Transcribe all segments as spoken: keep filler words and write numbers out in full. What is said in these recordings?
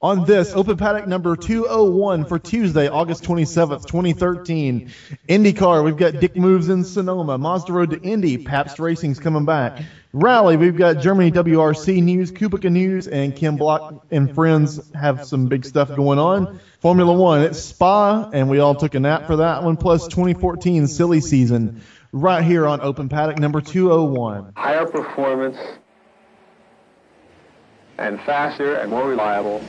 On this, Open Paddock number two oh one for Tuesday, August twenty-seventh, twenty thirteen. IndyCar, we've got Dick Moves in Sonoma. Mazda Road to Indy. Pabst Racing's coming back. Rally, we've got Germany W R C News, Kubica News, and Kim Block and friends have some big stuff going on. Formula One, it's Spa, and we all took a nap for that one, plus twenty fourteen silly season, right here on Open Paddock number two oh one. Higher performance and faster and more reliable.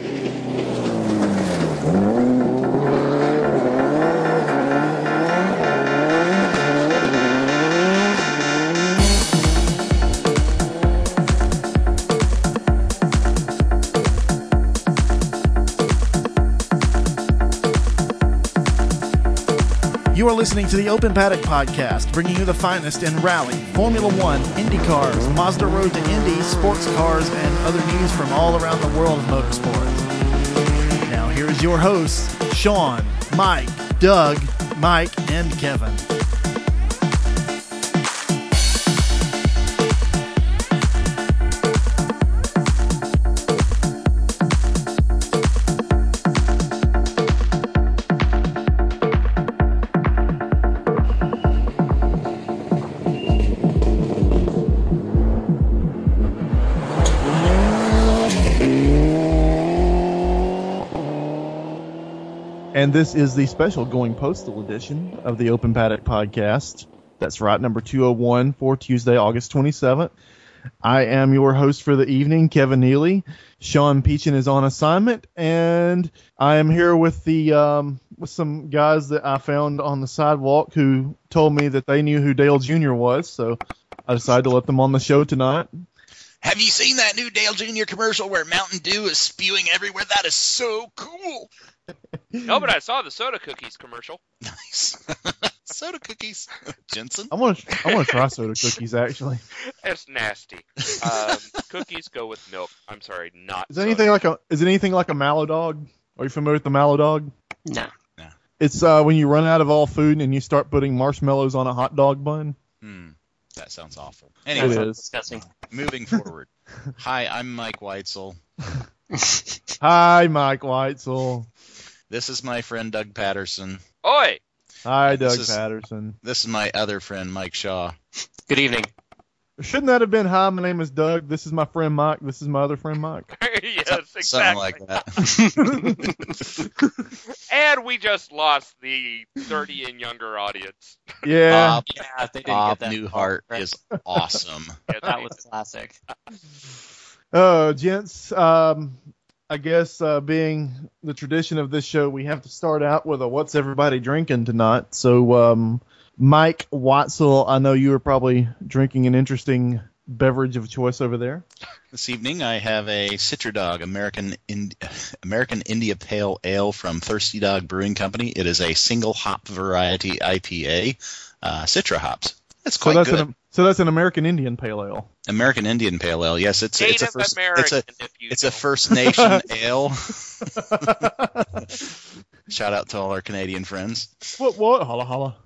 You are listening to the Open Paddock Podcast, bringing you the finest in rally, Formula One, Indy cars, Mazda Road to Indy, sports cars, and other news from all around the world of motorsports. Now here is your hosts, Sean, Mike, Doug, Mike, and Kevin. And this is the special Going Postal edition of the Open Paddock Podcast. That's right, number two oh one for Tuesday, August twenty-seventh. I am your host for the evening, Kevin Neely. Sean Peachin is on assignment, and I am here with the um, with some guys that I found on the sidewalk who told me that they knew who Dale Junior was, so I decided to let them on the show tonight. Have you seen that new Dale Junior commercial where Mountain Dew is spewing everywhere? That is so cool. No, but I saw the soda cookies commercial. Nice. Soda cookies. Jensen? I want to I want to try soda cookies, actually. It's nasty. Um, cookies go with milk. I'm sorry, not Is it anything like a Is it anything like a Mallow Dog? Are you familiar with the Mallow Dog? No. No. It's uh, when you run out of all food and you start putting marshmallows on a hot dog bun. Hmm. That sounds awful. It Anyway, is. Disgusting. moving forward. Hi, I'm Mike Weitzel. Hi, Mike Weitzel. This is my friend Doug Patterson. Oi! Hi, Doug This is- Patterson. This is my other friend, Mike Shaw. Good evening. Shouldn't that have been, hi, my name is Doug, this is my friend Mike, this is my other friend Mike? Yes, exactly. Something like that. And we just lost the thirty and younger audience. Yeah. Bob, Yeah, they didn't Bob get that. Newhart Right. is awesome. Yeah, That was classic. Oh, gents, um, I guess uh, being the tradition of this show, we have to start out with a what's everybody drinking tonight. So, um, Mike Weitzel, I know you were probably drinking an interesting beverage of choice over there. This evening I have a Citra Dog American Ind- American India Pale Ale from Thirsty Dog Brewing Company. It is a single hop variety I P A, uh, Citra hops. It's So quite that's good. an so that's an American Indian Pale Ale. American Indian Pale Ale. Yes, it's Native it's a first American, it's a if you it's know. a First Nation ale. Shout out to all our Canadian friends. What? What? Holla, holla.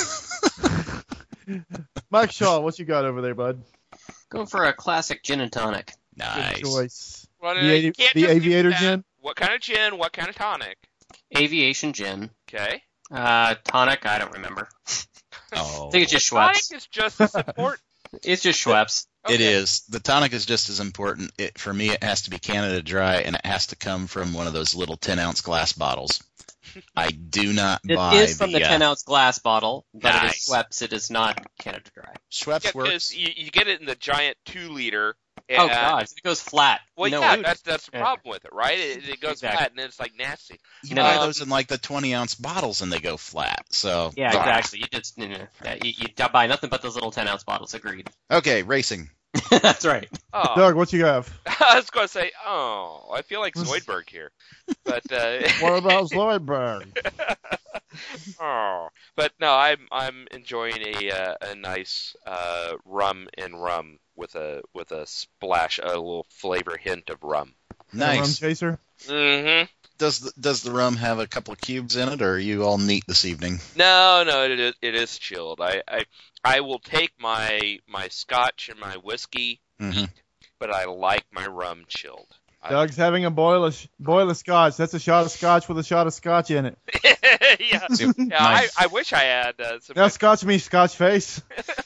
Mike Shaw, what you got over there, bud? Go for a classic gin and tonic. Good Nice. choice. Well, The you avi- can't the just use Aviator that. gin? What kind of gin? What kind of tonic? Aviation gin. Okay. Uh, tonic, I don't remember. Oh, I think it's just Tonic Schweppes. is just as important. It's just Schweppes. it Okay. is. The tonic is just as important. It, for me, it has to be Canada Dry, and it has to come from one of those little ten ounce glass bottles. I do not It buy is from the uh, ten ounce glass bottle, but it Nice. is Schweppes. It is not Canada Dry. Schweppes Yeah, works. because you, you get it in the giant two liter. Oh, and- gosh. It goes flat. Well, You know yeah, what? that's that's the Yeah. problem with it, right? It, it goes Exactly. flat and it's like nasty. You No, buy no. those in like the twenty ounce bottles, and they go flat. So Yeah, exactly. You just you, know, yeah, you, you buy nothing but those little ten ounce bottles. Agreed. Okay, racing. That's right. Oh, Doug, what you have? I was going to say, oh, I feel like Zoidberg here, but uh, What about Zoidberg? oh, but no, I'm I'm enjoying a uh, a nice uh, rum and rum with a with a splash, a little flavor hint of rum. The Rum Nice. chaser? Mm-hmm. Does the, does the rum have a couple of cubes in it, or are you all neat this evening? No, no, it is it is chilled. I, I I will take my my scotch and my whiskey, hmm but I like my rum chilled. Doug's having a boil of, boil of scotch. That's a shot of scotch with a shot of scotch in it. yeah, See, yeah my- I, I wish I had uh, some. Now scotch me, scotch face.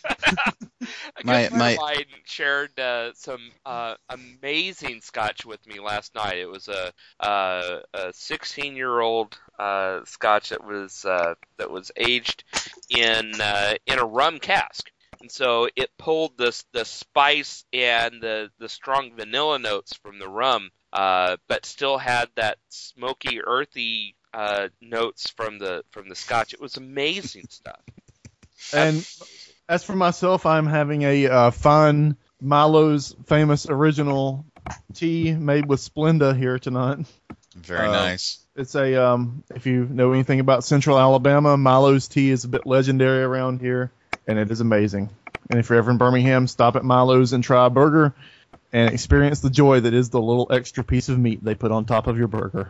A My- good friend my- of mine shared uh, some uh, amazing scotch with me last night. It was a uh, a sixteen-year-old uh, scotch that was uh, that was aged in uh, in a rum cask, and so it pulled the the spice and the the strong vanilla notes from the rum, uh, but still had that smoky, earthy uh, notes from the from the scotch. It was amazing stuff. And as for myself, I'm having a uh, fine Milo's famous original tea made with Splenda here tonight. Very Uh, nice. It's a um, if you know anything about Central Alabama, Milo's tea is a bit legendary around here, and it is amazing. And if you're ever in Birmingham, stop at Milo's and try a burger, and experience the joy that is the little extra piece of meat they put on top of your burger.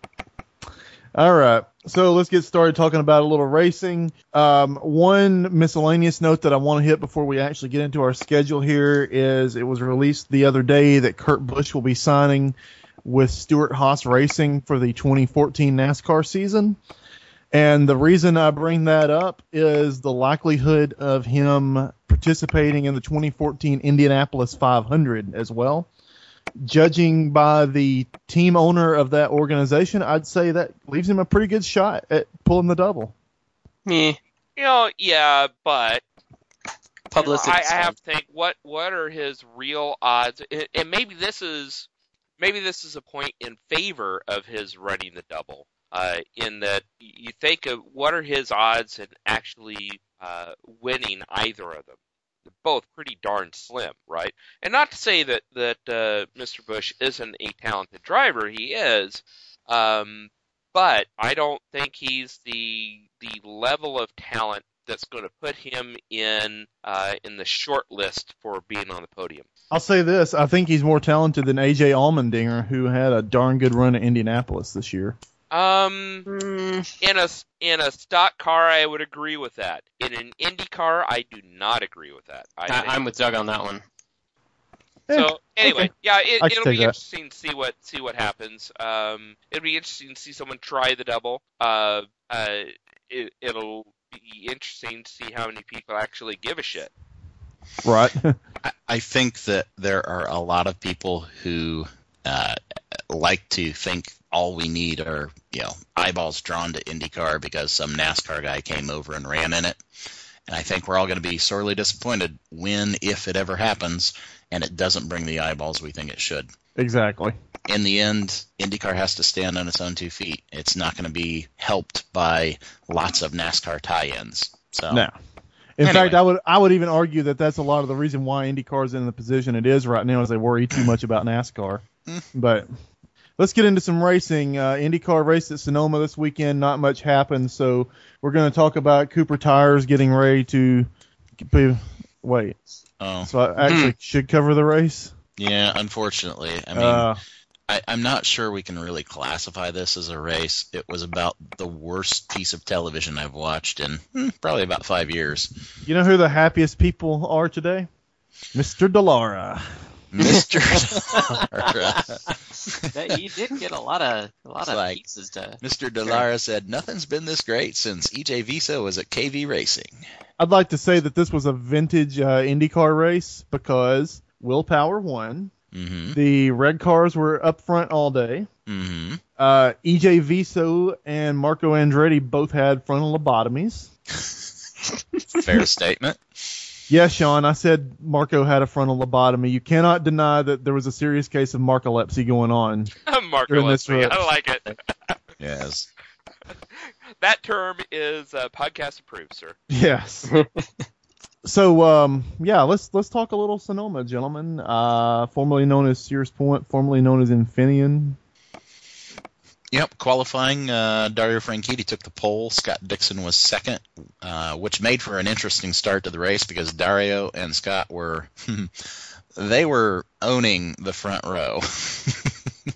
All right, so let's get started talking about a little racing. Um, one miscellaneous note that I want to hit before we actually get into our schedule here is it was released the other day that Kurt Busch will be signing with Stewart Haas Racing for the twenty fourteen NASCAR season. And the reason I bring that up is the likelihood of him participating in the twenty fourteen Indianapolis five hundred as well. Judging by the team owner of that organization, I'd say that leaves him a pretty good shot at pulling the double. Me. You know, yeah, but Publicity. I, I have to think what what are his real odds, and and maybe this is maybe this is a point in favor of his running the double. Uh, in that you think of what are his odds in actually uh, winning either of them. They're both pretty darn slim, right? And not to say that that uh, Mister Busch isn't a talented driver, he is, um, but I don't think he's the the level of talent that's going to put him in uh, in the short list for being on the podium. I'll say this. I think he's more talented than A J Allmendinger, who had a darn good run at Indianapolis this year. Um, Mm, in a in a stock car, I would agree with that. In an Indy car, I do not agree with that. I I, think- I'm with Doug on that one. So anyway, okay. yeah, it, I can it'll take be that. interesting to see what see what happens. Um, it'll be interesting to see someone try the double. Uh, uh, it, it'll be interesting to see how many people actually give a shit. Right. I, I think that there are a lot of people who uh, like to think all we need are, you know, eyeballs drawn to IndyCar because some NASCAR guy came over and ran in it. And I think we're all going to be sorely disappointed when, if it ever happens, and it doesn't bring the eyeballs we think it should. Exactly. In the end, IndyCar has to stand on its own two feet. It's not going to be helped by lots of NASCAR tie-ins. So No. In Anyway. fact, I would I would even argue that that's a lot of the reason why IndyCar is in the position it is right now, is they worry too much about NASCAR. But let's get into some racing. Uh, IndyCar race at Sonoma this weekend. Not much happened, so we're going to talk about Cooper Tires getting ready to be, wait. Oh, So I actually should cover the race. yeah, unfortunately. I mean, uh, I, I'm not sure we can really classify this as a race. It was about the worst piece of television I've watched in hmm, probably about five years. you know who the happiest people are today? Mister Dallara. Mister That, you did get a lot of a lot It's of like- pieces to. Mister Dallara said, nothing's been this great since E J Visa was at K V Racing. I'd like to say that this was a vintage uh, IndyCar race because Will Power won. Mm-hmm. The red cars were up front all day. Mm-hmm. Uh, E J Viso and Marco Andretti both had frontal lobotomies. Fair statement. Yes, Sean, I said Marco had a frontal lobotomy. You cannot deny that there was a serious case of narcolepsy going on. Marco During this Leslie, race. I like it. Yes. That term is uh, podcast approved, sir. Yes. So, um, yeah, let's let's talk a little Sonoma, gentlemen. Uh, formerly known as Sears Point, formerly known as Infineon. Yep, qualifying, uh, Dario Franchitti took the pole. Scott Dixon was second, uh, which made for an interesting start to the race because Dario and Scott were, they were owning the front row.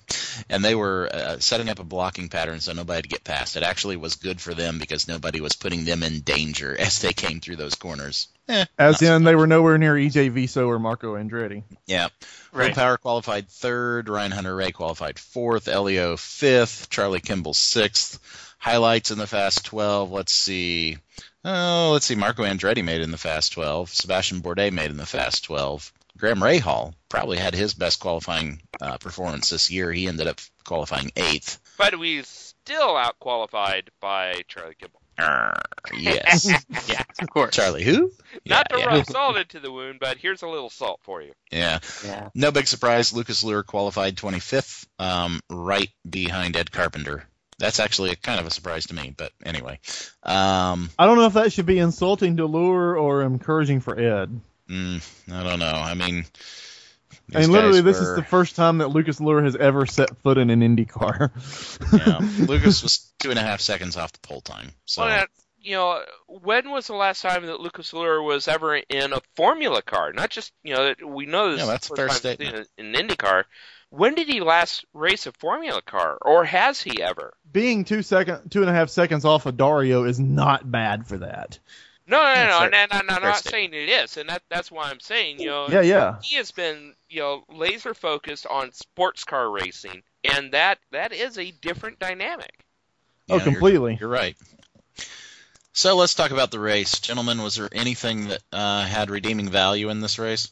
and they were uh, setting up a blocking pattern so nobody to get past. It actually was good for them because nobody was putting them in danger as they came through those corners. Eh, As not in, so they much. were nowhere near E J Viso or Marco Andretti. Yeah. Right. Will Power qualified third. Ryan Hunter-Ray qualified fourth. Elio fifth. Charlie Kimball sixth. Highlights in the Fast twelve. Let's see. Oh, let's see. Marco Andretti made it in the Fast twelve. Sebastian Bourdais made it in the Fast twelve. Graham Rahal probably had his best qualifying uh, performance this year. He ended up qualifying eighth. But we still out qualified by Charlie Kimball. Arr, yes. Yeah, of course. Charlie who? Not yeah, to yeah. rub salt into the wound, but here's a little salt for you. Yeah. Yeah. No big surprise. Lucas Luhr qualified twenty-fifth, um, right behind Ed Carpenter. That's actually a, kind of a surprise to me, but anyway. Um, I don't know if that should be insulting to Lure or encouraging for Ed. mm, I don't know. I mean, I these mean, literally, guys this were- is the first time that Lucas Lure has ever set foot in an IndyCar. Yeah, Lucas was two and a half seconds off the pole time. So Well, that, you know, when was the last time that Lucas Luhr was ever in a Formula car? Not just, you know, that we know this Yeah, is that's a the fair first time he's statement. seen an IndyCar. When did he last race a Formula car, or has he ever? Being two second, two and a half seconds off of Dario is not bad for that. No, no, Yeah, no, fair- no, and, and I'm fair not statement. saying it is, and that that's why I'm saying, you know, Yeah, yeah. he has been, you know, laser focused on sports car racing, and that that is a different dynamic. Oh, yeah, you're- completely. You're, right. So let's talk about the race, gentlemen. Was there anything that uh, had redeeming value in this race?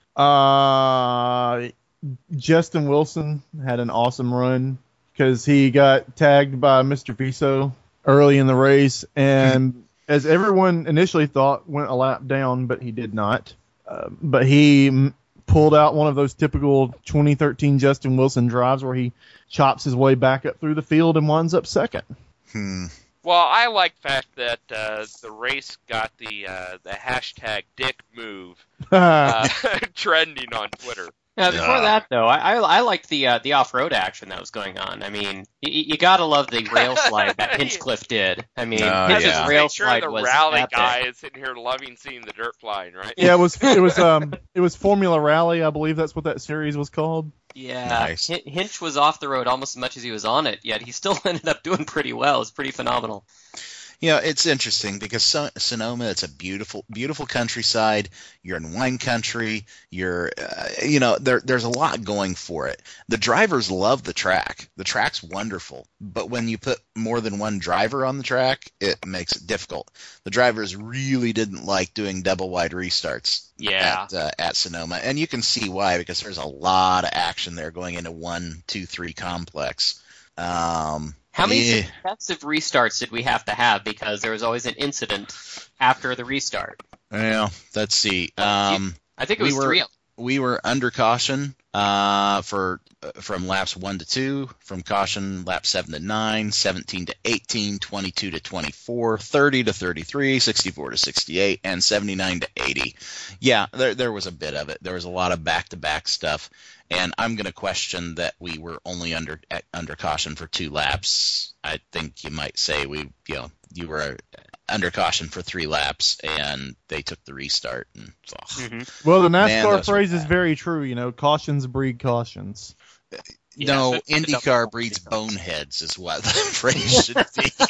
Uh, Justin Wilson had an awesome run because he got tagged by Mister Viso early in the race, and as everyone initially thought, went a lap down, but he did not. Uh, but he m- pulled out one of those typical twenty thirteen Justin Wilson drives where he chops his way back up through the field and winds up second. Hmm. Well, I like the fact that uh, the race got the uh, the hashtag Dick Move uh, trending on Twitter. Now, before Yeah. that, though, I, I, I liked the uh, the off-road action that was going on. I mean, you, you gotta love the rail slide that Hinchcliffe did. I mean, Oh, Hinch's yeah. rail Make sure slide the was rally epic. guy is sitting here loving seeing the dirt flying, right? Yeah, it was it was um it was Formula Rally, I believe that's what that series was called. Yeah, Nice. Hin- Hinch was off the road almost as much as he was on it, yet he still ended up doing pretty well. It's pretty phenomenal. You know, it's interesting because Son- Sonoma, it's a beautiful, beautiful countryside. You're in wine country. You're, uh, you know, there, there's a lot going for it. The drivers love the track. The track's wonderful. But when you put more than one driver on the track, it makes it difficult. The drivers really didn't like doing double wide restarts Yeah. at, uh, at Sonoma. And you can see why, because there's a lot of action there going into one, two, three complex. Um, How many yeah. successive restarts did we have to have because there was always an incident after the restart? Well, let's see. Um, I think it We was were- three. we were under caution uh, for uh, from laps one to two, from caution laps seven to nine, seventeen to eighteen, twenty-two to twenty-four, thirty to thirty-three, sixty-four to sixty-eight, and seventy-nine to eighty. Yeah, there there was a bit of it. There was a lot of back-to-back stuff, and I'm going to question that we were only under at, under caution for two laps. I think you might say we, you know, you were under caution for three laps, and they took the restart. And ugh. Mhm. Well, the Man, NASCAR those were phrase is bad. very true. You know, cautions breed cautions. Yeah, No, so it's a double IndyCar point breeds difference. boneheads is what the phrase should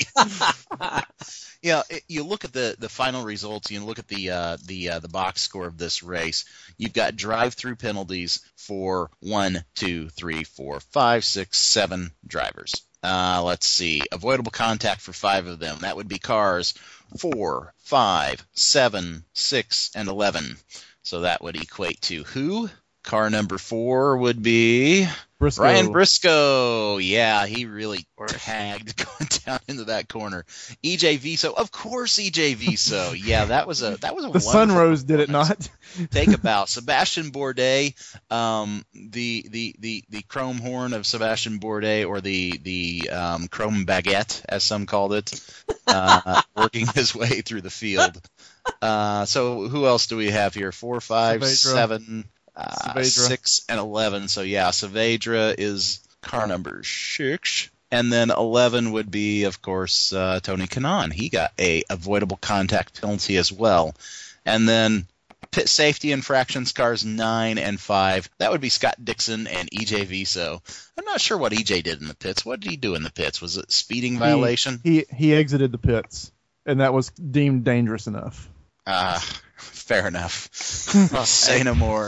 be. Yeah, it, you look at the, the final results. You look at the uh, the uh, the box score of this race. You've got drive-through penalties for one, two, three, four, five, six, seven drivers. Uh, let's see, avoidable contact for five of them. That would be cars four, five, seven, six, and eleven. So that would equate to who? Car number four would be Briscoe. Ryan Briscoe. Yeah, he really course. tagged going down into that corner. E J Viso, of course, E J Viso. Yeah, that was a that was a The wonderful Sunrose did it performance. not. Take a bow. Sebastian Bourdais, um, the, the the the chrome horn of Sebastian Bourdais, or the the um, chrome baguette, as some called it, uh, working his way through the field. Uh, so who else do we have here? Four, five, Saavedra. seven, uh, Saavedra. six, and eleven. So yeah, Saavedra is car number six. And then eleven would be, of course, uh, Tony Kanaan. He got a avoidable contact penalty as well. And then pit safety infractions, cars nine and five. That would be Scott Dixon and E J Viso. I'm not sure what E J did in the pits. What did he do in the pits? Was it speeding violation? He he, he exited the pits, and that was deemed dangerous enough. Ah, uh, fair enough. Say no more.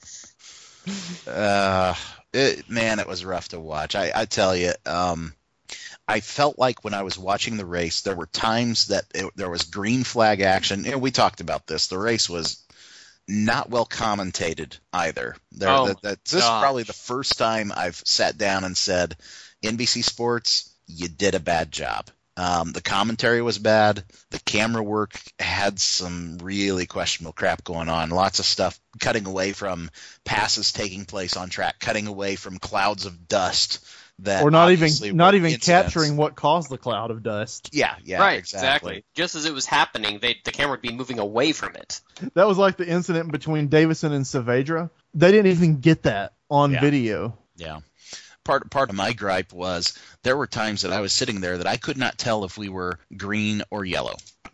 Uh, it, man, it was rough to watch. I, I tell you, um, I felt like when I was watching the race, there were times that it, there was green flag action. You know, we talked about this. The race was not well commentated either. There, oh, that, that, this is probably the first time I've sat down and said, N B C Sports, you did a bad job. Um, the commentary was bad. The camera work had some really questionable crap going on. Lots of stuff cutting away from passes taking place on track, cutting away from clouds of dust. That or not even not even incidents. capturing what caused the cloud of dust. Yeah, yeah, right, exactly. exactly. Just as it was happening, they, the camera would be moving away from it. That was like the incident between Davison and Saavedra. They didn't even get that on yeah. video. Yeah. Part part of my gripe was there were times that I was sitting there that I could not tell if we were green or yellow.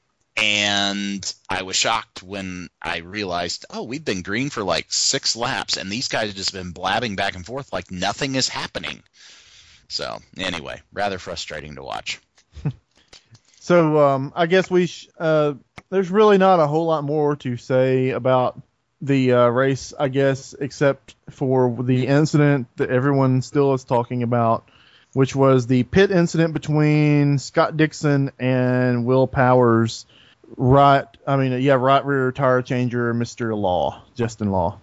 And I was shocked when I realized, oh, we've been green for like six laps, and these guys have just been blabbing back and forth like nothing is happening. So, anyway, rather frustrating to watch. So, um, I guess we sh- uh, there's really not a whole lot more to say about the uh, race, I guess, except for the incident that everyone still is talking about, which was the pit incident between Scott Dixon and Will Powers. Right, I mean, yeah, right rear tire changer, Mister Law, Justin Law.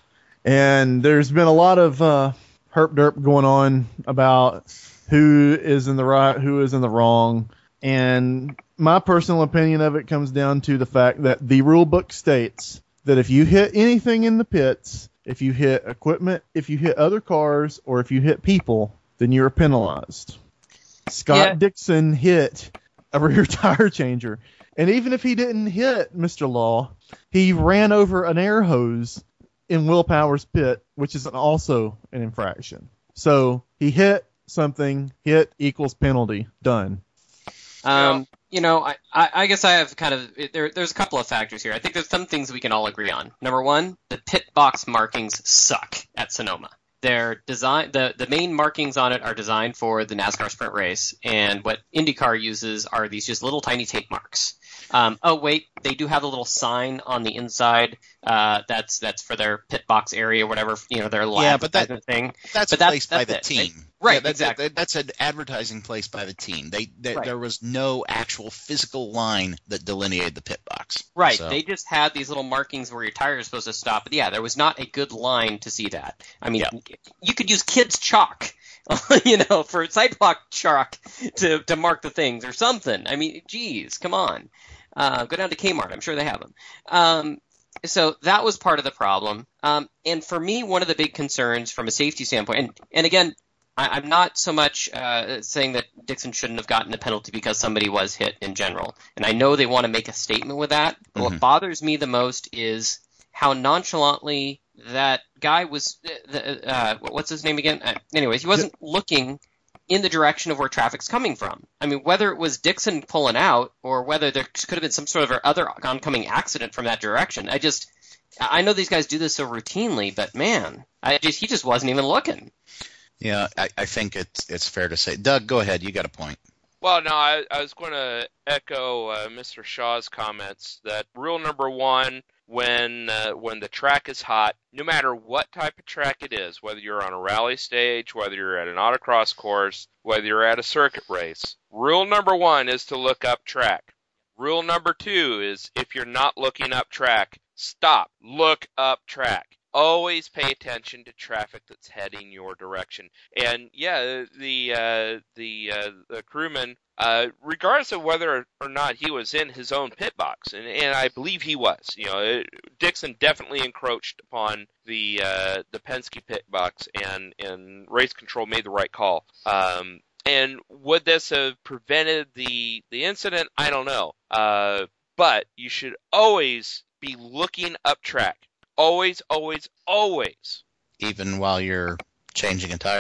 And there's been a lot of uh, herp derp going on about who is in the right, who is in the wrong. And my personal opinion of it comes down to the fact that the rule book states that if you hit anything in the pits, if you hit equipment, if you hit other cars, or if you hit people, then you're penalized. Scott Yeah. Dixon hit a rear tire changer. And even if he didn't hit Mister Law, he ran over an air hose in Will Powers' pit, which is also an infraction. So he hit something, hit equals penalty, done. Um, you know, I, I, I guess I have kind of there. There's a couple of factors here. I think there's some things we can all agree on. Number one, the pit box markings suck at Sonoma. They're design the the main markings on it are designed for the NASCAR Sprint race, and what IndyCar uses are these just little tiny tape marks. Um, oh wait, they do have a little sign on the inside. Uh, that's that's for their pit box area, whatever, you know, their Yeah, but that- thing. That's But that's- placed by that's the it. team. Right, Yeah, that- exactly. that- that's an advertising placed by the team. They, they Right. There was no actual physical line that delineated the pit box. Right, So- they just had these little markings where your tire is supposed to stop. But yeah, there was not a good line to see that. I mean, you could use kids' chalk, you know, for sidewalk chalk to, to mark the things or something. I mean, geez, come on. Uh, go down to Kmart. I'm sure they have them. Um, so that was part of the problem. Um, and for me, one of the big concerns from a safety standpoint, and, and again, I, I'm not so much uh, saying that Dixon shouldn't have gotten a penalty because somebody was hit in general. And I know they want to make a statement with that. But Mhm. what bothers me the most is how nonchalantly that guy was uh, uh, what's his name again? Uh, anyways, he wasn't looking in the direction of where traffic's coming from. I mean, whether it was Dixon pulling out or whether there could have been some sort of other oncoming accident from that direction. I just, I know these guys do this so routinely, but man, I just he just wasn't even looking. Yeah, I, I think it's it's fair to say. Doug, go ahead. You got a point. Well, no, I, I was going to echo uh, Mister Shaw's comments that rule number one, when uh, when the track is hot, no matter what type of track it is, whether you're on a rally stage, whether you're at an autocross course, whether you're at a circuit race, rule number one is to look up track. Rule number two is if you're not looking up track, stop, look up track. Always pay attention to traffic that's heading your direction. And yeah, the uh, the uh, the crewman, uh, regardless of whether or not he was in his own pit box, and, and I believe he was. You know, it, Dixon definitely encroached upon the uh, the Penske pit box, and and race control made the right call. Um, and would this have prevented the the incident? I don't know. Uh, but you should always be looking up track. Always, always, always. Even while you're changing a tire.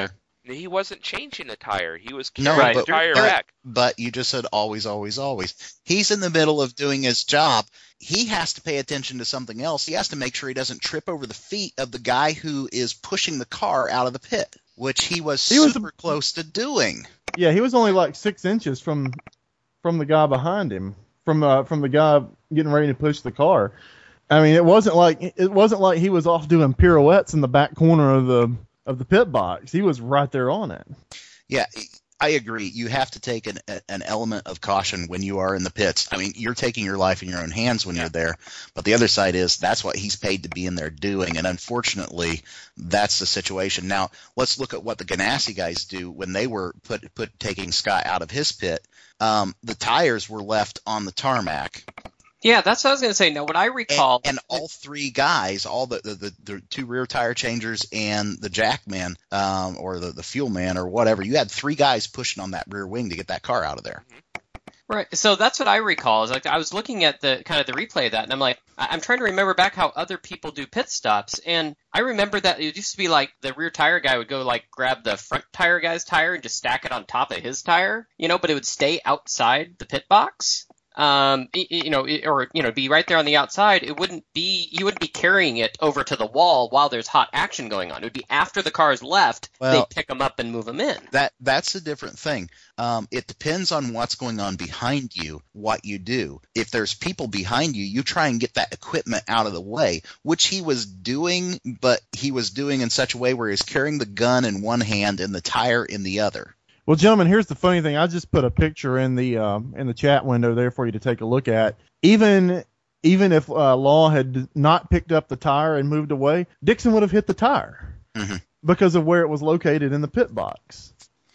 he wasn't changing a tire. He was No, carrying but- the tire but- back. But you just said always, always, always. He's in the middle of doing his job. He has to pay attention to something else. He has to make sure he doesn't trip over the feet of the guy who is pushing the car out of the pit, which he was He was super a- close to doing. Yeah, he was only like six inches from from the guy behind him, from uh, from the guy getting ready to push the car. I mean, it wasn't like it wasn't like he was off doing pirouettes in the back corner of the of the pit box. He was right there on it. Yeah, I agree. You have to take an an element of caution when you are in the pits. I mean, you're taking your life in your own hands when you're there. But the other side is that's what he's paid to be in there doing. And unfortunately, that's the situation. Now, let's look at what the Ganassi guys do when they were put put taking Scott out of his pit. Um, the tires were left on the tarmac. Yeah, that's what I was going to say. Now, what I recall, And, and all three guys, all the, the, the, the two rear tire changers and the jack man, um, or the, the fuel man or whatever, you had three guys pushing on that rear wing to get that car out of there. right? So that's what I recall. Is like I was looking at the kind of the replay of that, and I'm like, I- I'm trying to remember back how other people do pit stops, and I remember that it used to be like the rear tire guy would go like grab the front tire guy's tire and just stack it on top of his tire, you know, but it would stay outside the pit box. Um, y- y- you know, it- or you know, be right there on the outside. It wouldn't be you wouldn't be carrying it over to the wall while there's hot action going on. It would be after the car's left, Well- they pick them up and move them in. That that's a different thing. Um, it depends on what's going on behind you, what you do. If there's people behind you, you try and get that equipment out of the way, which he was doing, but he was doing in such a way where he was carrying the gun in one hand and the tire in the other. Well, gentlemen, here's the funny thing. I just put a picture in the um, in the chat window there for you to take a look at. Even even if uh, Law had not picked up the tire and moved away, Dixon would have hit the tire Mhm. because of where it was located in the pit box.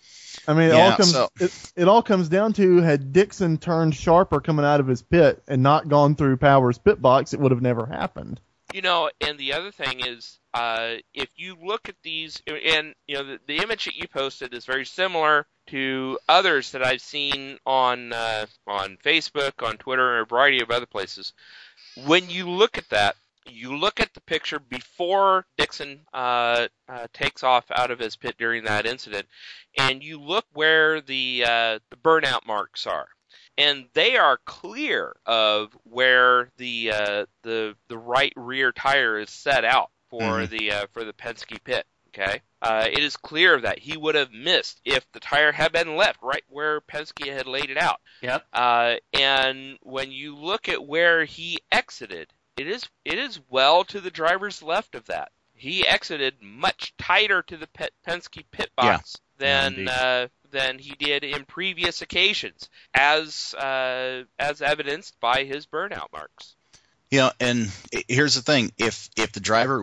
I mean, it Yeah, all comes so- it, it all comes down to had Dixon turned sharper coming out of his pit and not gone through Power's pit box, it would have never happened. You know, and the other thing is, uh, if you look at these, and you know, the, the image that you posted is very similar to others that I've seen on uh, on Facebook, on Twitter, and a variety of other places. When you look at that, you look at the picture before Dixon uh, uh, takes off out of his pit during that incident, and you look where the uh, the burnout marks are. And they are clear of where the uh, the the right rear tire is set out for Mhm. the uh, for the Penske pit. Okay, uh, it is clear of that. He would have missed if the tire had been left right where Penske had laid it out. Yep. Uh, and when you look at where he exited, it is it is well to the driver's left of that. He exited much tighter to the pet, Penske pit box Yeah, than indeed. uh, than he did in previous occasions, as uh, as evidenced by his burnout marks. You know, and i- here's the thing: if if the driver,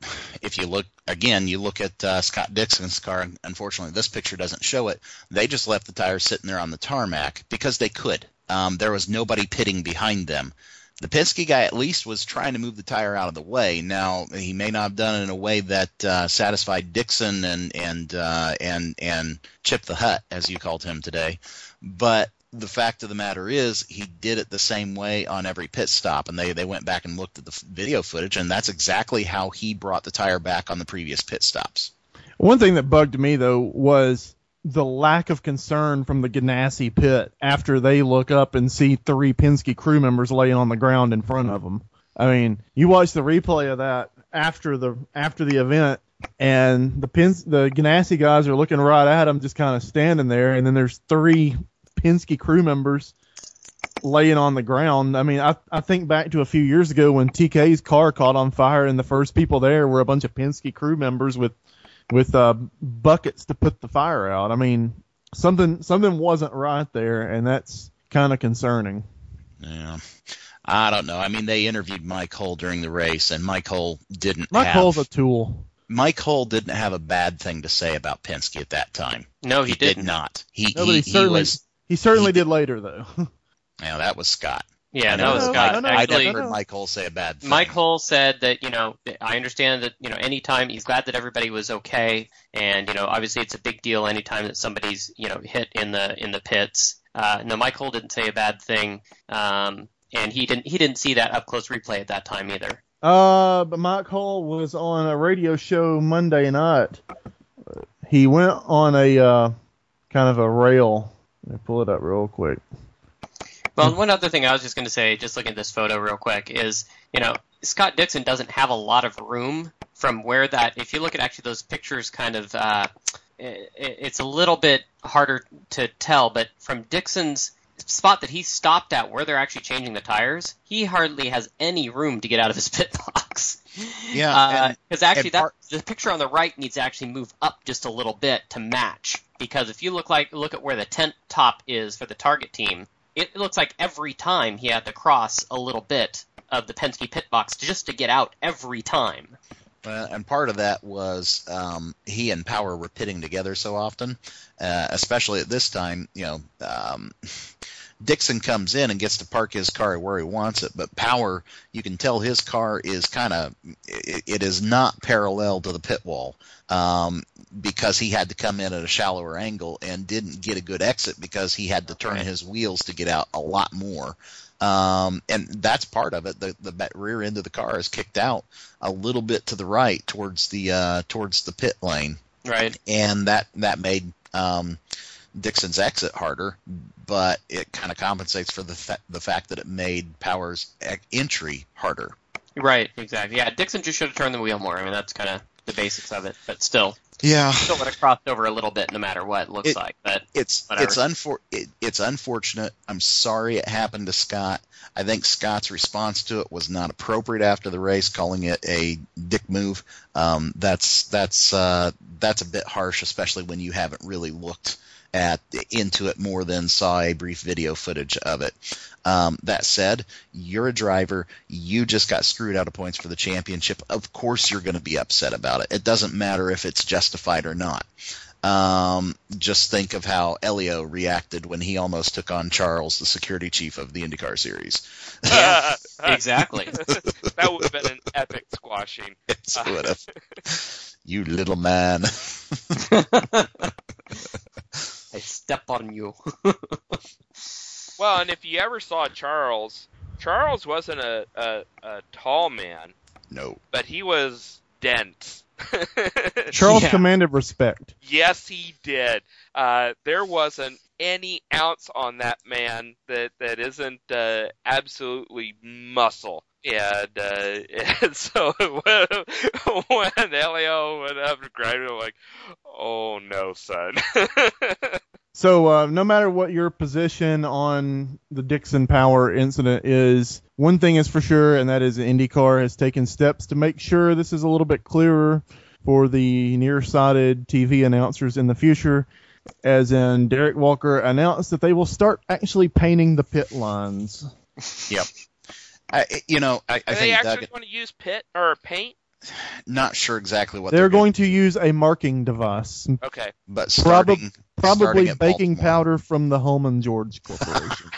if you look again, you look at uh, Scott Dixon's car. Unfortunately, this picture doesn't show it. They just left the tires sitting there on the tarmac because they could. Um, there was nobody pitting behind them. The Penske guy at least was trying to move the tire out of the way. Now he may not have done it in a way that uh, satisfied Dixon and and uh, and and Chip the Hut, as you called him today, but the fact of the matter is he did it the same way on every pit stop, and they, they went back and looked at the f- video footage, and that's exactly how he brought the tire back on the previous pit stops. One thing that bugged me, though, was the lack of concern from the Ganassi pit after they look up and see three Penske crew members laying on the ground in front of them. I mean, you watch the replay of that after the after the event, and the Pens- the Ganassi guys are looking right at him, just kind of standing there, and then there's three Penske crew members laying on the ground. I mean, I I think back to a few years ago when T K's car caught on fire, and the first people there were a bunch of Penske crew members with with uh, buckets to put the fire out. I mean, something something wasn't right there, and that's kind of concerning. Yeah, I don't know. I mean, they interviewed Mike Hull during the race, and Mike Hull didn't Mike have Hull's a tool. Mike Hull didn't have a bad thing to say about Penske at that time. No, he, did didn't. not. He No, but he, he, he certainly was. he certainly he did later though. Yeah, that was Scott. Yeah, I that know was No, Scott. I know. I Actually, never heard Mike Hull say a bad thing. Mike Hull said that, you know, I understand that, you know, anytime he's glad that everybody was okay, and, you know, obviously it's a big deal anytime that somebody's, you know, hit in the in the pits. Uh, no, Mike Hull didn't say a bad thing, um, and he didn't he didn't see that up close replay at that time either. Uh, but Mike Hull was on a radio show Monday night. he went on a uh, kind of a rail. Let me pull it up real quick. Well, one other thing I was just going to say, just looking at this photo real quick, is, you know, Scott Dixon doesn't have a lot of room from where that, if you look at actually those pictures kind of, uh, it, it's a little bit harder to tell, but from Dixon's spot that he stopped at where they're actually changing the tires, he hardly has any room to get out of his pit box. Yeah. Because uh, actually that part- the picture on the right needs to actually move up just a little bit to match. Because if you look like look at where the tent top is for the target team, it looks like every time he had to cross a little bit of the Penske pit box just to get out every time. Uh, and part of that was um, he and Power were pitting together so often, uh, especially at this time. You know, um, Dixon comes in and gets to park his car where he wants it, but Power, you can tell his car is kind of it, it is not parallel to the pit wall um, because he had to come in at a shallower angle and didn't get a good exit because he had to turn his wheels to get out a lot more. Um, and that's part of it. The, the rear end of the car is kicked out a little bit to the right towards the uh, towards the pit lane, right? And that that made um, Dixon's exit harder, but it kind of compensates for the fa- the fact that it made Power's entry harder. Right, exactly. Yeah, Dixon just should have turned the wheel more. I mean, that's kind of the basics of it, but still. Yeah, still would have crossed over a little bit, no matter what it looks it, like. But it's whatever. it's unfor- it, it's unfortunate. I'm sorry it happened to Scott. I think Scott's response to it was not appropriate after the race, calling it a dick move. Um, that's that's uh, that's a bit harsh, especially when you haven't really looked at into it more than saw a brief video footage of it. Um, that said, you're a driver. You just got screwed out of points for the championship. Of course you're going to be upset about it. It doesn't matter if it's justified or not. Um, just think of how Elio reacted when he almost took on Charles, the security chief of the IndyCar series. Yeah, exactly. That would have been an epic squashing. It would have. You little man. I step on you. Well, and if you ever saw Charles, Charles wasn't a, a, a tall man. No. But he was dense. Charles Yeah. commanded respect. Yes, he did. Uh, there wasn't any ounce on that man that, that isn't uh, absolutely muscle. And, uh, and so when, when Elio went up and grabbed him, like, oh no, son. So uh, no matter what your position on the Dixon Power incident is, one thing is for sure, and that is IndyCar has taken steps to make sure this is a little bit clearer for the nearsighted T V announcers in the future, as in Derek Walker announced that they will start actually painting the pit lines. Yep. I, you know, I, I Do they think actually Doug, want to use pit or paint? not sure exactly what They're they're going to use a marking device, Okay. but Probab- starting, probably starting at baking Baltimore. powder from the Holman George Corporation.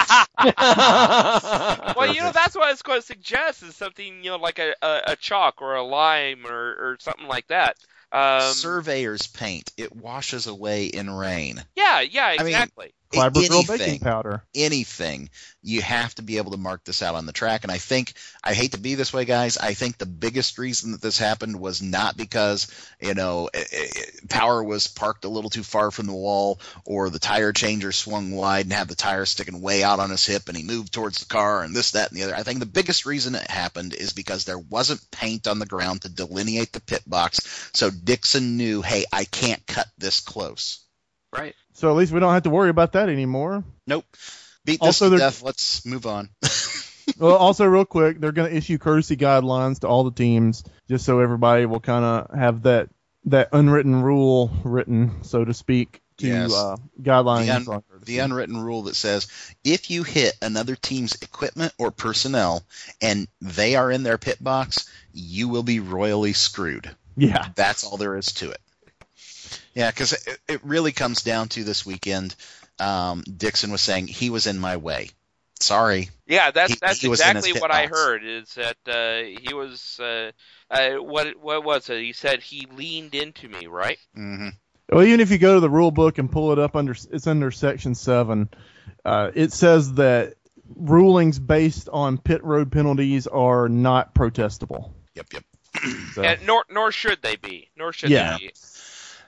Well, you know, that's what I was going to suggest is something, you know, like a, a, a chalk or a lime or, or something like that. Um, Surveyor's paint. It washes away in rain. yeah, yeah, mean, exactly. Fibergrill baking anything, powder. anything, you have to be able to mark this out on the track. And I think, I hate to be this way, guys, I think the biggest reason that this happened was not because, you know, it, it, Power was parked a little too far from the wall, or the tire changer swung wide and had the tire sticking way out on his hip and he moved towards the car and this, that, and the other. I think the biggest reason it happened is because there wasn't paint on the ground to delineate the pit box. So Dixon knew, hey, I can't cut this close. Right. So at least we don't have to worry about that anymore. Nope. Beat this Also, to they're- death. Let's move on. Well, also real quick, they're going to issue courtesy guidelines to all the teams, just so everybody will kind of have that that unwritten rule written, so to speak, to Yes. uh, guidelines. The, un- on courtesy. the unwritten rule that says if you hit another team's equipment or personnel and they are in their pit box, you will be royally screwed. Yeah. That's all there is to it. Yeah, because it, it really comes down to this weekend. Um, Dixon was saying he was in my way. Sorry. Yeah, that's He- that's he was in his exactly pit what I box. heard. Is that uh, he was uh, uh, what what was it? He said he leaned into me, right? Mm-hmm. Well, even if you go to the rule book and pull it up under, it's under section seven. Uh, it says that rulings based on pit road penalties are not protestable. Yep, yep. So, And nor nor should they be. Nor should Yeah. they be.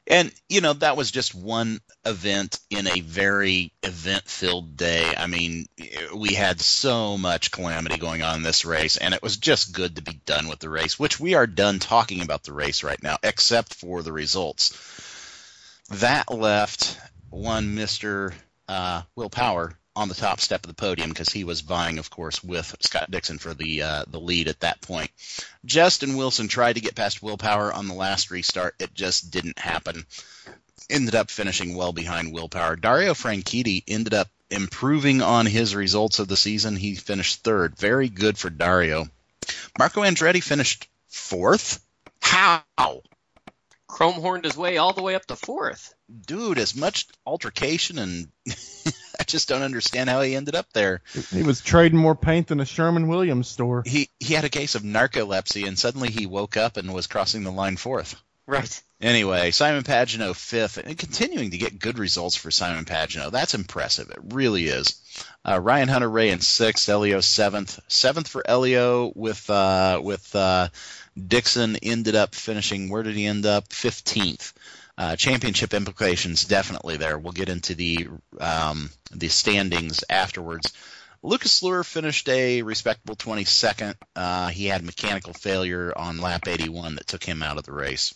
And, you know, that was just one event in a very event-filled day. I mean, we had so much calamity going on in this race, and it was just good to be done with the race, which we are done talking about the race right now, except for the results. That left one Mister Uh, Will Power on the top step of the podium because he was vying, of course, with Scott Dixon for the uh, the lead at that point. Justin Wilson tried to get past Will Power on the last restart. It just didn't happen. Ended up finishing well behind Will Power. Dario Franchitti ended up improving on his results of the season. He finished third. Very good for Dario. Marco Andretti finished fourth? How? Chrome-horned his way all the way up to fourth. Dude, as much altercation, and I just don't understand how he ended up there. He was trading more paint than a Sherman-Williams store. He he had a case of narcolepsy, and suddenly he woke up and was crossing the line fourth. Right. Anyway, Simon Pagenaud fifth, and continuing to get good results for Simon Pagenaud. That's impressive. It really is. Uh, Ryan Hunter-Reay in sixth, Elio seventh. Seventh for Elio with uh, with uh, Dixon ended up finishing, where did he end up? fifteenth. Uh, championship implications definitely there. We'll get into the um, the standings afterwards. Lucas Luhr finished a respectable twenty-second. Uh, he had mechanical failure on lap eighty-one that took him out of the race.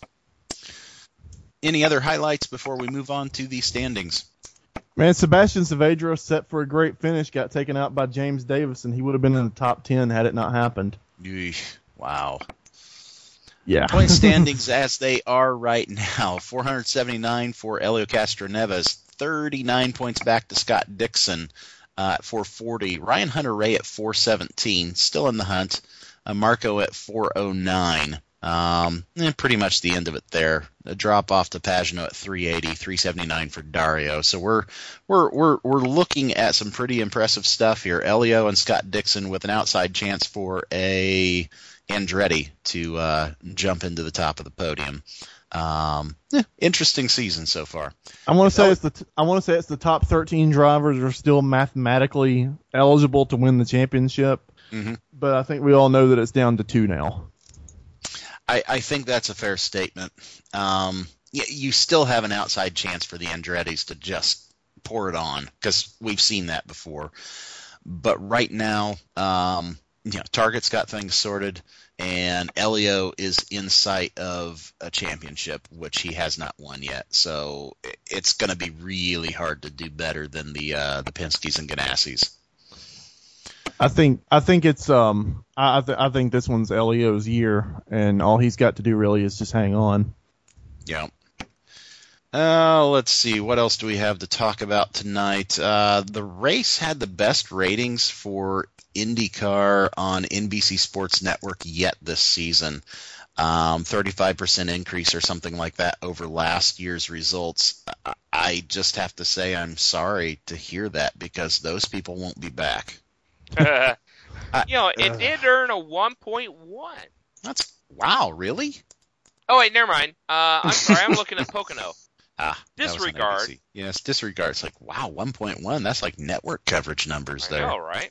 Any other highlights before we move on to the standings? Man, Sebastian Saavedra set for a great finish, got taken out by James Davis, and he would have been in the top ten had it not happened. Eesh, wow. Yeah. Point standings as they are right now. four hundred seventy-nine for Elio Castroneves, thirty-nine points back to Scott Dixon uh, at four forty. Ryan Hunter-Reay at four seventeen, still in the hunt. Uh, Marco at four oh nine. Um, and pretty much the end of it there. A drop off to Pagenaud at three eighty, three seventy-nine for Dario. So we're we're we're we're looking at some pretty impressive stuff here. Elio and Scott Dixon with an outside chance for a Andretti to uh, jump into the top of the podium. Um, yeah, interesting season so far. I want to say it's the t- I want to say it's the top thirteen drivers are still mathematically eligible to win the championship, mm-hmm. but I think we all know that it's down to two now. I, I think that's a fair statement. Um, you, you still have an outside chance for the Andrettis to just pour it on because we've seen that before. But right now, um, you know, Target's got things sorted, and Elio is in sight of a championship, which he has not won yet. So it's going to be really hard to do better than the uh, the Penske's and Ganassis. I think I think it's um I th- I think this one's Elio's year, and all he's got to do really is just hang on. Yeah. Uh, let's see. What else do we have to talk about tonight? Uh, the race had the best ratings for IndyCar on N B C Sports Network yet this season. Um, thirty-five percent increase or something like that over last year's results. I, I just have to say I'm sorry to hear that because those people won't be back. Uh, you know, it uh, did earn a one point one. That's wow, really? Oh wait, never mind. Uh, I'm sorry, I'm looking at Pocono. Ah, disregard. Yes, disregard. It's like wow, one point one. That's like network coverage numbers I there. know, right?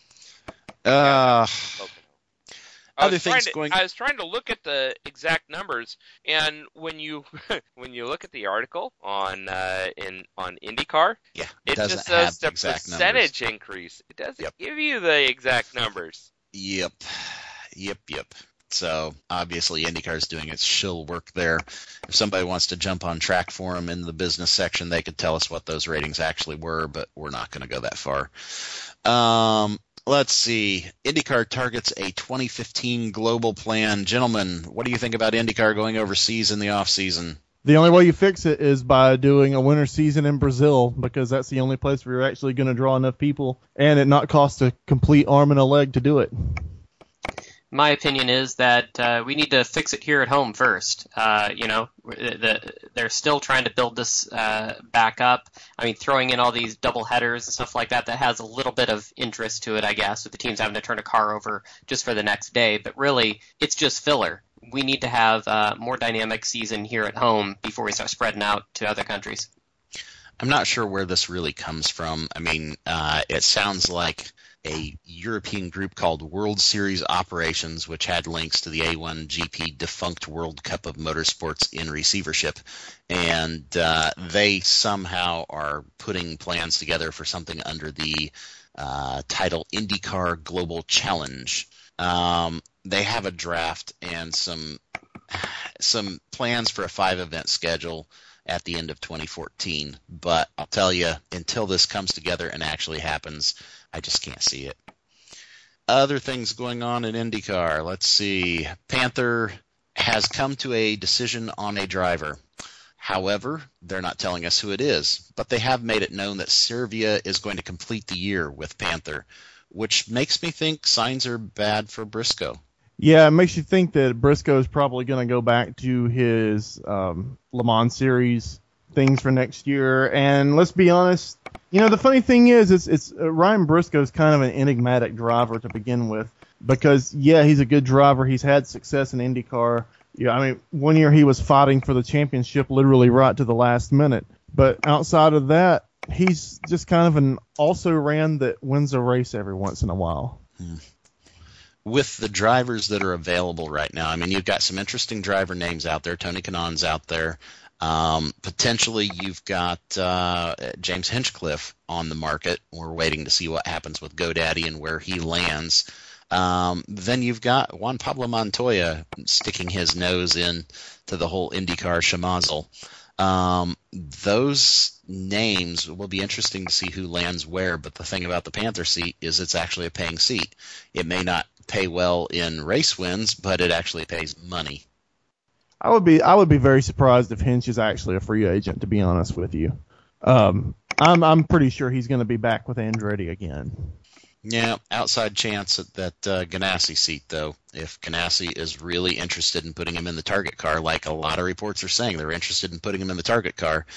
Uh, yeah, other things to, going. I was trying to look at the exact numbers, and when you when you look at the article on uh, in on IndyCar, yeah, it, it just says the percentage numbers. increase. It doesn't yep. give you the exact numbers. Yep, yep, yep. So obviously IndyCar is doing its shill work there. If somebody wants to jump on Track Forum in the business section, they could tell us what those ratings actually were, but we're not going to go that far. Um. Let's see. IndyCar targets a twenty fifteen global plan. Gentlemen, what do you think about IndyCar going overseas in the off-season? The only way you fix it is by doing a winter season in Brazil, because that's the only place where you're actually going to draw enough people and it not cost a complete arm and a leg to do it. My opinion is that uh, we need to fix it here at home first. Uh, you know, the, they're still trying to build this uh, back up. I mean, throwing in all these double headers and stuff like that, that has a little bit of interest to it, I guess, with the teams having to turn a car over just for the next day. But really, it's just filler. We need to have a more dynamic season here at home before we start spreading out to other countries. I'm not sure where this really comes from. I mean, uh, it sounds like a European group called World Series Operations, which had links to the A one G P defunct World Cup of Motorsports in receivership. And uh, they somehow are putting plans together for something under the uh, title IndyCar Global Challenge. Um, they have a draft and some some plans for a five-event schedule at the end of twenty fourteen. But I'll tell you, until this comes together and actually happens, I just can't see it. Other things going on in IndyCar. Let's see. Panther has come to a decision on a driver. However, they're not telling us who it is, but they have made it known that Servia is going to complete the year with Panther, which makes me think signs are bad for Briscoe. Yeah, it makes you think that Briscoe is probably going to go back to his um, Le Mans Series things for next year. And let's be honest, you know, the funny thing is, it's, it's uh, Ryan Briscoe is kind of an enigmatic driver to begin with because, yeah, he's a good driver. He's had success in IndyCar. Yeah, I mean, one year he was fighting for the championship literally right to the last minute. But outside of that, he's just kind of an also-ran that wins a race every once in a while. Hmm. With the drivers that are available right now, I mean, you've got some interesting driver names out there. Tony Kanaan's out there. Um, potentially, you've got uh, James Hinchcliffe on the market. We're waiting to see what happens with GoDaddy and where he lands. Um, then you've got Juan Pablo Montoya sticking his nose in to the whole IndyCar schmozzle. Um, those names will be interesting to see who lands where, but the thing about the Panther seat is it's actually a paying seat. It may not pay well in race wins, but it actually pays money. I would be I would be very surprised if Hinch is actually a free agent, to be honest with you. Um, I'm I'm pretty sure he's going to be back with Andretti again. Yeah, outside chance at that uh, Ganassi seat, though. If Ganassi is really interested in putting him in the target car, like a lot of reports are saying, they're interested in putting him in the target car,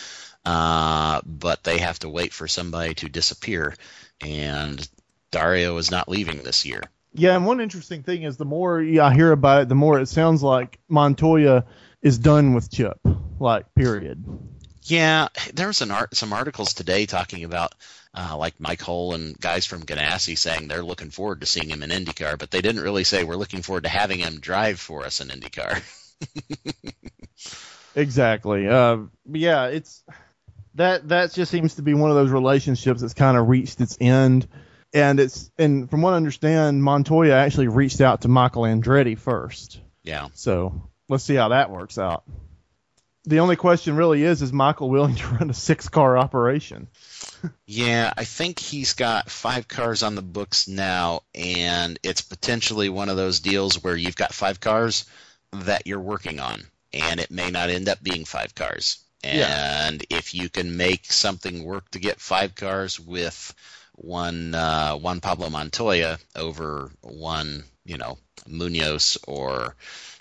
uh, but they have to wait for somebody to disappear, and Dario is not leaving this year. Yeah, and one interesting thing is the more I hear about it, the more it sounds like Montoya is done with Chip, like, period. Yeah, there was an art, some articles today talking about uh, like Mike Hull and guys from Ganassi saying they're looking forward to seeing him in IndyCar, but they didn't really say we're looking forward to having him drive for us in IndyCar. Exactly. Uh, but yeah, it's that that just seems to be one of those relationships that's kind of reached its end. And it's and from what I understand, Montoya actually reached out to Michael Andretti first. Yeah. So let's see how that works out. The only question really is, is Michael willing to run a six-car operation? Yeah, I think he's got five cars on the books now, and it's potentially one of those deals where you've got five cars that you're working on, and it may not end up being five cars. And yeah. If you can make something work to get five cars with one uh, one Pablo Montoya over one, you know, Munoz or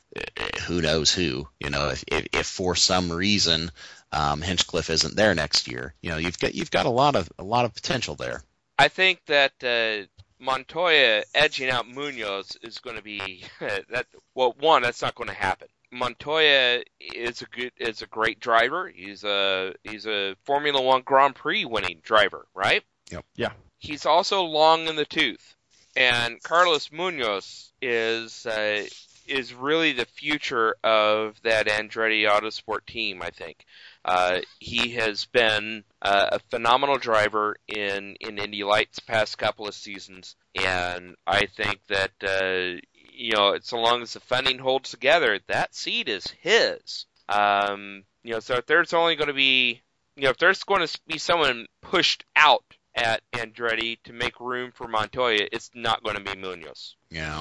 who knows who, you know, if, if, if for some reason um, Hinchcliffe isn't there next year, you know, you've got you've got a lot of a lot of potential there. I think that uh, Montoya edging out Munoz is going to be that. Well, one, that's not going to happen. Montoya is a good is a great driver. He's a he's a Formula One Grand Prix winning driver, right? Yep. Yeah. He's also long in the tooth, and Carlos Munoz is. Uh, is really the future of that Andretti Autosport team, I think. Uh, he has been uh, a phenomenal driver in, in Indy Lights past couple of seasons, and I think that, uh, you know, so long as the funding holds together, that seat is his. Um, you know, so if there's only going to be, you know, if there's going to be someone pushed out at Andretti to make room for Montoya, it's not going to be Munoz. Yeah.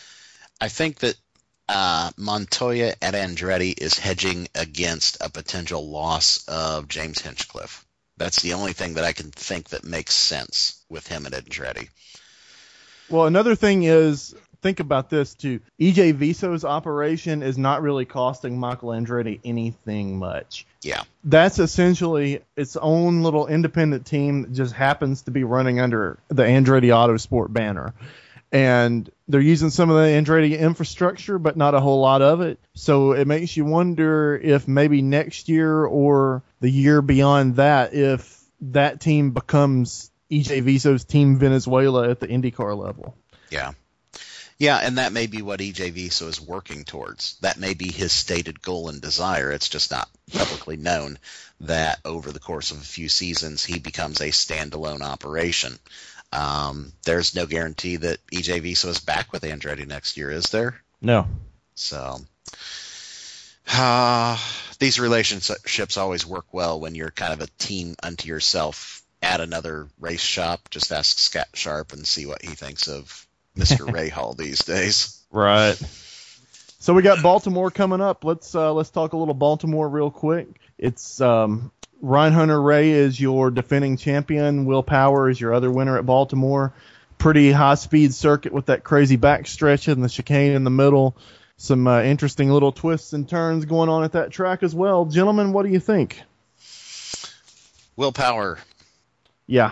I think that Uh, Montoya at Andretti is hedging against a potential loss of James Hinchcliffe. That's the only thing that I can think that makes sense with him at Andretti. Well, another thing is, think about this too. E J Viso's operation is not really costing Michael Andretti anything much. Yeah. That's essentially its own little independent team that just happens to be running under the Andretti Autosport banner. And they're using some of the Andretti infrastructure, but not a whole lot of it. So it makes you wonder if maybe next year or the year beyond that, if that team becomes E J Viso's Team Venezuela at the IndyCar level. Yeah. Yeah, and that may be what E J Viso is working towards. That may be his stated goal and desire. It's just not publicly known that over the course of a few seasons he becomes a standalone operation. Um, there's no guarantee that E J Viso is back with Andretti next year, is there? No. So, uh, these relationships always work well when you're kind of a team unto yourself at another race shop. Just ask Scott Sharp and see what he thinks of Mister Rahal these days. Right. So we got Baltimore coming up. Let's uh, let's talk a little Baltimore real quick. It's um, Ryan Hunter-Reay is your defending champion. Will Power is your other winner at Baltimore. Pretty high-speed circuit with that crazy backstretch and the chicane in the middle. Some uh, interesting little twists and turns going on at that track as well. Gentlemen, what do you think? Will Power. Yeah.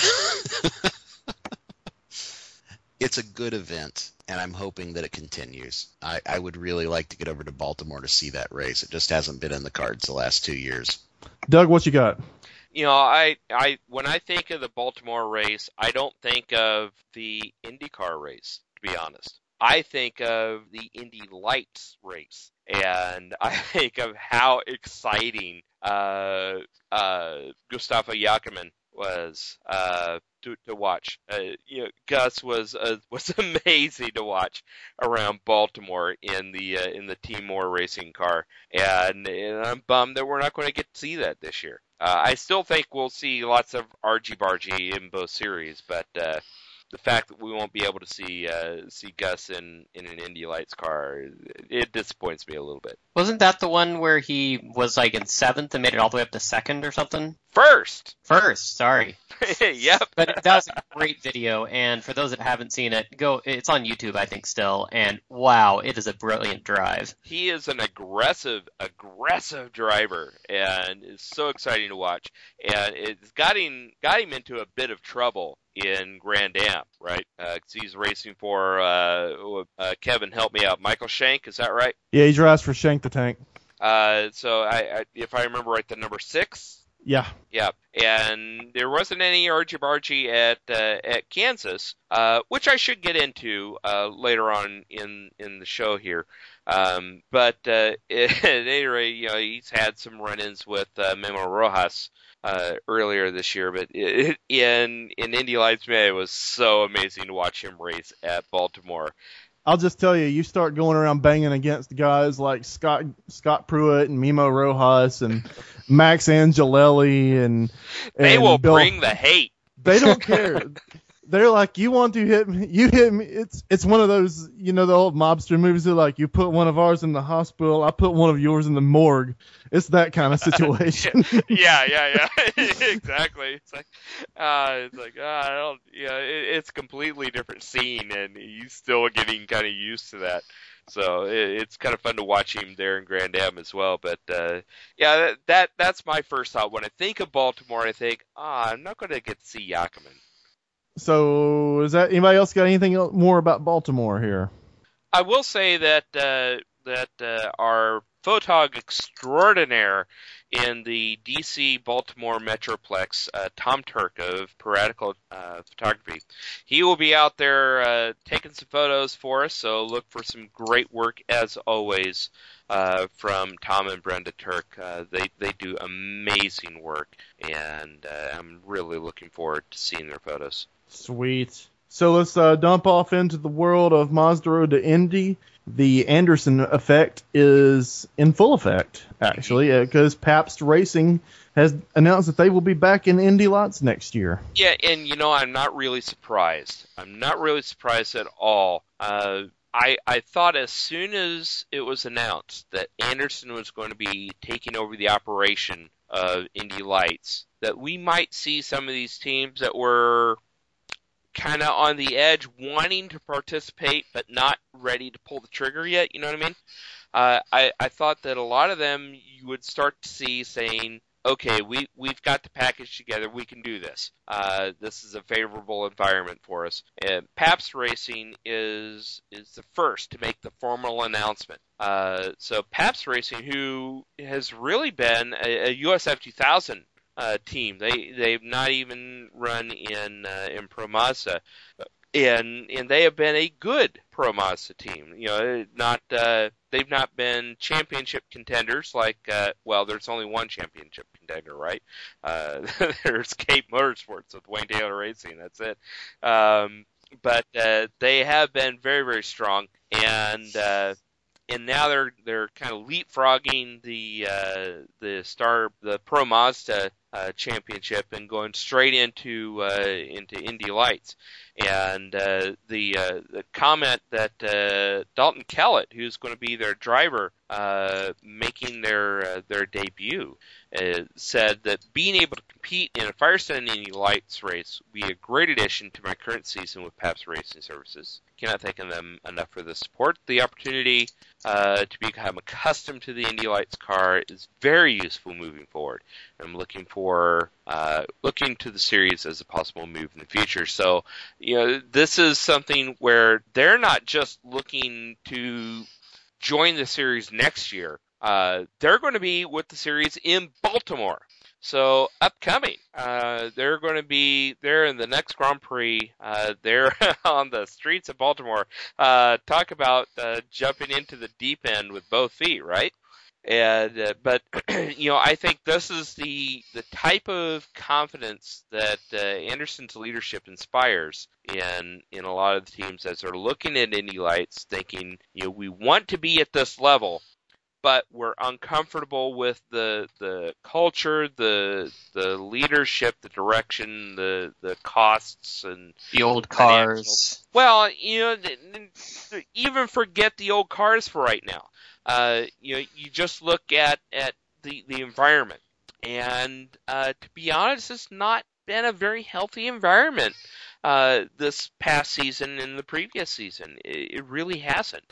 It's a good event, and I'm hoping that it continues. I, I would really like to get over to Baltimore to see that race. It just hasn't been in the cards the last two years. Doug, what you got? You know, I, I when I think of the Baltimore race, I don't think of the IndyCar race, to be honest. I think of the Indy Lights race, and I think of how exciting uh, uh, Gustavo Jacobin was uh, to to watch. Uh, you know, Gus was uh, was amazing to watch around Baltimore in the uh, in the Team Moore racing car, and, and I'm bummed that we're not going to get to see that this year. Uh, I still think we'll see lots of argy-bargy in both series, but uh, the fact that we won't be able to see uh, see Gus in, in an Indy Lights car, it disappoints me a little bit. Wasn't that the one where he was like in seventh and made it all the way up to second or something? First! First, sorry. Yep. But that was a great video, and for those that haven't seen it, go. It's on YouTube, I think, still, and wow, it is a brilliant drive. He is an aggressive, aggressive driver, and it's so exciting to watch. And it's got him, got him into a bit of trouble in Grand Am, right? Uh, 'cause he's racing for, uh, uh, Kevin, help me out, Michael Shank, is that right? Yeah, he drives for Shank the Tank. Uh, so I, I, if I remember right, the number six. Yeah. Yeah, and there wasn't any argy-bargy at uh, at Kansas, uh, which I should get into uh, later on in, in the show here. Um, but uh, at any rate, you know, he's had some run-ins with uh, Memo Rojas uh, earlier this year. But it, in in Indy Lights, man, it was so amazing to watch him race at Baltimore. I'll just tell you, you start going around banging against guys like Scott Scott Pruitt and Memo Rojas and Max Angelelli and, and they will Bill, bring the hate. They don't care. They're like, you want to hit me, you hit me. It's it's one of those, you know, the old mobster movies. They're like, you put one of ours in the hospital, I put one of yours in the morgue. It's that kind of situation. yeah, yeah, yeah, exactly. It's like, uh, it's like, uh, I don't, yeah, it, it's a completely different scene, and he's still getting kind of used to that. So it, it's kind of fun to watch him there in Grand Am as well. But uh, yeah, that, that that's my first thought when I think of Baltimore. I think, ah, oh, I'm not going to get to see Jacobin. So, is that anybody else got anything more about Baltimore here? I will say that uh, that uh, our photog extraordinaire in the D C Baltimore Metroplex, uh, Tom Turk of Piratical uh, Photography, he will be out there uh, taking some photos for us. So look for some great work as always uh, from Tom and Brenda Turk. Uh, they they do amazing work, and uh, I'm really looking forward to seeing their photos. Sweet. So let's uh, dump off into the world of Mazda Road to Indy. The Anderson effect is in full effect, actually, because uh, Pabst Racing has announced that they will be back in Indy lots next year. Yeah, and you know, I'm not really surprised. I'm not really surprised at all. Uh, I I thought as soon as it was announced that Anderson was going to be taking over the operation of Indy Lights, that we might see some of these teams that were kind of on the edge, wanting to participate, but not ready to pull the trigger yet, you know what I mean? Uh, I, I thought that a lot of them you would start to see saying, okay, we, we've got the package together, we can do this. Uh, this is a favorable environment for us. And Pabst Racing is is the first to make the formal announcement. Uh, so Pabst Racing, who has really been a, a U S F two thousand uh, team. They they've not even run in uh, in Pro Mazda, and and they have been a good Pro Mazda team. You know, not uh, they've not been championship contenders like uh, well, there's only one championship contender, right? Uh, there's Cape Motorsports with Wayne Taylor Racing. That's it. Um, but uh, they have been very very strong, and uh, and now they're they're kind of leapfrogging the uh, the star the Pro Mazda uh, championship and going straight into uh, into Indy Lights. And uh, the uh, the comment that uh, Dalton Kellett, who's going to be their driver, uh, making their uh, their debut, uh, said that being able to compete in a Firestone Indy Lights race would be a great addition to my current season with Pabst Racing Services. Cannot thank them enough for the support. The opportunity uh, to become accustomed to the Indy Lights car is very useful moving forward. I'm looking for uh, looking to the series as a possible move in the future. So, you know, this is something where they're not just looking to join the series next year. Uh, they're going to be with the series in Baltimore. So upcoming, uh, they're going to be there in the next Grand Prix. Uh, they're on the streets of Baltimore. Uh, talk about uh, jumping into the deep end with both feet, right? And uh, but you know, I think this is the the type of confidence that uh, Anderson's leadership inspires in in a lot of the teams as they're looking at Indy Lights, thinking, you know, we want to be at this level, but we're uncomfortable with the the culture, the the leadership, the direction, the the costs, and The old financial- cars. Well, you know, th- th- even forget the old cars for right now. Uh, you know, you just look at at the the environment, and uh, to be honest, it's not been a very healthy environment uh, this past season and the previous season. It, it really hasn't.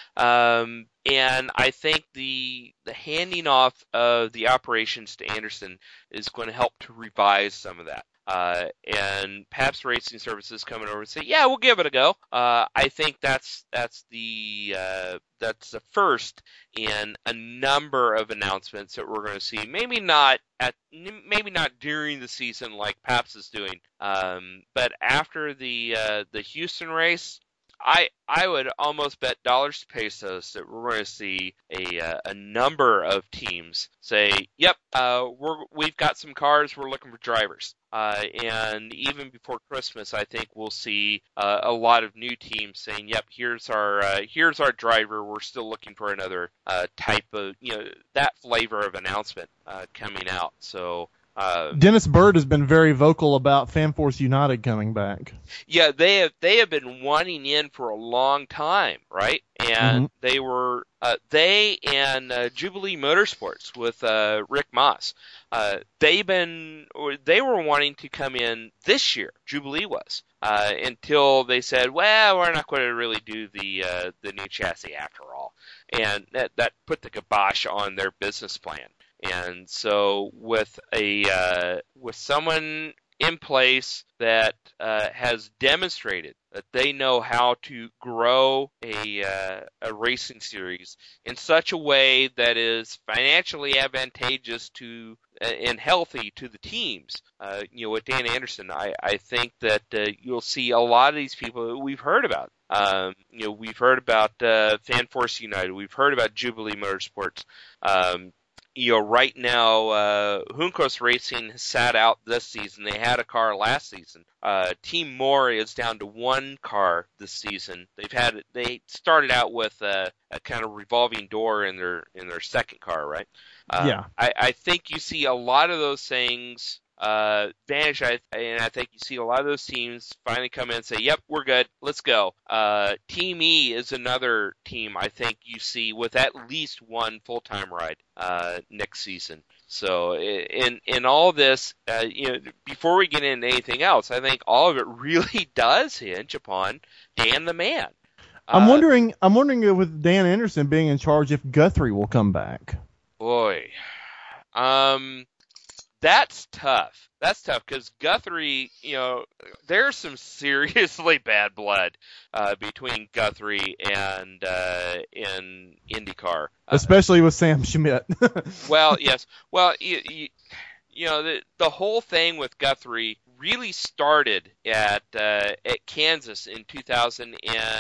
Um, and I think the the handing off of the operations to Anderson is going to help to revise some of that. Uh, and Pabst Racing Services coming over and say, yeah, we'll give it a go. Uh, I think that's that's the uh, that's the first in a number of announcements that we're going to see. Maybe not at maybe not during the season like Pabst is doing, um, but after the uh, the Houston race. I I would almost bet dollars to pesos that we're going to see a uh, a number of teams say, "Yep, uh, we're we've got some cars. We're looking for drivers." Uh, and even before Christmas, I think we'll see uh, a lot of new teams saying, "Yep, here's our uh, here's our driver. We're still looking for another uh, type of you know that flavor of announcement uh, coming out." So. Uh, Dennis Bird has been very vocal about FanForce United coming back. Yeah, they have they have been wanting in for a long time, right? And Mhm. they were uh, they and uh, Jubilee Motorsports with uh, Rick Moss. Uh, they've been or they were wanting to come in this year. Jubilee was uh, until they said, "Well, we're not going to really do the uh, the new chassis after all," and that that put the kibosh on their business plan. And so with a uh, with someone in place that uh, has demonstrated that they know how to grow a uh, a racing series in such a way that is financially advantageous to uh, and healthy to the teams, uh, you know, with Dan Anderson, I, I think that uh, you'll see a lot of these people that we've heard about. Um, you know, we've heard about uh, FanForce United, we've heard about Jubilee Motorsports. Um, You know, right now, uh, Juncos Racing has sat out this season. They had a car last season. Uh, Team Moore is down to one car this season. They've had they started out with a, a kind of revolving door in their in their second car, right? Uh, Yeah. I, I think you see a lot of those things uh, vanish, I, and I think you see a lot of those teams finally come in and say, "Yep, we're good, let's go." Uh, Team E is another team I think you see with at least one full-time ride uh, next season. So in in all this, uh, you know, before we get into anything else, I think all of it really does hinge upon Dan the Man. I'm Uh, wondering. I'm wondering if with Dan Anderson being in charge, if Guthrie will come back. Boy, um, that's tough. That's tough because Guthrie, you know, there's some seriously bad blood uh, between Guthrie and uh, in IndyCar. Uh, Especially with Sam Schmidt. well, yes. Well, you, you, you know, the the whole thing with Guthrie really started at uh, at Kansas in two thousand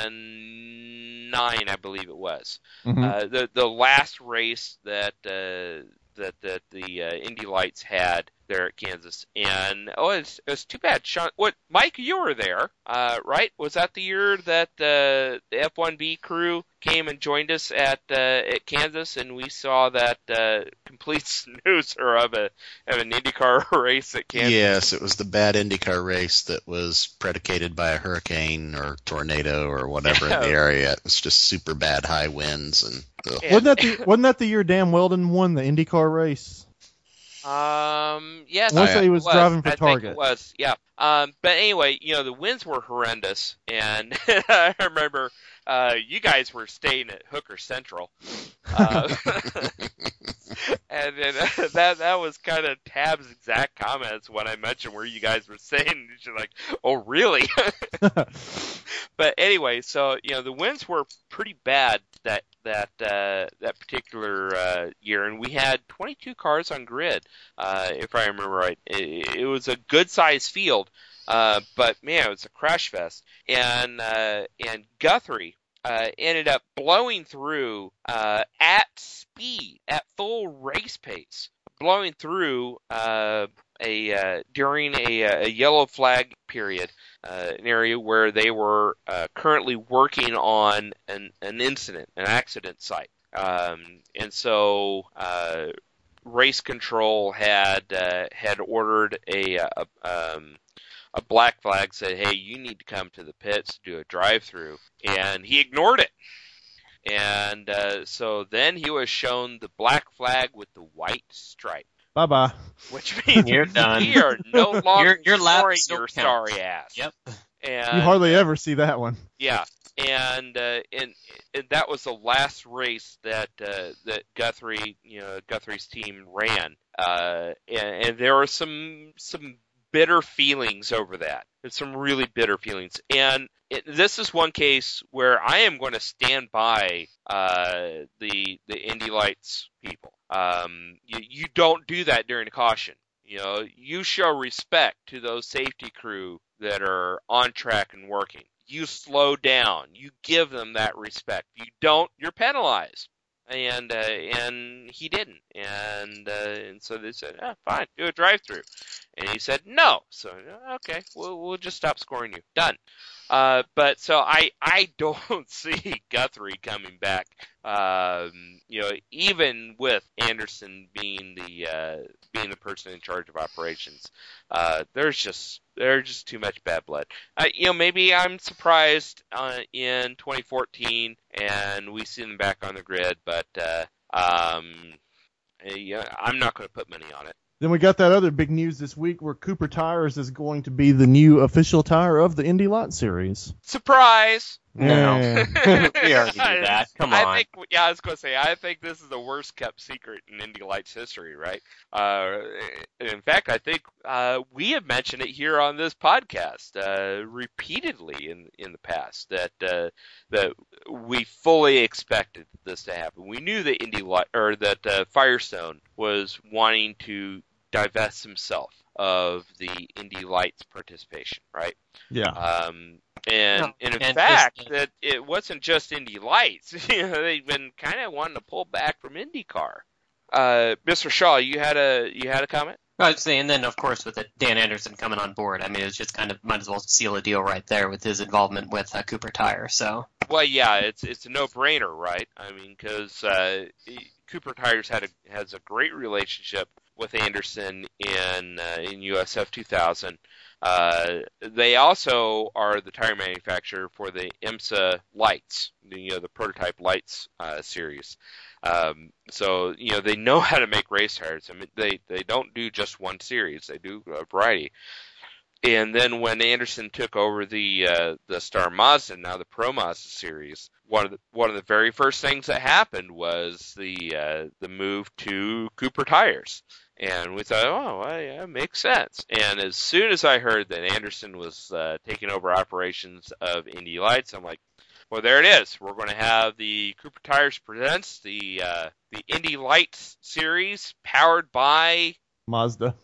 nine, I believe it was. Mhm. Uh, the the last race that uh, that that the uh, Indy Lights had there at Kansas, and oh, it's it was too bad. Sean, what, Mike, you were there, uh, right? Was that the year that uh, the F one B crew came and joined us at uh, at Kansas, and we saw that uh, complete snoozer of a of an IndyCar race at Kansas? Yes, it was the bad IndyCar race that was predicated by a hurricane or tornado or whatever in the area. It was just super bad high winds and. Ugh. Yeah. Wasn't that the wasn't that the year Dan Weldon won the IndyCar race? Um, yes, I want to say he it was driving for I think Target. it was, yeah. Um, but anyway, you know, the winds were horrendous, and I remember uh, you guys were staying at Hooker Central, uh, and then uh, that that was kind of Tab's exact comments when I mentioned where you guys were staying. And she's like, "Oh, really?" But anyway, so you know, the winds were pretty bad that that uh, that particular uh, year, and we had twenty-two cars on grid, uh, if I remember right. It, it was a good-sized field, uh, but man, it was a crash fest. And uh, and Guthrie uh, ended up blowing through uh, at speed, at full race pace, blowing through uh, a uh, during a, a yellow flag period. Uh, an area where they were uh, currently working on an, an incident, an accident site. Um, and so uh, race control had uh, had ordered a, a, um, a black flag, said, hey, you need to come to the pits to do a drive-through. And he ignored it. And uh, so then he was shown the black flag with the white stripe. Bye-bye. Which means You're done. we are no longer Your- your lap ignoring still your counts. sorry ass. Yep. And, You hardly ever see that one. Yeah, and uh, and, and that was the last race that uh, that Guthrie, you know, Guthrie's team ran, uh, and, and there were some some bitter feelings over that. There's some really bitter feelings, and it, this is one case where I am going to stand by uh, the the Indy Lights people. Um, you, you don't do that during a caution. You know, you show respect to those safety crew that are on track and working. You slow down. You give them that respect. You don't, you're penalized. And uh, and he didn't. And uh, and so they said, oh, fine, do a drive-through. And he said, no. So, okay, we'll, we'll just stop scoring you. Done. Uh, but so I, I don't see Guthrie coming back. Um, you know, even with Anderson being the uh, being the person in charge of operations, uh, there's just there's just too much bad blood. Uh, you know, maybe I'm surprised uh, in twenty fourteen and we see them back on the grid, but uh, um, yeah, I'm not going to put money on it. Then we got that other big news this week where Cooper Tires is going to be the new official tire of the Indy Lot Series. Surprise! No. Yeah. We already knew that. Come on. I think, yeah, I was going to say, I think this is the worst kept secret in Indy Lights history, right? Uh, in fact, I think uh, we have mentioned it here on this podcast uh, repeatedly in in the past that uh, that we fully expected this to happen. We knew that Indy Light or that uh, Firestone was wanting to divest himself of the Indy Lights participation, right? Yeah. Um, and, No, and in and fact, just- that it wasn't just Indy Lights. You know, they've been kind of wanting to pull back from IndyCar. Uh, Mister Shaw, you had a you had a comment? I was saying, and then of course with it, Dan Anderson coming on board, I mean, it's just kind of might as well seal a deal right there with his involvement with uh, Cooper Tire. So Well, yeah, it's it's a no-brainer, right? I mean, because uh, Cooper Tires had a has a great relationship with Anderson in uh, in U S F two thousand. Uh, they also are the tire manufacturer for the IMSA lights, the, you know, the prototype lights uh, series. Um, so you know they know how to make race tires. I mean, they they don't do just one series; they do a variety. And then when Anderson took over the uh, the Star Mazda, now the Pro Mazda series, one of the one of the very first things that happened was the uh, the move to Cooper Tires. And we thought, oh, well, yeah, it makes sense. And as soon as I heard that Anderson was uh, taking over operations of Indy Lights, I'm like, well, there it is. We're going to have the Cooper Tires Presents, the uh, the Indy Lights series, powered by Mazda.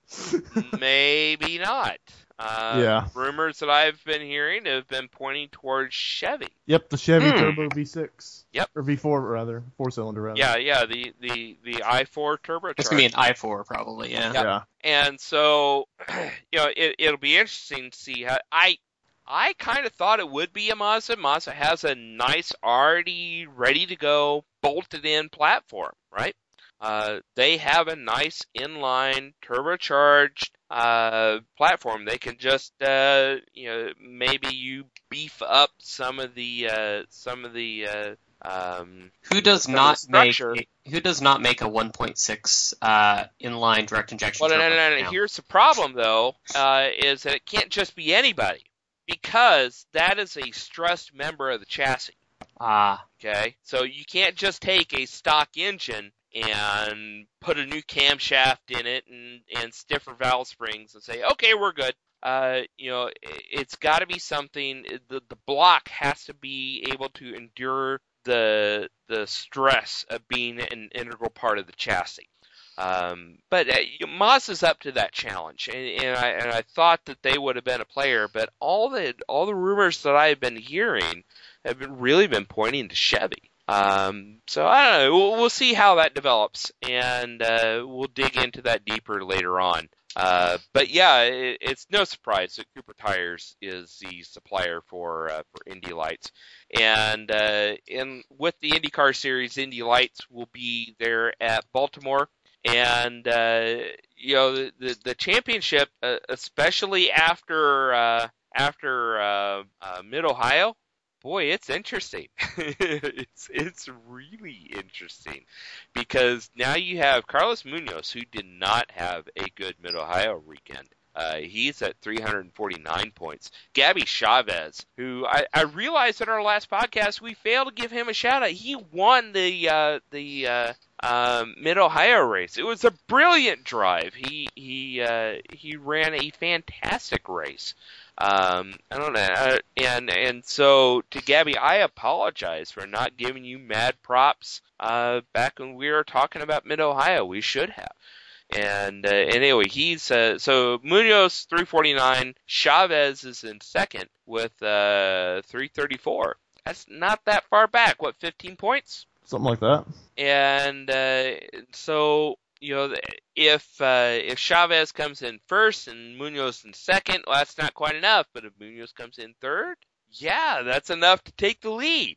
Maybe not. Uh, Yeah. Rumors that I've been hearing have been pointing towards Chevy. Yep, the Chevy Hmm. Turbo V six. Yep. Or V four, rather. Four-cylinder, rather. Yeah, yeah, the, the, the i four turbocharged. It's gonna be an i four probably. Yeah. Yeah. Yeah. And so, you know, it, it'll be interesting to see how. I I kind of thought it would be a Mazda. Mazda has a nice, already ready to go, bolted in platform, right? Uh, they have a nice inline turbocharged uh, platform. They can just, uh, you know, maybe you beef up some of the uh, some of the. Uh, um, Who does Some of not the make structure. who does not make a one point six uh, inline direct injection? Well, no, no, turbo no, no. now? Here's the problem, though, uh, is that it can't just be anybody, because that is a stressed member of the chassis. Ah, Okay, so you can't just take a stock engine and put a new camshaft in it and, and stiffer valve springs and say, okay, we're good. Uh, you know, it- it's got to be something. The the block has to be able to endure the the stress of being an integral part of the chassis. Um, but uh, you know, Mazda's up to that challenge, and, and I and I thought that they would have been a player, but all the all the rumors that I've been hearing have been really been pointing to Chevy. Um, so I don't know. We'll, we'll see how that develops, and uh, we'll dig into that deeper later on. Uh, but yeah, it, it's no surprise that Cooper Tires is the supplier for uh, for Indy Lights, and uh, in with the IndyCar Series, Indy Lights will be there at Baltimore. And uh, you know the the, the championship, uh, especially after uh, after uh, uh, Mid Ohio, boy, it's interesting. it's it's really interesting because now you have Carlos Munoz, who did not have a good Mid Ohio weekend. Uh, he's at three hundred forty-nine points. Gabby Chavez, who I, I realized in our last podcast we failed to give him a shout out. He won the uh, the uh, um, Mid Ohio race. It was a brilliant drive. He he uh, he ran a fantastic race. Um, I don't know, uh, and and so to Gabby, I apologize for not giving you mad props uh, back when we were talking about Mid Ohio. We should have. And, uh, and anyway, he's uh, so Munoz three forty-nine, Chavez is in second with uh, three thirty-four. That's not that far back. What, fifteen points? Something like that. And uh, so you know, if uh, if Chavez comes in first and Munoz in second, well, that's not quite enough. But if Munoz comes in third, yeah, that's enough to take the lead.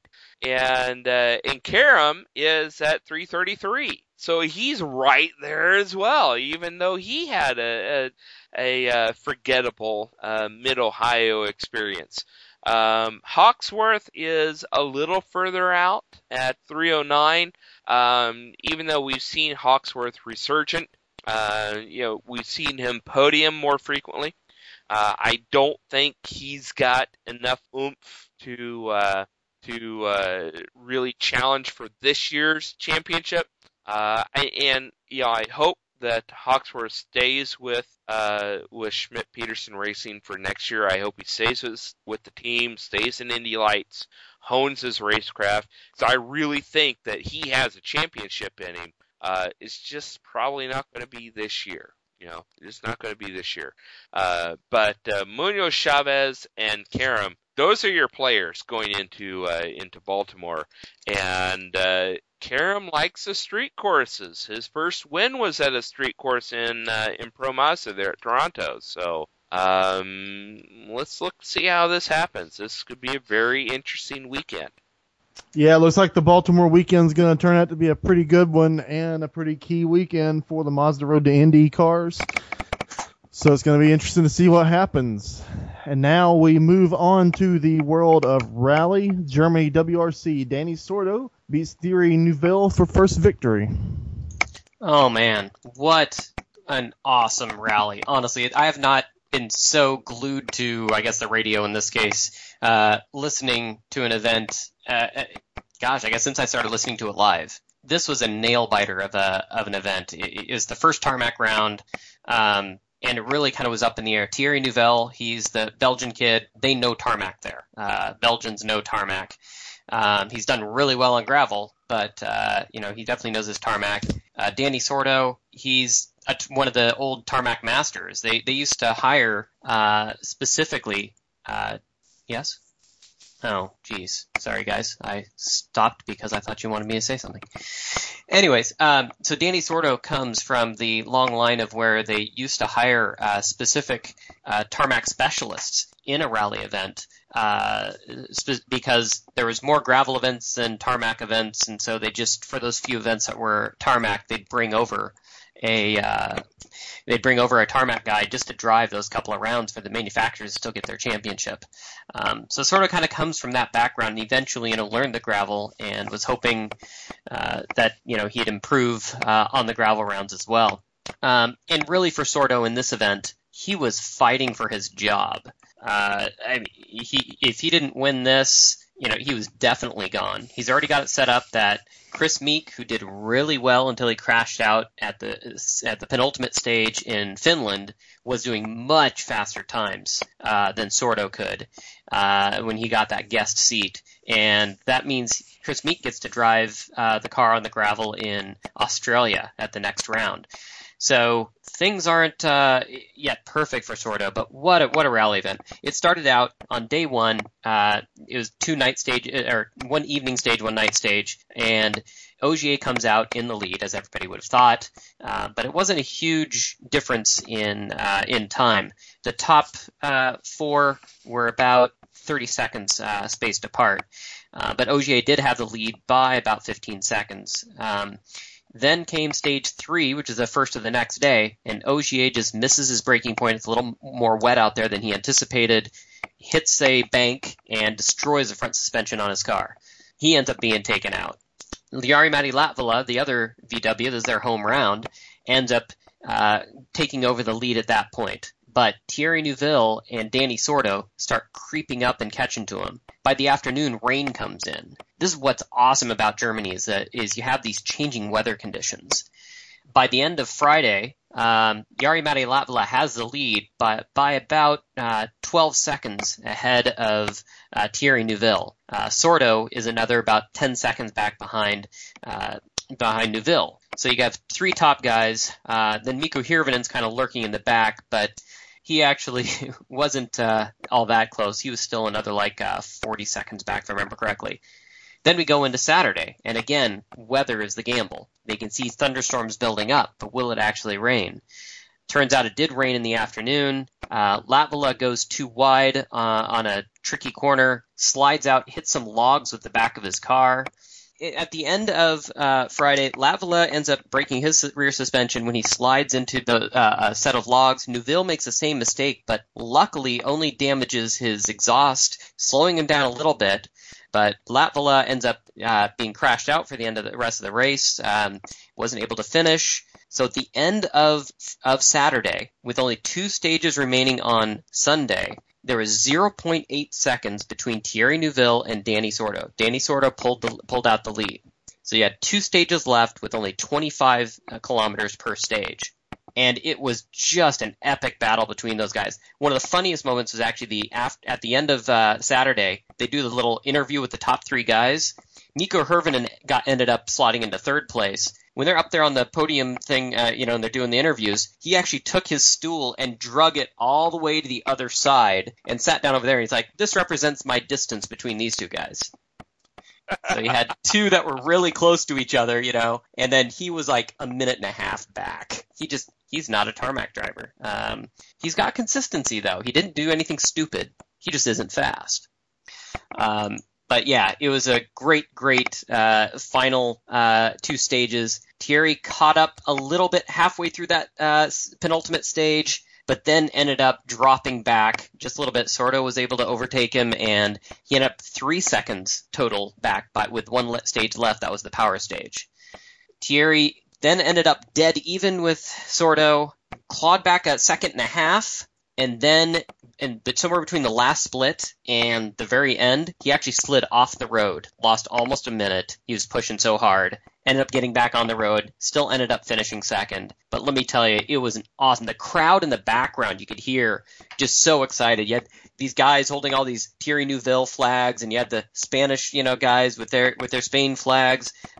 And uh, and Karam is at three thirty-three. So he's right there as well, even though he had a a, a uh, forgettable uh, Mid-Ohio experience. Um, Hawksworth is a little further out at three oh nine. Um, even though we've seen Hawksworth resurgent, uh, you know, we've seen him podium more frequently. Uh, I don't think he's got enough oomph to uh, to uh, really challenge for this year's championship. Uh, and you know, I hope that Hawksworth stays with uh, with Schmidt Peterson Racing for next year. I hope he stays with, with the team, stays in Indy Lights, hones his racecraft. So I really think that he has a championship in him. Uh, it's just probably not going to be this year. You know, it's not going to be this year. Uh, but uh, Munoz, Chavez, and Karam, those are your players going into uh, into Baltimore. And uh, Karam likes the street courses. His first win was at a street course in uh, in Pro Mazda there at Toronto. So um, let's look see how this happens. This could be a very interesting weekend. Yeah, it looks like the Baltimore weekend's going to turn out to be a pretty good one and a pretty key weekend for the Mazda Road to Indy cars. So it's going to be interesting to see what happens. And now we move on to the world of rally. Germany W R C. Danny Sordo beats Thierry Neuville for first victory. Oh man, what an awesome rally. Honestly, I have not been so glued to, I guess, the radio in this case, uh, listening to an event, uh, gosh, I guess since I started listening to it live. This was a nail-biter of a of an event. It, it was the first tarmac round, um, and it really kind of was up in the air. Thierry Neuville, he's the Belgian kid. They know tarmac there. Uh, Belgians know tarmac. Um, he's done really well on gravel, but uh, you know, he definitely knows his tarmac. Uh, Danny Sordo, he's a, one of the old tarmac masters. They they used to hire uh, specifically. Uh, yes. Oh, geez. Sorry, guys. I stopped because I thought you wanted me to say something. Anyways, um, so Danny Sordo comes from the long line of where they used to hire uh, specific uh, tarmac specialists in a rally event uh, sp- because there was more gravel events than tarmac events, and so they just, for those few events that were tarmac, they'd bring over a uh, they'd bring over a tarmac guy just to drive those couple of rounds for the manufacturers to still get their championship. Um, so sort of kind of comes from that background, and eventually, you know, learned the gravel and was hoping uh, that, you know, he'd improve uh, on the gravel rounds as well. Um, and really for Sordo in this event, he was fighting for his job. Uh, I mean, he if he didn't win this, you know, he was definitely gone. He's already got it set up that Chris Meek, who did really well until he crashed out at the at the penultimate stage in Finland, was doing much faster times uh, than Sordo could uh, when he got that guest seat. And that means Chris Meek gets to drive uh, the car on the gravel in Australia at the next round. So things aren't uh, yet perfect for Sordo, but what a, what a rally event. It started out on day one. Uh, it was two night stage, or one evening stage, one night stage, and Ogier comes out in the lead, as everybody would have thought, uh, but it wasn't a huge difference in uh, in time. The top uh, four were about thirty seconds uh, spaced apart, uh, but Ogier did have the lead by about fifteen seconds. Um, Then came stage three, which is the first of the next day, and Ogier just misses his braking point. It's a little more wet out there than he anticipated, hits a bank, and destroys the front suspension on his car. He ends up being taken out. Jari-Matti Latvala, the other V W, this is their home round, ends up uh, taking over the lead at that point. But Thierry Neuville and Danny Sordo start creeping up and catching to him. By the afternoon, rain comes in. This is what's awesome about Germany is that is you have these changing weather conditions. By the end of Friday, um, Jari-Matti Latvala has the lead by, by about uh, twelve seconds ahead of uh, Thierry Neuville. Uh, Sordo is another about ten seconds back behind uh, behind Neuville. So you have three top guys. Uh, then Mikko Hirvonen's kind of lurking in the back, but he actually wasn't uh, all that close. He was still another like uh, forty seconds back, if I remember correctly. Then we go into Saturday, and again, weather is the gamble. They can see thunderstorms building up, but will it actually rain? Turns out it did rain in the afternoon. Uh, Latvala goes too wide uh, on a tricky corner, slides out, hits some logs with the back of his car. At the end of uh, Friday, Latvala ends up breaking his rear suspension when he slides into the uh, a set of logs. Neuville makes the same mistake, but luckily only damages his exhaust, slowing him down a little bit. But Latvala ends up uh, being crashed out for the end of the rest of the race, um, wasn't able to finish. So at the end of of Saturday, with only two stages remaining on Sunday, there was zero point eight seconds between Thierry Neuville and Danny Sordo. Danny Sordo pulled the, pulled out the lead. So you had two stages left with only twenty-five kilometers per stage. And it was just an epic battle between those guys. One of the funniest moments was actually the at the end of uh, Saturday. They do the little interview with the top three guys. Mikko Hirvonen got ended up slotting into third place. When they're up there on the podium thing, uh, you know, and they're doing the interviews, he actually took his stool and drug it all the way to the other side and sat down over there. And he's like, "This represents my distance between these two guys." So he had two that were really close to each other, you know, and then he was like a minute and a half back. He just, he's not a tarmac driver. Um, he's got consistency, though. He didn't do anything stupid. He just isn't fast. Um, but yeah, it was a great, great uh, final uh, two stages. Thierry caught up a little bit halfway through that uh, penultimate stage, but then ended up dropping back just a little bit. Sordo was able to overtake him, and he ended up three seconds total back by, with one le- stage left. That was the power stage. Thierry then ended up dead even with Sordo, clawed back a second and a half, and then and somewhere between the last split and the very end, he actually slid off the road, lost almost a minute. He was pushing so hard. Ended up getting back on the road, still ended up finishing second. But let me tell you, it was an awesome. The crowd in the background, you could hear, just so excited. You had these guys holding all these Thierry Neuville flags, and you had the Spanish, you know, guys with their with their Spain flags.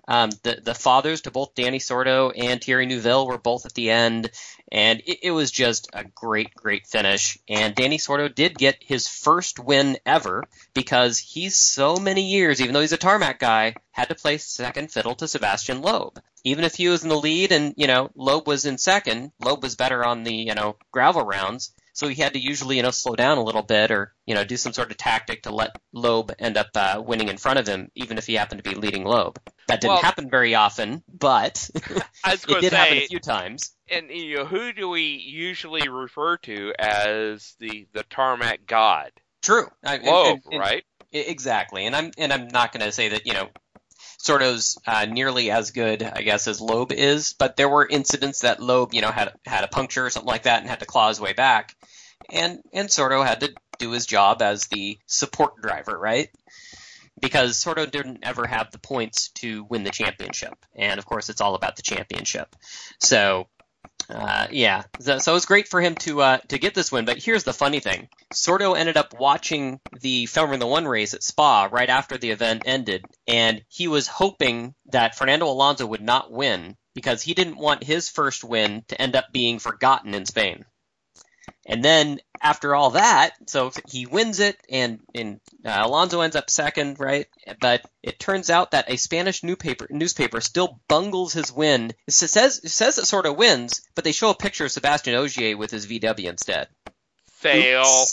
Um, the the fathers to both Danny Sordo and Thierry Neuville were both at the end, and it, it was just a great, great finish. And Danny Sordo did get his first win ever because he's so many years, even though he's a tarmac guy, had to play second fiddle to Sebastian Loeb. Even if he was in the lead and, you know, Loeb was in second, Loeb was better on the, you know, gravel rounds. So he had to usually, you know, slow down a little bit or, you know, do some sort of tactic to let Loeb end up uh, winning in front of him, even if he happened to be leading Loeb. That didn't Well, happen very often, but I was it gonna did say, happen a few times. And you know, who do we usually refer to as the the tarmac god? True. I, Loeb, and, and, and, right? Exactly. And I'm and I'm not going to say that, you know, Sordo's uh, nearly as good, I guess, as Loeb is, but there were incidents that Loeb, you know, had had a puncture or something like that and had to claw his way back. And and Sordo had to do his job as the support driver, right? Because Sordo didn't ever have the points to win the championship. And, of course, it's all about the championship. So, uh, yeah. So, so it was great for him to uh, to get this win. But here's the funny thing. Sordo ended up watching the Formula One race at Spa right after the event ended. And he was hoping that Fernando Alonso would not win because he didn't want his first win to end up being forgotten in Spain. And then after all that, so he wins it, and, and uh, Alonso ends up second, right? But it turns out that a Spanish newspaper newspaper still bungles his win. It says it says it sort of wins, but they show a picture of Sebastian Ogier with his V W instead. Fail.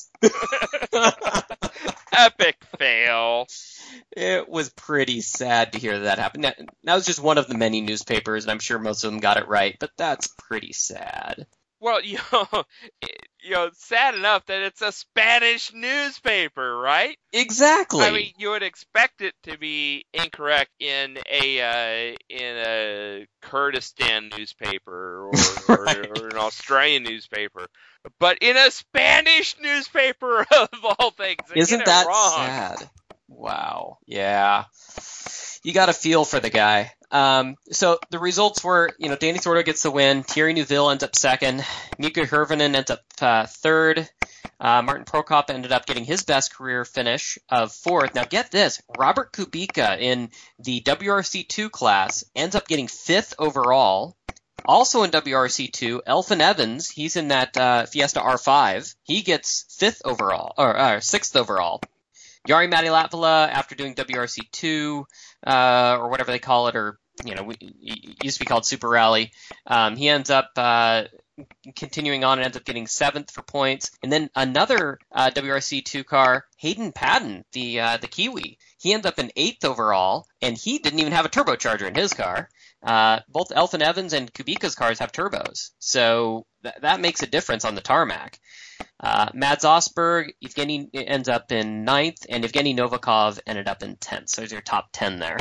Epic fail. It was pretty sad to hear that happen. That, that was just one of the many newspapers, and I'm sure most of them got it right, but that's pretty sad. Well, you know, you know, sad enough that it's a Spanish newspaper, right? Exactly. I mean, you would expect it to be incorrect in a uh, in a Kurdistan newspaper or, right. or, or an Australian newspaper, but in a Spanish newspaper of all things, they isn't get it that wrong. sad? Wow. Yeah. You got to feel for the guy. Um, so the results were, you know, Danny Sordo gets the win. Thierry Neuville ends up second. Mika Hirvonen ends up uh, third. Uh, Martin Prokop ended up getting his best career finish of fourth. Now get this, Robert Kubica in the W R C two class ends up getting fifth overall. Also in W R C two, Elfyn Evans, he's in that uh, Fiesta R five. He gets fifth overall, or uh, sixth overall. Jari-Matti Latvala, after doing W R C two, uh, or whatever they call it, or, you know, it used to be called Super Rally, um, he ends up uh, continuing on and ends up getting seventh for points. And then another uh, W R C two car, Hayden Paddon, the uh, the Kiwi, he ends up in eighth overall, and he didn't even have a turbocharger in his car. Uh, both Elfyn Evans and Kubica's cars have turbos, so th- that makes a difference on the tarmac. Uh, Mads Osberg, Evgeny ends up in ninth, and Evgeny Novikov ended up in tenth. So there's your top ten there.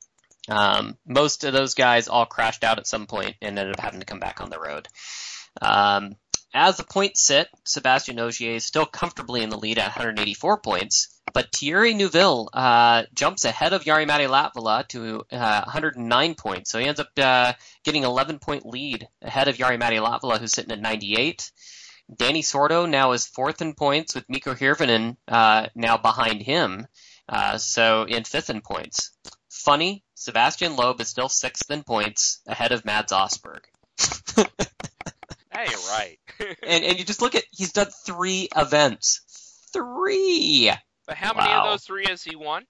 Um, most of those guys all crashed out at some point and ended up having to come back on the road. Um, as the points sit, Sebastian Ogier is still comfortably in the lead at one hundred eighty-four points, but Thierry Neuville uh, jumps ahead of Jari-Matti Latvala to uh, one hundred nine points. So he ends up uh, getting an eleven-point lead ahead of Jari-Matti Latvala, who's sitting at ninety-eight. Danny Sordo now is fourth in points, with Mikko Hirvonen uh, now behind him, uh, so in fifth in points. Funny, Sebastian Loeb is still sixth in points, ahead of Mads Osberg. Hey, you're right. and and you just look at, he's done three events. Three! But how many Wow. of those three has he won?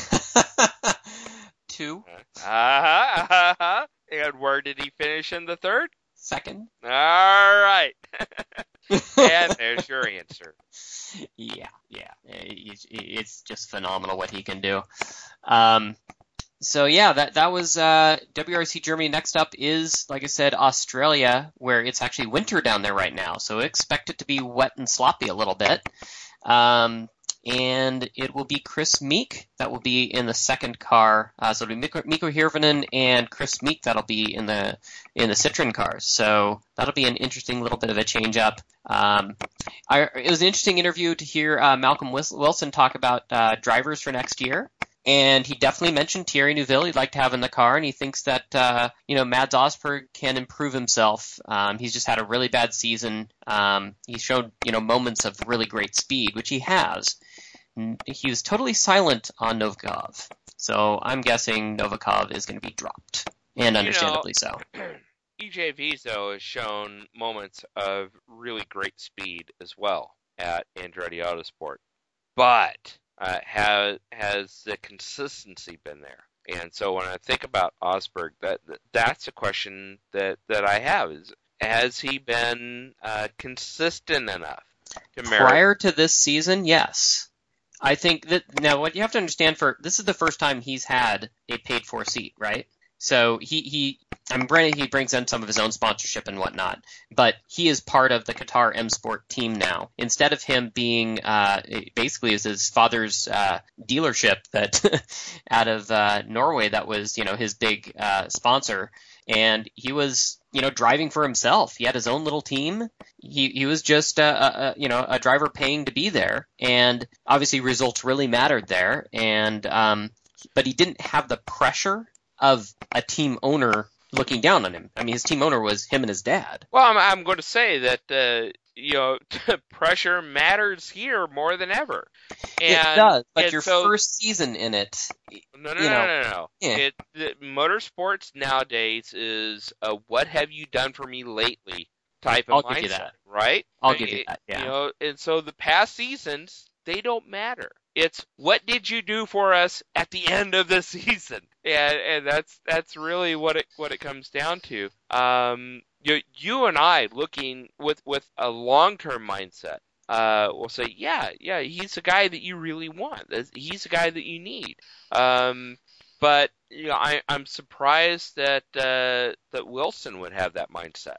Two. Uh-huh, uh-huh. And where did he finish in the third? Second. All right. And there's your answer. Yeah, yeah. It's, it's just phenomenal what he can do. Um, so yeah, that that was uh, W R C Germany. Next up is, like I said, Australia, where it's actually winter down there right now. So expect it to be wet and sloppy a little bit. Um, and it will be Chris Meek that will be in the second car. Uh, so it'll be Mikko, Mikko Hirvonen and Chris Meek that'll be in the in the Citroen cars. So that'll be an interesting little bit of a change up. Um, I, it was an interesting interview to hear uh, Malcolm Wilson talk about uh, drivers for next year. And he definitely mentioned Thierry Neuville he'd like to have in the car, and he thinks that, uh, you know, Mads Osberg can improve himself. Um, he's just had a really bad season. Um, he showed, you know, moments of really great speed, which he has. He was totally silent on Novikov. So I'm guessing Novikov is going to be dropped, and understandably you know, so. E J V's, though, has shown moments of really great speed as well at Andretti Autosport. But uh, has, has the consistency been there? And so when I think about Osberg, that that's a question that, that I have. Is has he been uh, consistent enough to merit? Prior to this season, yes. I think that now what you have to understand for this is the first time he's had a paid for seat, right? So he, he I mean, Brandon, he brings in some of his own sponsorship and whatnot, but he is part of the Qatar M Sport team now. Instead of him being uh, basically is his father's uh, dealership that out of uh, Norway that was, you know, his big uh, sponsor, and he was, you know, driving for himself. He had his own little team. He he was just a, a you know a driver paying to be there, and obviously results really mattered there. And um, but he didn't have the pressure of a team owner looking down on him. I mean, his team owner was him and his dad. Well, I'm, I'm going to say that, uh, you know, pressure matters here more than ever. And, it does, but your so, first season in it, no, no, you no, know, no, no, no. Yeah. It, the, motorsports nowadays is a what have you done for me lately type of I'll mindset, give you that. right? I'll I, give you that, yeah. You know, and so the past seasons, they don't matter. It's what did you do for us at the end of the season, and and that's that's really what it what it comes down to. Um, you you and I looking with with a long term mindset, uh, will say yeah yeah he's the guy that you really want. He's the guy that you need. Um, but you know I I'm surprised that uh, that Wilson would have that mindset.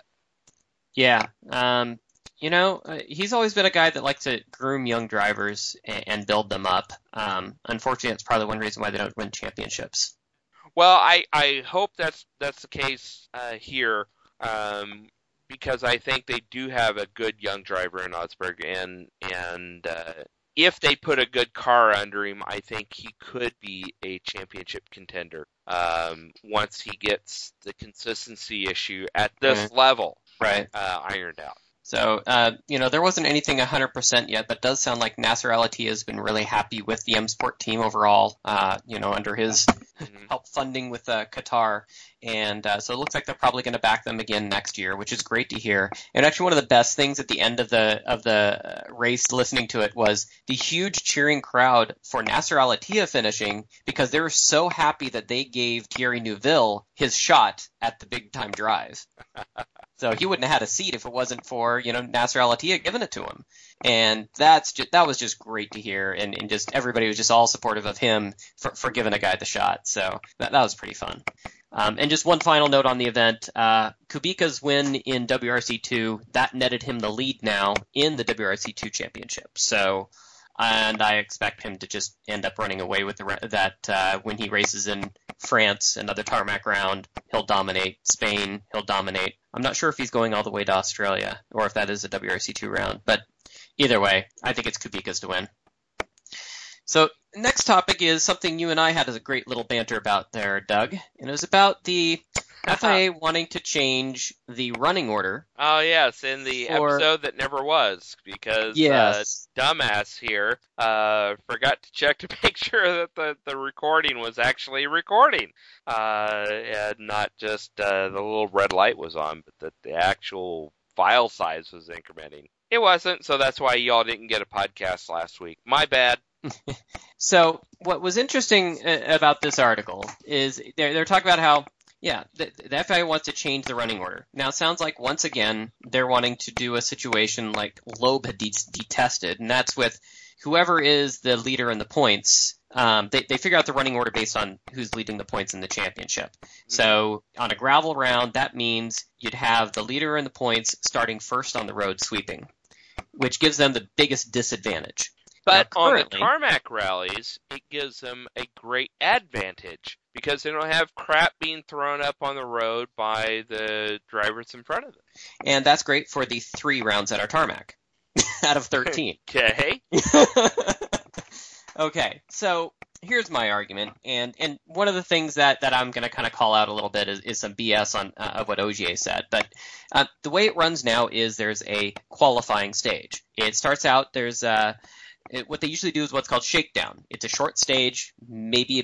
Yeah. Um, You know, uh, he's always been a guy that likes to groom young drivers and, and build them up. Um, unfortunately, that's probably one reason why they don't win championships. Well, I, I hope that's that's the case uh, here, um, because I think they do have a good young driver in Osberg, and and uh, if they put a good car under him, I think he could be a championship contender um, once he gets the consistency issue at this Mm-hmm. level Right. uh, ironed out. So, uh, you know, there wasn't anything one hundred percent yet, but it does sound like Nasser Al-Attiyah has been really happy with the M Sport team overall, uh, you know, under his Mhm. help funding with uh, Qatar. And uh, so it looks like they're probably going to back them again next year, which is great to hear. And actually, one of the best things at the end of the of the race, listening to it, was the huge cheering crowd for Nasser Al-Attiyah finishing, because they were so happy that they gave Thierry Neuville his shot at the big time drive. So he wouldn't have had a seat if it wasn't for, you know, Nasser Al-Attiyah giving it to him. And that's just, that was just great to hear. And, and just everybody was just all supportive of him for, for giving a guy the shot. So that, that was pretty fun. Um, and just one final note on the event, uh, Kubica's win in W R C two, that netted him the lead now in the W R C two championship. So, and I expect him to just end up running away with the, that uh, when he races in France, another tarmac round, he'll dominate. Spain, he'll dominate. I'm not sure if he's going all the way to Australia or if that is a W R C two round, but either way, I think it's Kubica's to win. So next topic is something you and I had a great little banter about there, Doug, and it was about the F I A wanting to change the running order. Oh, yes, in the For- episode that never was, because Yes. uh, dumbass here uh, forgot to check to make sure that the, the recording was actually recording, uh, and not just uh, the little red light was on, but that the actual file size was incrementing. It wasn't, so that's why y'all didn't get a podcast last week. My bad. So what was interesting uh, about this article is they're, they're talking about how, yeah, the, the F I A wants to change the running order. Now, it sounds like, once again, they're wanting to do a situation like Loeb had de- detested, and that's with whoever is the leader in the points. Um, they, they figure out the running order based on who's leading the points in the championship. So on a gravel round, that means you'd have the leader in the points starting first on the road sweeping, which gives them the biggest disadvantage. But Now, on the currently- tarmac rallies, it gives them a great advantage because they don't have crap being thrown up on the road by the drivers in front of them. And that's great for the three rounds that are tarmac out of thirteen. Okay. Okay, so here's my argument, and, and one of the things that, that I'm going to kind of call out a little bit is, is some B S on uh, of what Ogier said. But uh, the way it runs now is there's a qualifying stage. It starts out, there's uh, it, what they usually do is what's called shakedown. It's a short stage, maybe about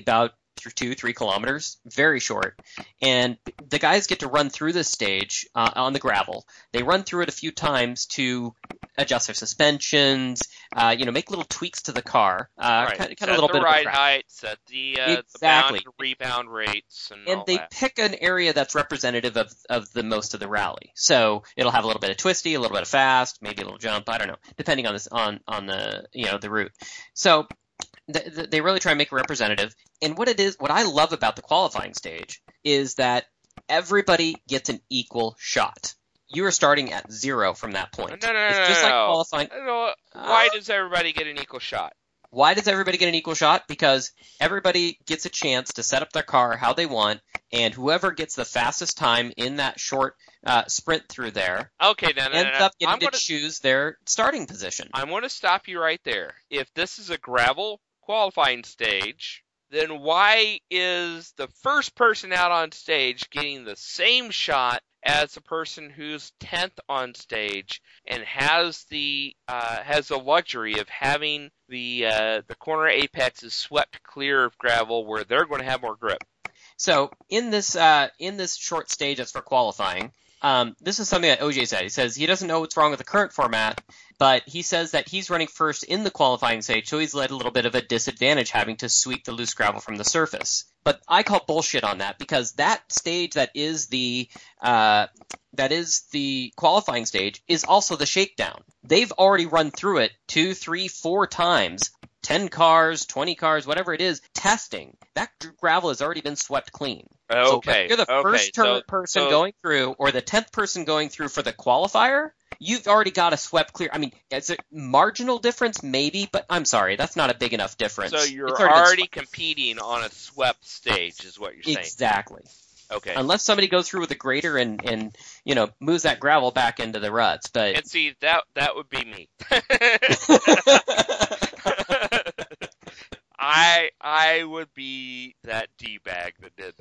through two, three kilometers, very short. And the guys get to run through this stage uh, on the gravel. They run through it a few times to adjust their suspensions, uh, you know, make little tweaks to the car, uh, right. kind, kind set of a little the bit ride of a track. height, set the, uh, Exactly. the bound and rebound rates, and, And all they that. pick an area that's representative of, of the most of the rally. So it'll have a little bit of twisty, a little bit of fast, maybe a little jump, I don't know, depending on this on, on the you know the route. So th- th- they really try and make it representative. And what it is, what I love about the qualifying stage is that everybody gets an equal shot. You are starting at zero from that point. No, no, no, it's no, just no, like no. qualifying. I don't know, why Uh, does everybody get an equal shot? Why does everybody get an equal shot? Because everybody gets a chance to set up their car how they want, and whoever gets the fastest time in that short uh, sprint through there Okay, no, no, no, ends no. up getting I'm to gonna, choose their starting position. I'm going to stop you right there. If this is a gravel qualifying stage, then why is the first person out on stage getting the same shot as the person who's tenth on stage and has the uh, has the luxury of having the uh, the corner apexes swept clear of gravel where they're going to have more grip? So in this uh, in this short stage that's for qualifying, um, this is something that O J said. He says he doesn't know what's wrong with the current format, but he says that he's running first in the qualifying stage, so he's at a little bit of a disadvantage having to sweep the loose gravel from the surface. But I call bullshit on that, because that stage that is the uh, that is the qualifying stage is also the shakedown. They've already run through it two, three, four times. ten cars, twenty cars, whatever it is, testing. That gravel has already been swept clean. So Okay, if you're the okay, first turn so- person so- going through, or the tenth person going through for the qualifier, you've already got a swept clear. I mean, it's a marginal difference, maybe, but I'm sorry, that's not a big enough difference. So you're It's already, been swept. competing on a swept stage, is what you're saying. Exactly. Okay. Unless somebody goes through with a grader and, and you know moves that gravel back into the ruts, but And see, that that would be me. I I would be that D-bag that did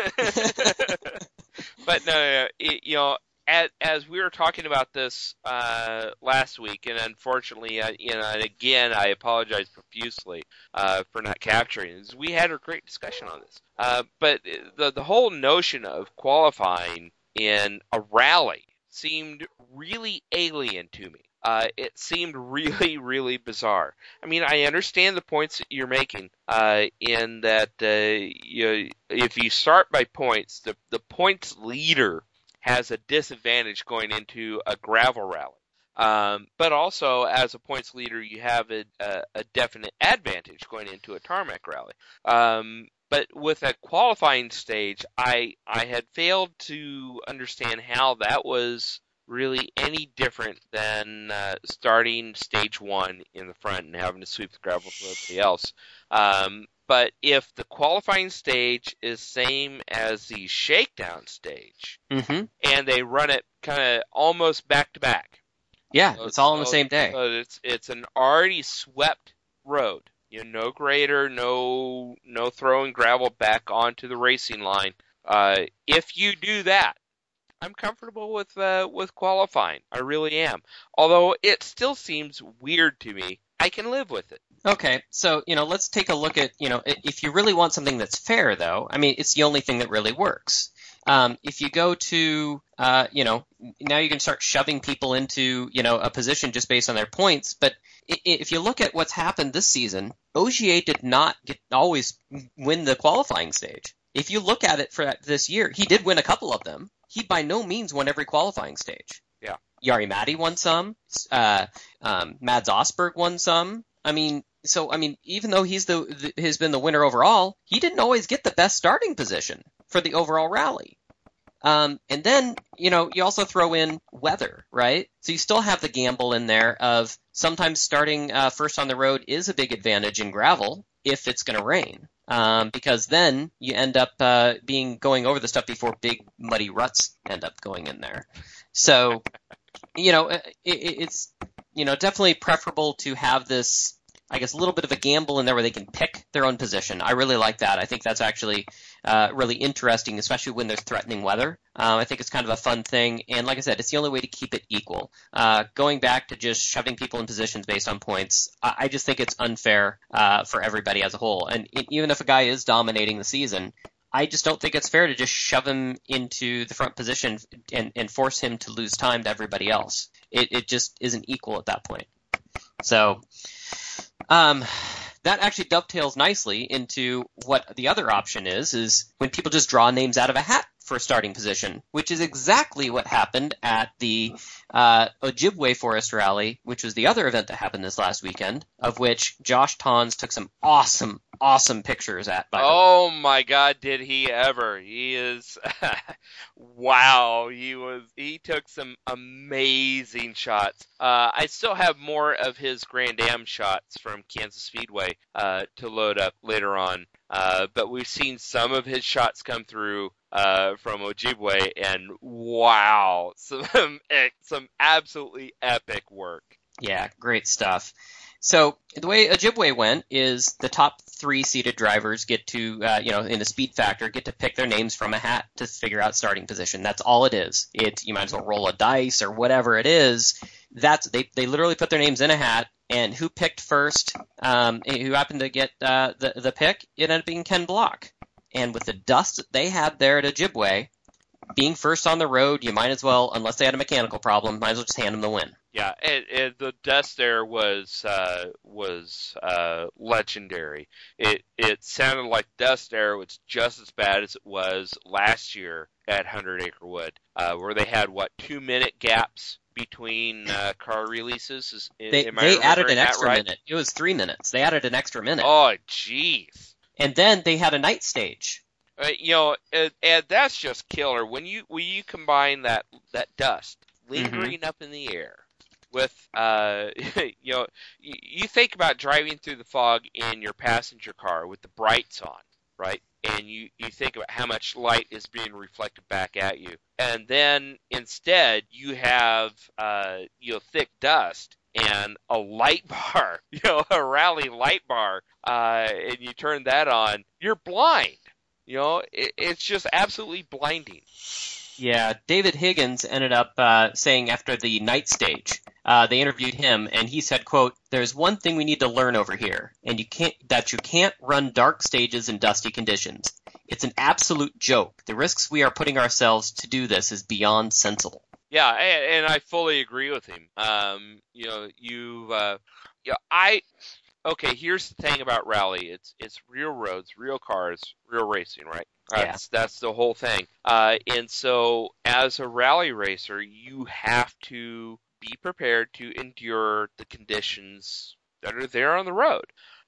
that. But no, no, no it, you know, as, as we were talking about this uh, last week, and unfortunately, uh, you know, and again, I apologize profusely uh, for not capturing this. We had a great discussion on this. Uh, but the the whole notion of qualifying in a rally seemed really alien to me. Uh, it seemed really, really bizarre. I mean, I understand the points that you're making uh, in that uh, you, if you start by points, the, the points leader has a disadvantage going into a gravel rally. Um, but also, as a points leader, you have a, a, a definite advantage going into a tarmac rally. Um, but with a qualifying stage, I I had failed to understand how that was really any different than uh, starting stage one in the front and having to sweep the gravel for everybody else. Um, but if the qualifying stage is same as the shakedown stage, mm-hmm. and they run it kind of almost back to back, yeah, so, it's all on the so- same day. so it's it's an already swept road. You know, no grader, no no throwing gravel back onto the racing line. Uh, if you do that, I'm comfortable with uh, with qualifying. I really am. Although it still seems weird to me. I can live with it. Okay, so, you know, let's take a look at, you know, i- if you really want something that's fair, though, I mean, it's the only thing that really works. Um, if you go to, uh, you know, now you can start shoving people into, you know, a position just based on their points. But i- i- if you look at what's happened this season, Ogier did not get, always win the qualifying stage. If you look at it for this year, he did win a couple of them. He by no means won every qualifying stage. Yeah. Jari Matti won some. Uh, um, Mads Osberg won some. I mean, so I mean, even though he's the, the has been the winner overall, he didn't always get the best starting position for the overall rally. Um, and then, you know, you also throw in weather, right? So you still have the gamble in there of sometimes starting uh, first on the road is a big advantage in gravel if it's going to rain. Um, because then you end up uh, being going over the stuff before big muddy ruts end up going in there. So, you know, it, it's, you know, definitely preferable to have this, I guess, a little bit of a gamble in there where they can pick their own position. I really like that. I think that's actually uh, really interesting, especially when there's threatening weather. Um, I think it's kind of a fun thing. And like I said, it's the only way to keep it equal. Uh, going back to just shoving people in positions based on points, I, I just think it's unfair uh, for everybody as a whole. And it, even if a guy is dominating the season, I just don't think it's fair to just shove him into the front position and, and force him to lose time to everybody else. It, it just isn't equal at that point. So um, that actually dovetails nicely into what the other option is, is when people just draw names out of a hat for a starting position, which is exactly what happened at the uh, Ojibwe Forest Rally, which was the other event that happened this last weekend, of which Josh Tons took some awesome, awesome pictures at. By oh my God, did he ever? He is, wow, he was, he took some amazing shots. Uh, I still have more of his Grand Am shots from Kansas Speedway uh, to load up later on. Uh, but we've seen some of his shots come through uh, from Ojibwe, and wow, some some absolutely epic work. Yeah, great stuff. So the way Ojibwe went is the top three seeded drivers get to, uh, you know, in the speed factor, get to pick their names from a hat to figure out starting position. That's all it is. It you might as well roll a dice or whatever it is. That's they they literally put their names in a hat. And who picked first, um, who happened to get uh, the, the pick, it ended up being Ken Block. And with the dust that they had there at Ojibwe, being first on the road, you might as well, unless they had a mechanical problem, might as well just hand them the win. Yeah, it, it, the dust there was uh, was uh, legendary. It it sounded like dust there was just as bad as it was last year at Hundred Acre Wood, uh, where they had what two minute gaps between uh, car releases. Is, they am I they added an that extra right? minute. It was three minutes. They added an extra minute. Oh, jeez. And then they had a night stage. Uh, you know, and, and that's just killer. When you when you combine that that dust lingering Mm-hmm. up in the air with, uh, you know, you, you think about driving through the fog in your passenger car with the brights on, right? And you, you think about how much light is being reflected back at you. And then instead you have, uh, you know, thick dust and a light bar, you know, a rally light bar, uh, and you turn that on, you're blind. You know, it, it's just absolutely blinding. Yeah, David Higgins ended up uh, saying after the night stage, uh, they interviewed him, and he said, quote, "There's one thing we need to learn over here, and you can't that you can't run dark stages in dusty conditions. It's an absolute joke. The risks we are putting ourselves to do this is beyond sensible." Yeah, and, and I fully agree with him. Um, you know, you, uh, you know, I. Okay, here's the thing about rally. It's it's real roads, real cars, real racing, right? That's Yeah. that's the whole thing. Uh, and so, as a rally racer, you have to be prepared to endure the conditions that are there on the road.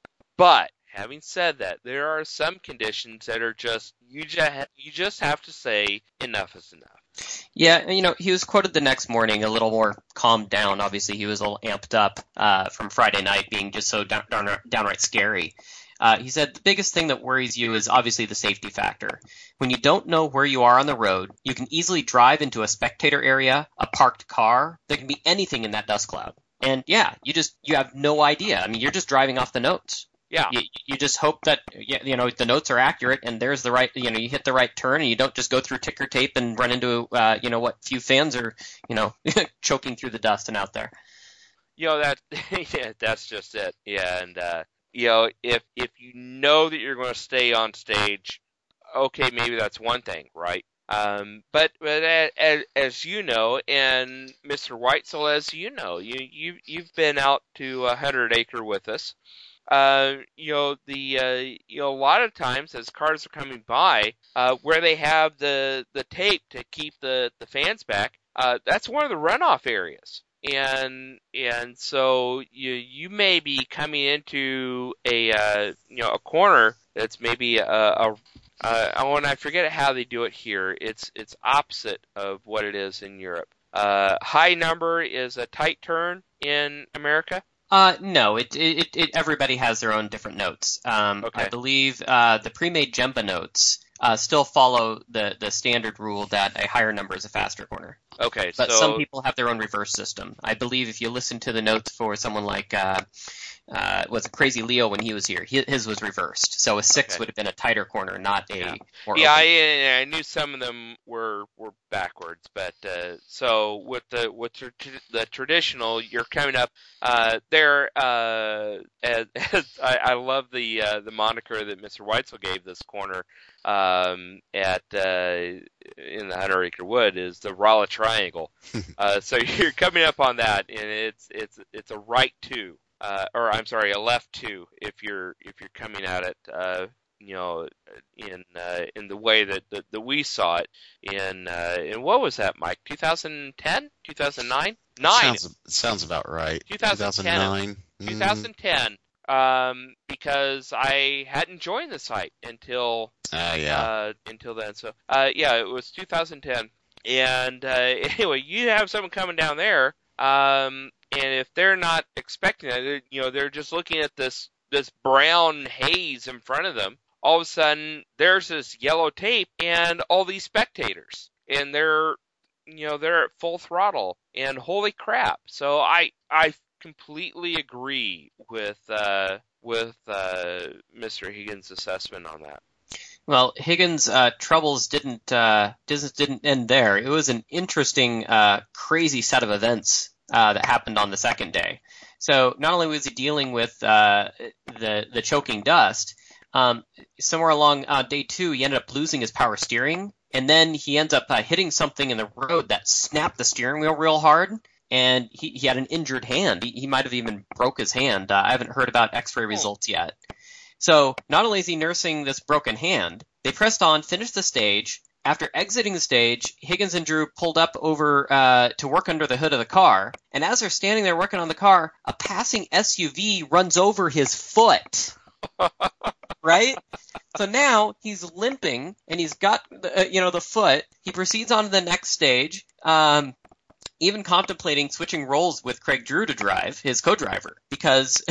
But having said that, there are some conditions that are just you just you just have to say enough is enough. Yeah, and, you know, he was quoted the next morning a little more calmed down. Obviously, he was a little amped up uh, from Friday night being just so down, down, downright scary. Uh, he said the biggest thing that worries you is obviously the safety factor. When you don't know where you are on the road, you can easily drive into a spectator area, a parked car. There can be anything in that dust cloud. And yeah, you just you have no idea. I mean, you're just driving off the notes. Yeah. You, you just hope that, you know, the notes are accurate and there's the right, you know, you hit the right turn and you don't just go through ticker tape and run into, uh, you know, what few fans are, you know, choking through the dust and out there. You know, that yeah, that's just it. Yeah, and uh, you know, if if you know that you're going to stay on stage, okay, maybe that's one thing, right? Um, but but as, as you know, and Mister Weitzel, as you know, you you you've been out to a Hundred Acre with us. Uh, you know the uh, you know a lot of times as cars are coming by, uh, where they have the the tape to keep the the fans back, uh, that's one of the runoff areas. And and so you you may be coming into a uh, you know a corner that's maybe a, a uh, oh, and I forget how they do it here. It's it's opposite of what it is in Europe. Uh, high number is a tight turn in America. Uh, no, it, it, it, everybody has their own different notes. Um, Okay. I believe, uh, the pre-made Jemba notes, uh, still follow the, the standard rule that a higher number is a faster corner. Okay, But so some people have their own reverse system. I believe if you listen to the notes for someone like, uh, uh, was Crazy Leo when he was here. He, his was reversed, so a six Okay. would have been a tighter corner, not a Yeah. more Yeah, open. I, I knew some of them were were backwards, but uh, so with the with the, the traditional, you're coming up uh, there. Uh, as, as I, I love the uh, the moniker that Mister Weitzel gave this corner um, at uh, in the Hundred Acre Wood is the Rolla Triangle. uh, so you're coming up on that, and it's it's it's a right two. Uh, or I'm sorry, a left two if you're if you're coming at it, uh, you know, in uh, in the way that, that, that we saw it in uh, in what was that, Mike? twenty ten, two thousand nine, nine, Sounds, sounds about right. two thousand ten. two thousand nine. two thousand ten. Um, because I hadn't joined the site until Ah, yeah. uh, until then. So uh, yeah, it was two thousand ten. And uh, anyway, you have someone coming down there. Um, And if they're not expecting it, you know, they're just looking at this this brown haze in front of them. All of a sudden, there's this yellow tape and all these spectators, and they're, you know, they're at full throttle. And holy crap! So I I completely agree with uh, with uh, Mister Higgins' assessment on that. Well, Higgins' uh, troubles didn't uh, didn't didn't end there. It was an interesting, uh, crazy set of events uh, that happened on the second day. So not only was he dealing with uh, the the choking dust, um, somewhere along uh, day two, he ended up losing his power steering, and then he ends up uh, hitting something in the road that snapped the steering wheel real hard. And he, he had an injured hand. He, he might have even broke his hand. Uh, I haven't heard about X-ray results yet. So not only is he nursing this broken hand, they pressed on, finished the stage. After exiting the stage, Higgins and Drew pulled up over uh, to work under the hood of the car. And as they're standing there working on the car, a passing S U V runs over his foot. Right? So now he's limping, and he's got uh, you know the foot. He proceeds on to the next stage. Um, even contemplating switching roles with Craig Drew to drive, his co-driver, because,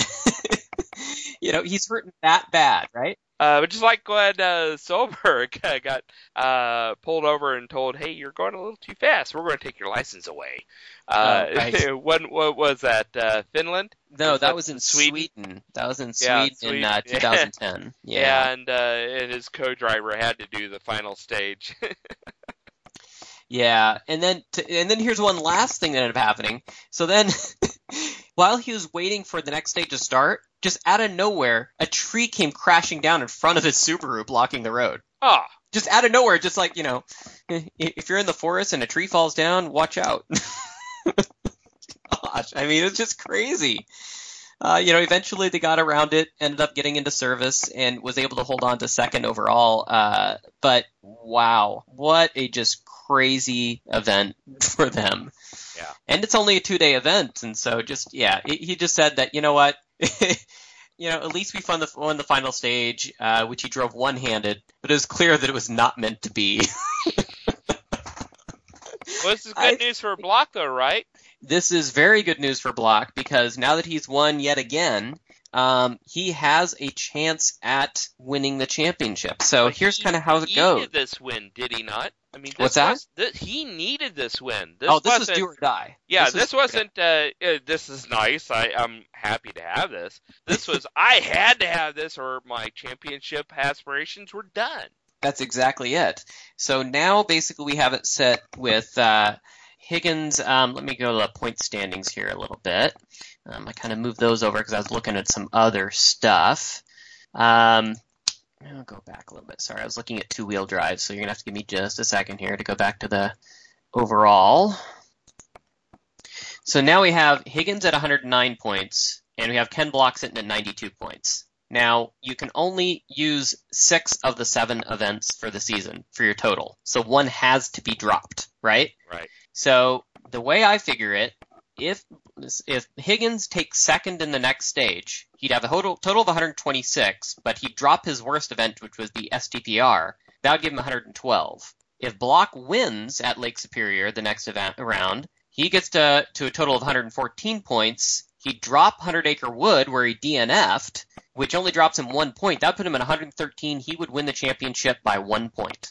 you know, he's hurting that bad, right? Uh, but just like when uh, Solberg got uh, pulled over and told, hey, you're going a little too fast. We're going to take your license away. Uh, Oh, right. when, what was that, uh, Finland? No, Was that that was in Sweden? Sweden. That was in Yeah, Sweden in uh, Sweden. twenty ten. Yeah. And, uh, and his co-driver had to do the final stage. Yeah, and then to, and then here's one last thing that ended up happening. So then, while he was waiting for the next stage to start, just out of nowhere, a tree came crashing down in front of his Subaru, blocking the road. Ah, Just out of nowhere, just like, you know, if you're in the forest and a tree falls down, watch out. Gosh, I mean, it's just crazy. Uh, you know, eventually they got around it, ended up getting into service, and was able to hold on to second overall. Uh, but wow, what a just crazy event for them. Yeah. And it's only a two-day event, and so just, yeah, he he just said that, you know what, you know, at least we won the, won the final stage, uh, which he drove one-handed, but it was clear that it was not meant to be. well, this is good I- news for Block, though, right? This is very good news for Block, because now that he's won yet again, um, he has a chance at winning the championship. So But here's he kind of how it needed goes. this win, did he not? I mean, this What's that? Was, this, he needed this win. This Oh, this was wasn't, do or die. Yeah, This was- this, wasn't. Uh, uh, this is nice. I, I'm happy to have this. This was. I had to have this, or my championship aspirations were done. That's exactly it. So now basically we have it set with uh, Higgins. Um, let me go to the point standings here a little bit. Um, I kind of moved those over because I was looking at some other stuff. Um, I'll go back a little bit. Sorry, I was looking at two-wheel drive, so you're going to have to give me just a second here to go back to the overall. So now we have Higgins at one hundred nine points, and we have Ken Block sitting at ninety-two points. Now, you can only use six of the seven events for the season for your total. So one has to be dropped, right? Right. So the way I figure it, if if Higgins takes second in the next stage, he'd have a total, total of one hundred twenty-six, but he'd drop his worst event, which was the S T P R. That would give him one hundred twelve. If Block wins at Lake Superior the next event round, he gets to, to a total of one hundred fourteen points. He'd drop Hundred Acre Wood, where he D N F'd, which only drops him one point. That would put him at one hundred thirteen. He would win the championship by one point.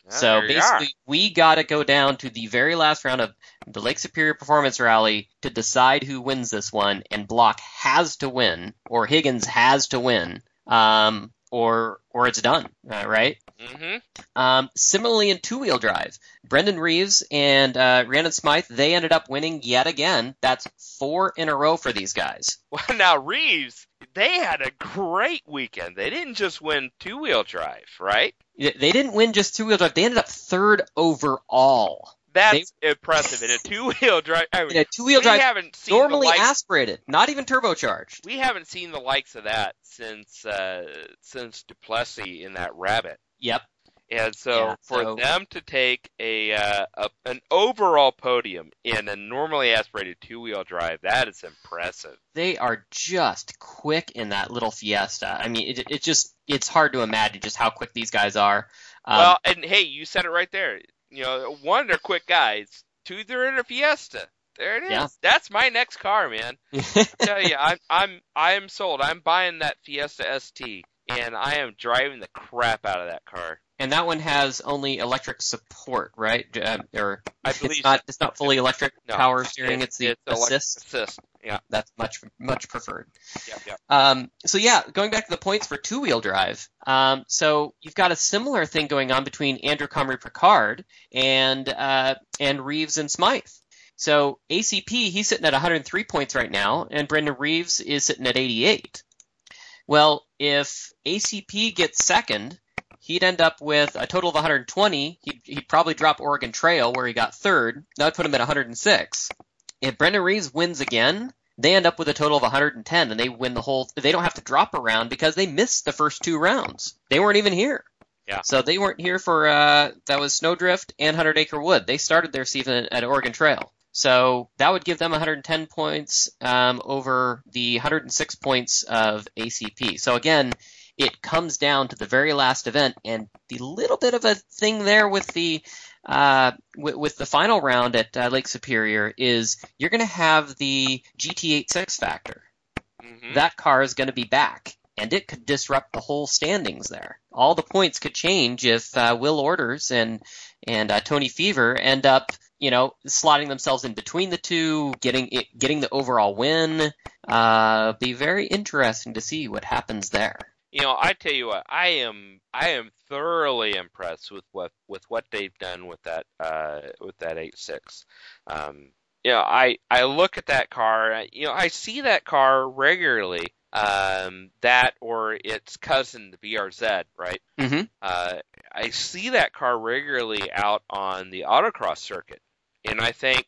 So there you basically, are. we got to go down to the very last round of the Lake Superior Performance Rally to decide who wins this one, and Block has to win, or Higgins has to win, um, or or it's done, uh, right? Mm-hmm. Um, similarly, in two-wheel drive, Brendan Reeves and uh, Rhiannon Smythe, they ended up winning yet again. That's four in a row for these guys. Well, now Reeves, they had a great weekend. They didn't just win two-wheel drive, right? They didn't win just two-wheel drive. They ended up third overall. That's they, impressive in a two-wheel drive. I mean, in a two-wheel we drive, haven't seen normally the likes, aspirated, not even turbocharged. We haven't seen the likes of that since uh, since Duplessis in that Rabbit. Yep. And so Yeah, for so- them to take a, uh, a an overall podium in a normally aspirated two-wheel drive, that is impressive. They are just quick in that little Fiesta. I mean, it, it just it's hard to imagine just how quick these guys are. Um, Well, and hey, you said it right there. You know, one, they're quick guys. Two, they're in a Fiesta. There it is. Yeah. That's my next car, man. I tell you, I'm I'm I'm sold. I'm buying that Fiesta S T, and I am driving the crap out of that car. and that one has only electric support, right? Uh, or I believe it's not so. it's not fully electric No, power steering. It's, the electric assist. assist. Yeah, That's much much preferred. yeah, yeah. Um, so yeah, going back to the points for two-wheel drive. Um, so you've got a similar thing going on between Andrew Comrie Picard and uh, and Reeves and Smythe. So A C P, he's sitting at one hundred three points right now, and Brendan Reeves is sitting at eighty-eight. Well, if A C P gets second, he'd end up with a total of one hundred twenty. He'd, he'd probably drop Oregon Trail, where he got third. That would put him at one hundred six. If Brendan Reeves wins again, they end up with a total of one hundred ten, and they win the whole. They don't have to drop a round because they missed the first two rounds. They weren't even here. Yeah. So they weren't here for uh, that was Snowdrift and Hundred Acre Wood. They started their season at Oregon Trail. So that would give them one hundred ten points um, over the one hundred six points of A C P. So again, it comes down to the very last event, and the little bit of a thing there with the uh, with, with the final round at uh, Lake Superior is you're going to have the G T eighty-six factor. Mm-hmm. That car is going to be back, and it could disrupt the whole standings there. All the points could change if uh, Will Orders and and uh, Tony Fever end up, you know, slotting themselves in between the two, getting it, getting the overall win. Uh, be very interesting to see what happens there. You know, I tell you what, I am I am thoroughly impressed with what with what they've done with that uh, with that eight six. Um, you know, I I look at that car. You know, I see that car regularly. Um, that or its cousin, the B R Z, right? Mm-hmm. Uh, I see that car regularly out on the autocross circuit, and I think,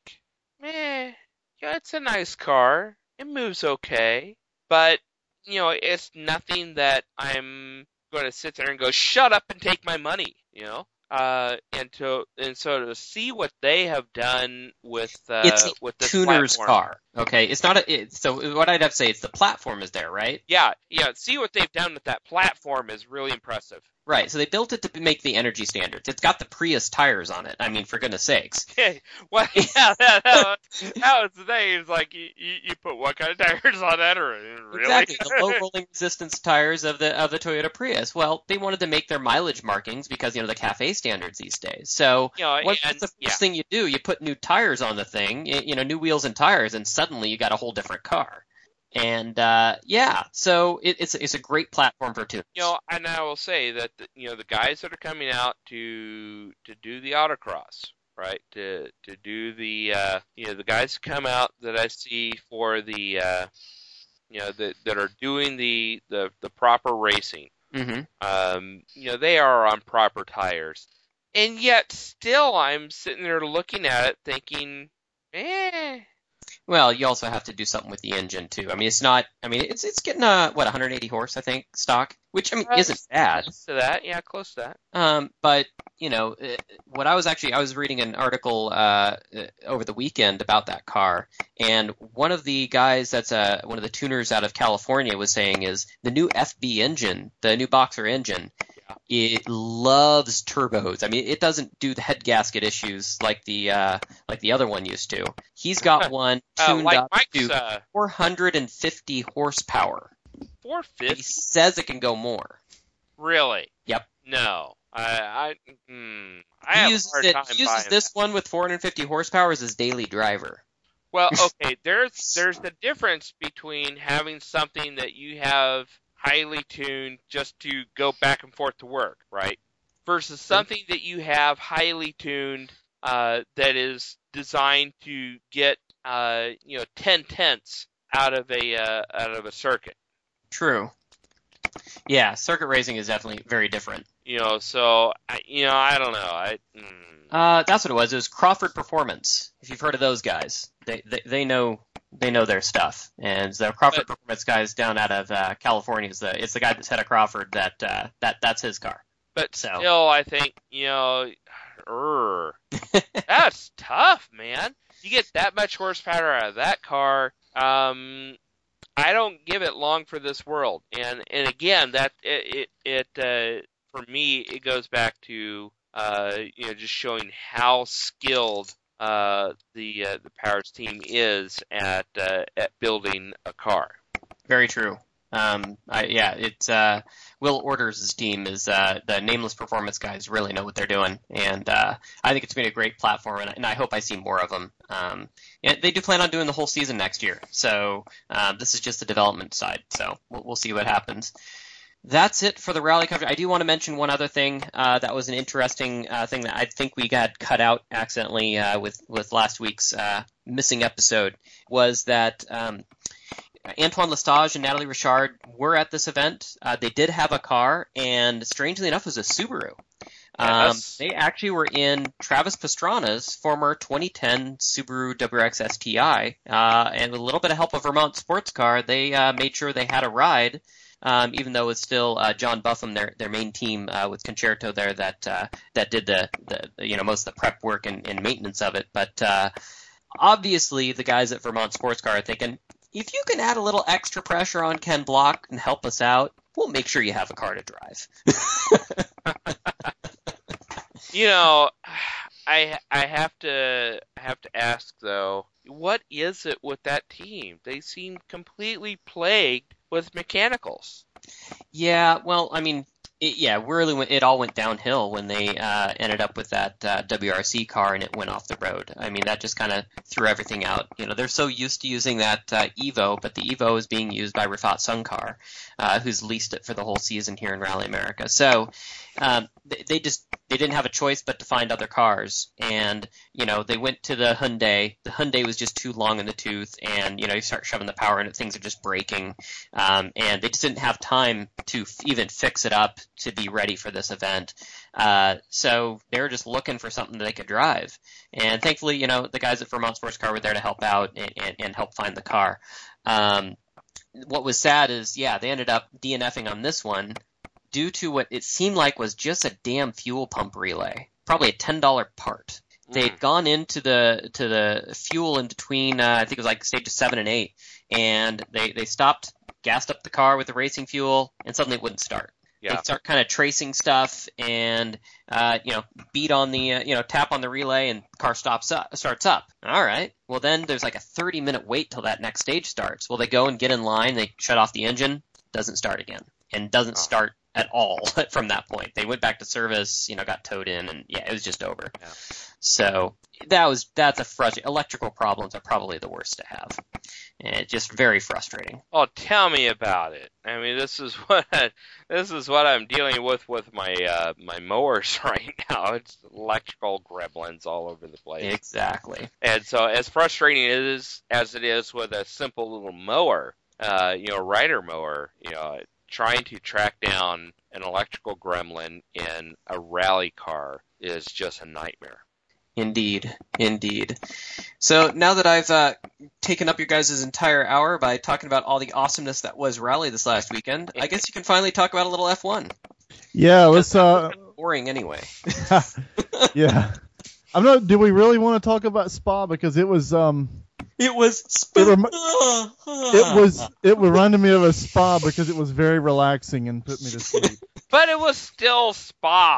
eh, yeah, it's a nice car. It moves okay, but you know, it's nothing that I'm going to sit there and go, shut up and take my money, you know? Uh, and to and so to see what they have done with uh, It's a with this tuner's platform. car. Okay, it's not a. It, so what I'd have to say is the platform is there, right? Yeah, yeah. See what they've done with that platform is really impressive. Right. So they built it to make the energy standards. It's got the Prius tires on it. I mean, for goodness sakes. Well, yeah, that, that, was, that was the thing. It's like you, you, you put what kind of tires on that, or really? Exactly, the low rolling resistance tires of the of the Toyota Prius. Well, they wanted to make their mileage markings because you know the cafe standards these days. So You know, what's and- the first yeah. thing you do? You put new tires on the thing, y- you know, new wheels and tires, and suddenly you got a whole different car. And uh, yeah, so it, it's it's a great platform for tuners. You know, and I will say that the, you know the guys that are coming out to to do the autocross, right? To to do the uh, you know the guys who come out that I see for the uh, you know that that are doing the the, the proper racing. Mm-hmm. Um, you know they are on proper tires, and yet still I'm sitting there looking at it thinking, eh. Well, you also have to do something with the engine too. I mean, it's not. I mean, it's it's getting uh what one hundred eighty horse, I think, stock, which I mean Uh, isn't bad. Close to that, yeah, close to that. Um, but you know, uh, what I was actually I was reading an article uh, uh, over the weekend about that car, and one of the guys that's uh, one of the tuners out of California was saying is the new F B engine, the new Boxer engine, it loves turbos. I mean, it doesn't do the head gasket issues like the uh, like the other one used to. He's got one Uh, tuned like up Mike's to uh, four hundred fifty horsepower. four He fifty. says it can go more. Really? Yep. No. I I, mm, I He have uses, a hard it, time he uses buying this that. one with four hundred fifty horsepower as his daily driver. Well, okay, there's there's the difference between having something that you have highly tuned just to go back and forth to work, right? Versus something that you have highly tuned uh, that is designed to get uh, you know ten tenths out of a uh, out of a circuit. True. Yeah, circuit racing is definitely very different. You know, so I, you know, I don't know. I mm, Uh, that's what it was. It was Crawford Performance. If you've heard of those guys, they they, they know they know their stuff. And the Crawford But- Performance guys down out of uh, California is the it's the guy that's head of Crawford that uh, that that's his car. but So. still, I think you know, er, that's tough, man. You get that much horsepower out of that car. Um, I don't give it long for this world. And and again, that it it, it uh, for me it goes back to uh, you know just showing how skilled uh, the uh, the Powers team is at uh, at building a car. Very true. Um, I, yeah, it's uh, Will Orders' team is uh, the Nameless Performance guys really know what they're doing, and uh, I think it's been a great platform, and, and I hope I see more of them. Um, and they do plan on doing the whole season next year, so uh, this is just the development side. So we'll, we'll see what happens. That's it for the rally coverage. I do want to mention one other thing uh, that was an interesting uh, thing that I think we got cut out accidentally uh, with with last week's uh, missing episode was that. Um, Antoine Lestage and Natalie Richard were at this event. Uh, they did have a car, and strangely enough, it was a Subaru. Um, Yes. they actually were in Travis Pastrana's former twenty ten Subaru W R X S T I, uh, and with a little bit of help of Vermont Sports Car, they uh, made sure they had a ride, um, even though it's still uh, John Buffum, their their main team uh, with Concerto there, that uh, that did the, the you know most of the prep work and, and maintenance of it. But uh, obviously, the guys at Vermont Sports Car are thinking, if you can add a little extra pressure on Ken Block and help us out, we'll make sure you have a car to drive. You know, I I have to I have to ask though, what is it with that team? They seem completely plagued with mechanicals. Yeah, well, I mean, it, yeah, really, went, it all went downhill when they uh, ended up with that uh, W R C car and it went off the road. I mean, that just kind of threw everything out. You know, they're so used to using that uh, Evo, but the Evo is being used by Rafat Sunkar, uh, who's leased it for the whole season here in Rally America. So um, they, they just they didn't have a choice but to find other cars, and you know, they went to the Hyundai. The Hyundai was just too long in the tooth, and you know, you start shoving the power in it, things are just breaking, um, and they just didn't have time to f- even fix it up to be ready for this event. Uh, so they were just looking for something that they could drive. And thankfully, you know, the guys at Vermont Sports Car were there to help out and, and, and help find the car. Um, what was sad is, yeah, they ended up DNFing on this one due to what it seemed like was just a damn fuel pump relay, probably a ten dollar part. They'd gone into the to the fuel in between, uh, I think it was like stages seven and eight, and they, they stopped, gassed up the car with the racing fuel, and suddenly it wouldn't start. Yeah. They start kind of tracing stuff and, uh, you know, beat on the, uh, you know, tap on the relay and the car stops up, starts up. All right. Well, then there's like a thirty minute wait till that next stage starts. Well, they go and get in line. They shut off the engine. Doesn't start again. And doesn't Oh. start at all from that point. They went back to service, you know, got towed in, and yeah, it was just over. Yeah. So that was, that's a frustrating, electrical problems are probably the worst to have. And it's just very frustrating. Oh, tell me about it. I mean, this is what I, this is what I'm dealing with with my uh, my mowers right now. It's electrical gremlins all over the place. Exactly. And so, as frustrating it is as it is with a simple little mower, uh, you know, rider mower, you know, trying to track down an electrical gremlin in a rally car is just a nightmare. Indeed, indeed. So now that I've uh, taken up your guys' entire hour by talking about all the awesomeness that was Rally this last weekend, I guess you can finally talk about a little F one. Yeah, let's. Uh, Boring anyway. yeah, I'm not. Do we really want to talk about Spa because it was um. It was. It, rem- it was. It reminded me of a spa because it was very relaxing and put me to sleep. But it was still Spa.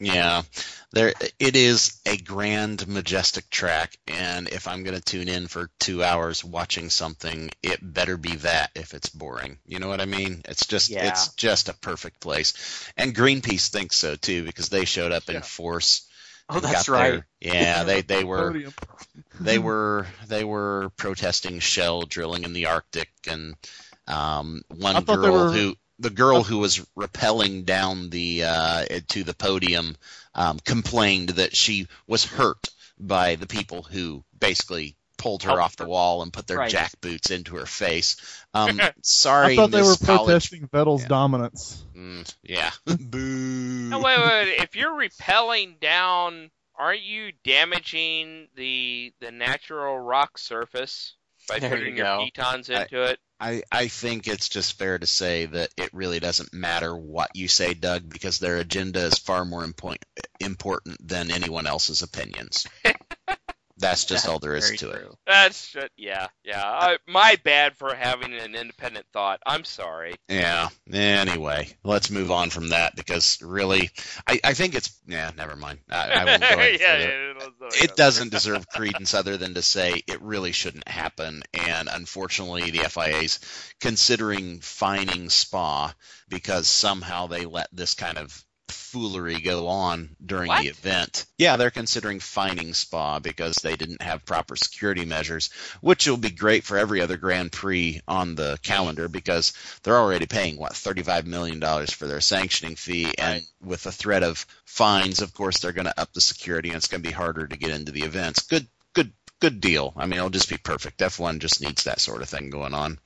Yeah, there it is a grand, majestic track, and if I'm going to tune in for two hours watching something, it better be that if it's boring. You know what I mean? It's just Yeah. it's just a perfect place, and Greenpeace thinks so too because they showed up in Yeah. force. Oh, and that's got their- right. yeah, they they were Podium. they were they were protesting shell drilling in the Arctic, and um, one I thought they girl were- who the girl who was rappelling down the uh, to the podium um, complained that she was hurt by the people who basically pulled her Helped off the wall and put their Right. jack boots into her face. Um, sorry, I thought they were Miss College- protesting Vettel's Yeah. dominance. Mm, yeah. Boo. No, wait, wait, wait. If you're repelling down, aren't you damaging the the natural rock surface by There putting you your go. pitons I- into it? I, I think it's just fair to say that it really doesn't matter what you say, Doug, because their agenda is far more impo- important than anyone else's opinions. That's just all there is Very to it. true. That's just, yeah, yeah. I, my bad for having an independent thought. I'm sorry. Yeah. Anyway, let's move on from that because really, I, I think it's yeah. Never mind. I, I won't go any yeah, further. yeah, let's not go It doesn't deserve credence other than to say it really shouldn't happen. And unfortunately, the F I A's considering fining Spa because somehow they let this kind of foolery go on during What? the event. Yeah, they're considering fining Spa because they didn't have proper security measures, which will be great for every other Grand Prix on the calendar because they're already paying, what, thirty-five million dollars for their sanctioning fee. And with the threat of fines, of course, they're going to up the security and it's going to be harder to get into the events. Good, good, good deal. I mean, it'll just be perfect. F one just needs that sort of thing going on.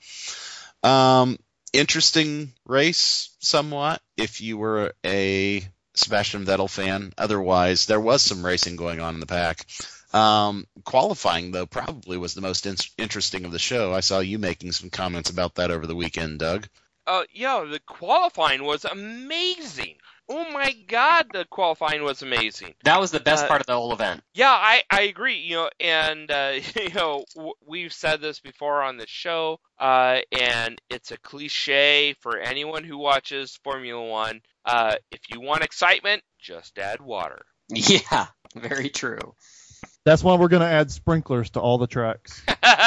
Um, interesting race, somewhat, if you were a Sebastian Vettel fan. Otherwise, there was some racing going on in the pack. Um, qualifying, though, probably was the most in- interesting of the show. I saw you making some comments about that over the weekend, Doug. Uh, yeah, the qualifying was amazing. Oh my God, the qualifying was amazing. That was the best Uh, part of the whole event. Yeah, I, I agree. You know, and uh, you know, w- we've said this before on the show, uh, and it's a cliche for anyone who watches Formula One. Uh, if you want excitement, just add water. Yeah, very true. That's why we're going to add sprinklers to all the tracks.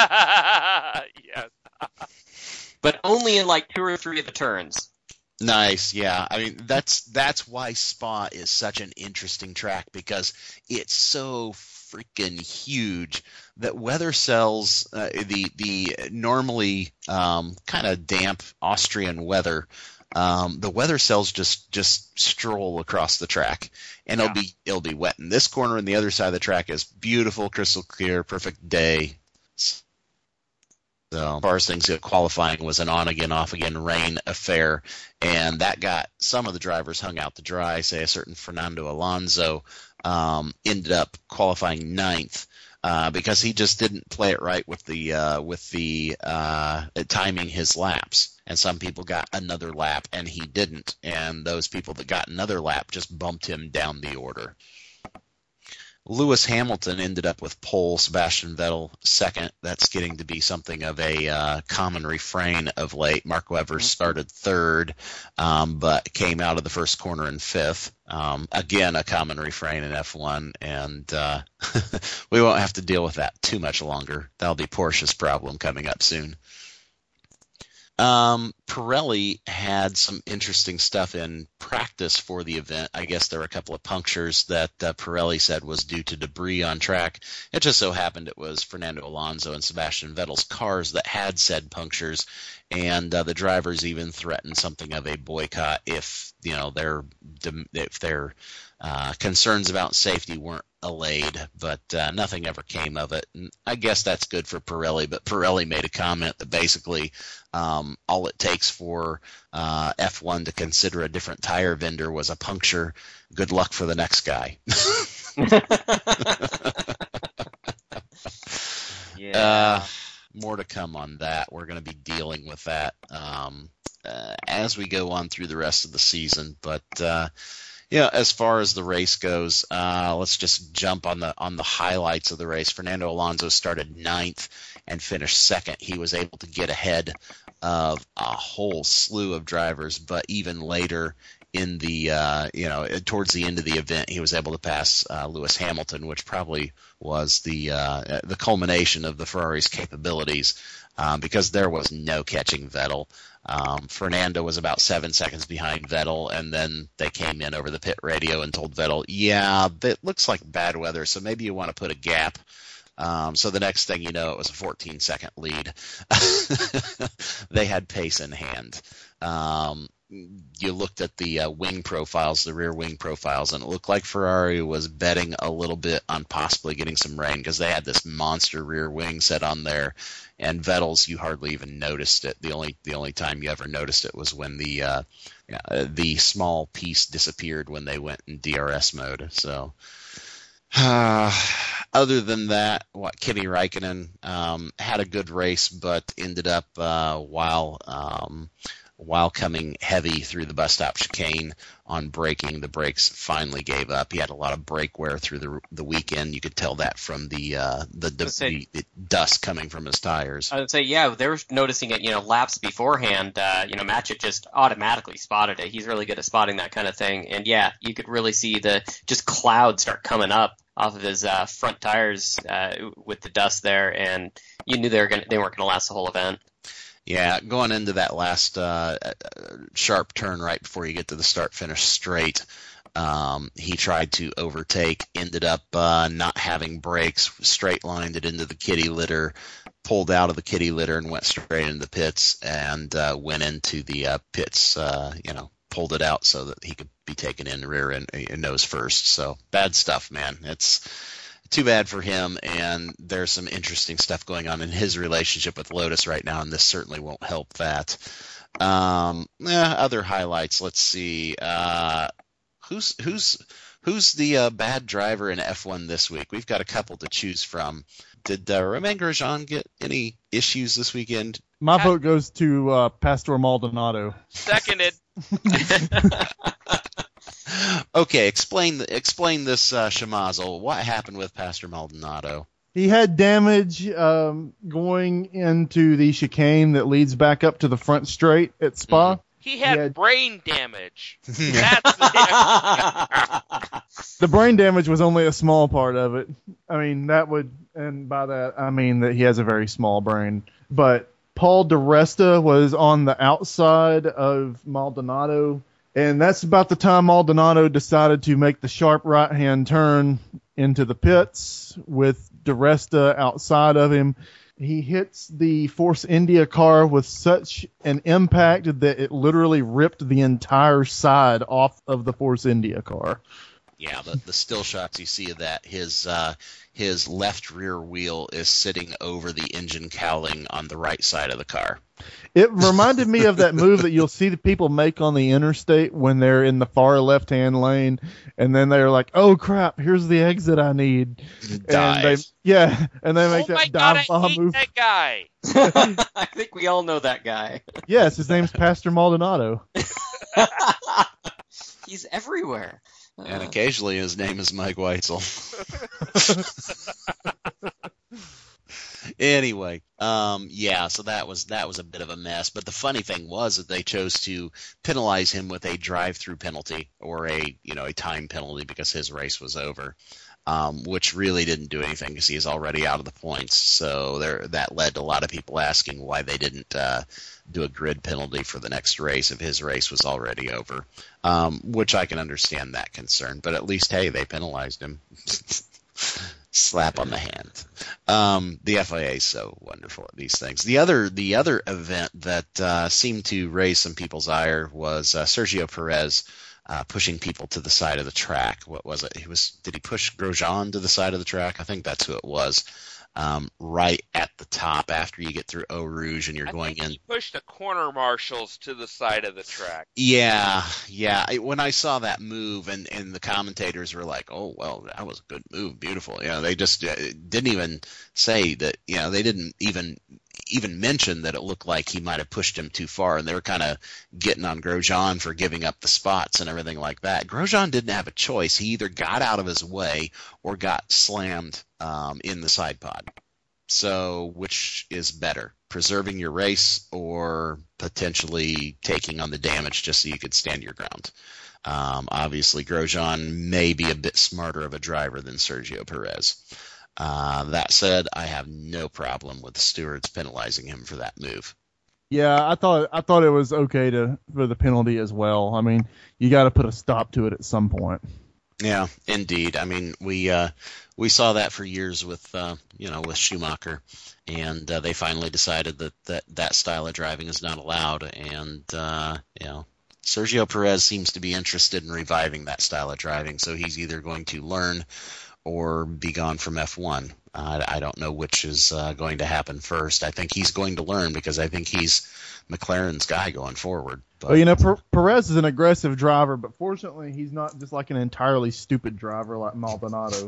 Yes. But only in like two or three of the turns. Nice, yeah. I mean, that's that's why Spa is such an interesting track because it's so freaking huge that weather cells, uh, the the normally um, kind of damp Austrian weather, um, the weather cells just just stroll across the track, and Yeah. it'll be it'll be wet in this corner, and the other side of the track is beautiful, crystal clear, perfect day. So, as far as things go, qualifying was an on-again, off-again rain affair, and that got some of the drivers hung out to dry. Say a certain Fernando Alonso um, ended up qualifying ninth uh, because he just didn't play it right with the uh, with the uh, timing his laps. And some people got another lap, and he didn't. And those people that got another lap just bumped him down the order. Lewis Hamilton ended up with pole, Sebastian Vettel second. That's getting to be something of a uh, common refrain of late. Mark Webber started third, um, but came out of the first corner in fifth. Um, again, a common refrain in F one, and uh, we won't have to deal with that too much longer. That'll be Porsche's problem coming up soon. Um, Pirelli had some interesting stuff in practice for the event. I guess there were a couple of punctures that uh, Pirelli said was due to debris on track. It just so happened it was Fernando Alonso and Sebastian Vettel's cars that had said punctures, and uh, the drivers even threatened something of a boycott if you know their if their uh, concerns about safety weren't allayed, but uh, nothing ever came of it. And I guess that's good for Pirelli, but Pirelli made a comment that basically um, all it takes for uh, F one to consider a different tire vendor was a puncture. Good luck for the next guy. Yeah. Uh, more to come on that. We're going to be dealing with that um, uh, as we go on through the rest of the season, but uh, yeah, as far as the race goes, uh, let's just jump on the on the highlights of the race. Fernando Alonso started ninth and finished second. He was able to get ahead of a whole slew of drivers, but even later in the uh, you know towards the end of the event, he was able to pass uh, Lewis Hamilton, which probably was the uh, the culmination of the Ferrari's capabilities, um, because there was no catching Vettel. Um, Fernando was about seven seconds behind Vettel, and then they came in over the pit radio and told Vettel, yeah, that looks like bad weather, so maybe you want to put a gap. Um, so the next thing you know, it was a fourteen-second lead. They had pace in hand. Um, you looked at the uh, wing profiles, the rear wing profiles, and it looked like Ferrari was betting a little bit on possibly getting some rain because they had this monster rear wing set on there. And Vettel's, you hardly even noticed it. The only the only time you ever noticed it was when the uh, uh, the small piece disappeared when they went in D R S mode. So, uh, other than that, what Kimi Räikkönen um, had a good race, but ended up uh, while um, while coming heavy through the bus stop chicane on braking, the brakes finally gave up. He had a lot of brake wear through the the weekend. You could tell that from the uh, the, the, say, the, the dust coming from his tires. I would say, yeah, they were noticing it, you know, laps beforehand. Uh, you know, Matchett just automatically spotted it. He's really good at spotting that kind of thing. And yeah, you could really see the just clouds start coming up off of his uh, front tires uh, with the dust there, and you knew they were gonna, they weren't going to last the whole event. Yeah, going into that last uh, sharp turn right before you get to the start-finish straight, um, he tried to overtake, ended up uh, not having brakes, straight-lined it into the kitty litter, pulled out of the kitty litter and went straight into the pits, and uh, went into the uh, pits, uh, you know, pulled it out so that he could be taken in the rear and, and nose first. So bad stuff, man. It's too bad for him, and there's some interesting stuff going on in his relationship with Lotus right now, and this certainly won't help that. Um, eh, other highlights, let's see. Uh, who's who's who's the uh, bad driver in F one this week? We've got a couple to choose from. Did uh, Romain Grosjean get any issues this weekend? My vote goes to uh, Pastor Maldonado. Seconded. Okay, explain the, explain this, uh, Shamazel. What happened with Pastor Maldonado? He had damage um, going into the chicane that leads back up to the front straight at Spa. Mm-hmm. He had, He had- brain damage. That's the The brain damage was only a small part of it. I mean, that would, and by that I mean that he has a very small brain. But Paul di Resta was on the outside of Maldonado, and that's about the time Maldonado decided to make the sharp right-hand turn into the pits with di Resta outside of him. He hits the Force India car with such an impact that it literally ripped the entire side off of the Force India car. Yeah, the, the still shots you see of that, his uh, his left rear wheel is sitting over the engine cowling on the right side of the car. It reminded me of that move that you'll see the people make on the interstate when they're in the far left-hand lane, and then they're like, "Oh crap, here's the exit I need." Dive. And they, yeah, and they make oh my that God, dive I bomb hate move. that guy. I think we all know that guy. Yes, his name's Pastor Maldonado. He's everywhere. And Uh, occasionally his name is Mike Weitzel. Anyway, um, yeah, so that was that was a bit of a mess. But the funny thing was that they chose to penalize him with a drive-through penalty or a you know a time penalty because his race was over, um, which really didn't do anything because he is already out of the points. So there that led to a lot of people asking why they didn't uh, do a grid penalty for the next race if his race was already over, um, which I can understand that concern. But at least, hey, they penalized him. Slap on the hand. Um, the F I A is so wonderful at these things. The other the other event that uh, seemed to raise some people's ire was uh, Sergio Perez uh, pushing people to the side of the track. What was it? He was did he push Grosjean to the side of the track? I think that's who it was. Um, right at the top after you get through Eau Rouge and you're I going think in. he pushed the corner marshals to the side of the track. Yeah, yeah. I, when I saw that move, and, and the commentators were like, "Oh, well, that was a good move, beautiful." You know, they just uh, didn't even say that. You know, they didn't even even mention that it looked like he might have pushed him too far, and they were kind of getting on Grosjean for giving up the spots and everything like that. Grosjean didn't have a choice. He either got out of his way or got slammed um, in the side pod. So, which is better? preserving your race or potentially taking on the damage just so you could stand your ground. Um, obviously, Grosjean may be a bit smarter of a driver than Sergio Perez. Uh, that said, I have no problem with the stewards penalizing him for that move. Yeah, I thought I thought it was okay to for the penalty as well. I mean, you got to put a stop to it at some point. Yeah, indeed. I mean, we uh, we saw that for years with uh, you know with Schumacher, and uh, they finally decided that, that that style of driving is not allowed. And uh, you know, Sergio Perez seems to be interested in reviving that style of driving, so he's either going to learn or be gone from F one. Uh, I don't know which is uh, going to happen first. I think he's going to learn because I think he's McLaren's guy going forward. But, well, you know, Per- Perez is an aggressive driver, but fortunately he's not just like an entirely stupid driver like Maldonado.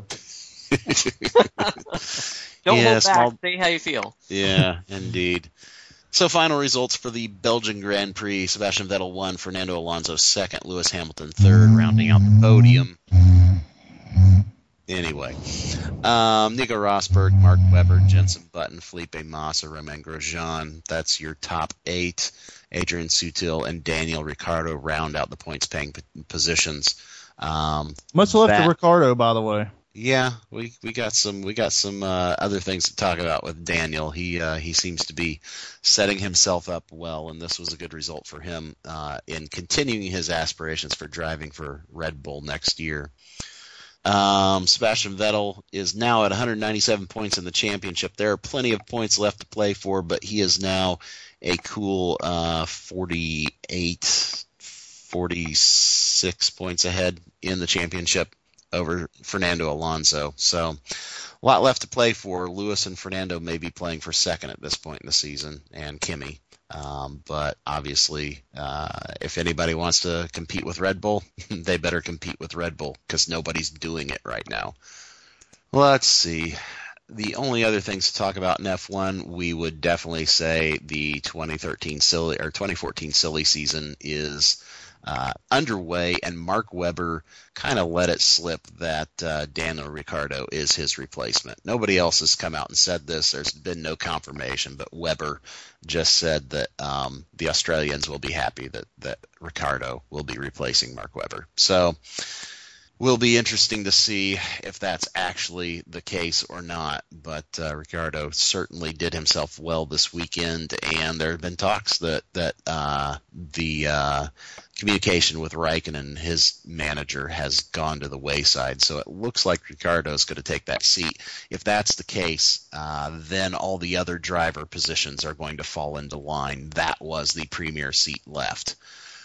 Don't Yeah, hold back. small- Say how you feel. Yeah, indeed. So final results for the Belgian Grand Prix. Sebastian Vettel won, Fernando Alonso second, Lewis Hamilton third, rounding out the podium. Anyway, um, Nico Rosberg, Mark Webber, Jenson Button, Felipe Massa, Romain Grosjean. That's your top eight. Adrian Sutil and Daniel Ricciardo round out the points-paying p- positions. Um, Much left that- to Ricardo, by the way. Yeah, we, we got some we got some uh, other things to talk about with Daniel. He uh, he seems to be setting himself up well, and this was a good result for him uh, in continuing his aspirations for driving for Red Bull next year. Um, Sebastian Vettel is now at one hundred ninety-seven points in the championship. There are plenty of points left to play for, but he is now a cool uh, forty-eight, forty-six points ahead in the championship over Fernando Alonso. So a lot left to play for. Lewis and Fernando may be playing for second at this point in the season, and Kimi. Um, but obviously, uh, if anybody wants to compete with Red Bull, they better compete with Red Bull because nobody's doing it right now. Let's see. The only other things to talk about in F one, we would definitely say the twenty thirteen silly or twenty fourteen silly season is uh, underway, and Mark Webber kind of let it slip that uh, Daniel Ricciardo is his replacement. Nobody else has come out and said this. There's been no confirmation, but Webber just said that um, the Australians will be happy that, that Ricciardo will be replacing Mark Webber. So will be interesting to see if that's actually the case or not. But uh, Ricciardo certainly did himself well this weekend, and there have been talks that that uh, the uh, communication with Raikkonen, his manager, has gone to the wayside. So it looks like Ricciardo's going to take that seat. If that's the case, uh, then all the other driver positions are going to fall into line. That was the premier seat left.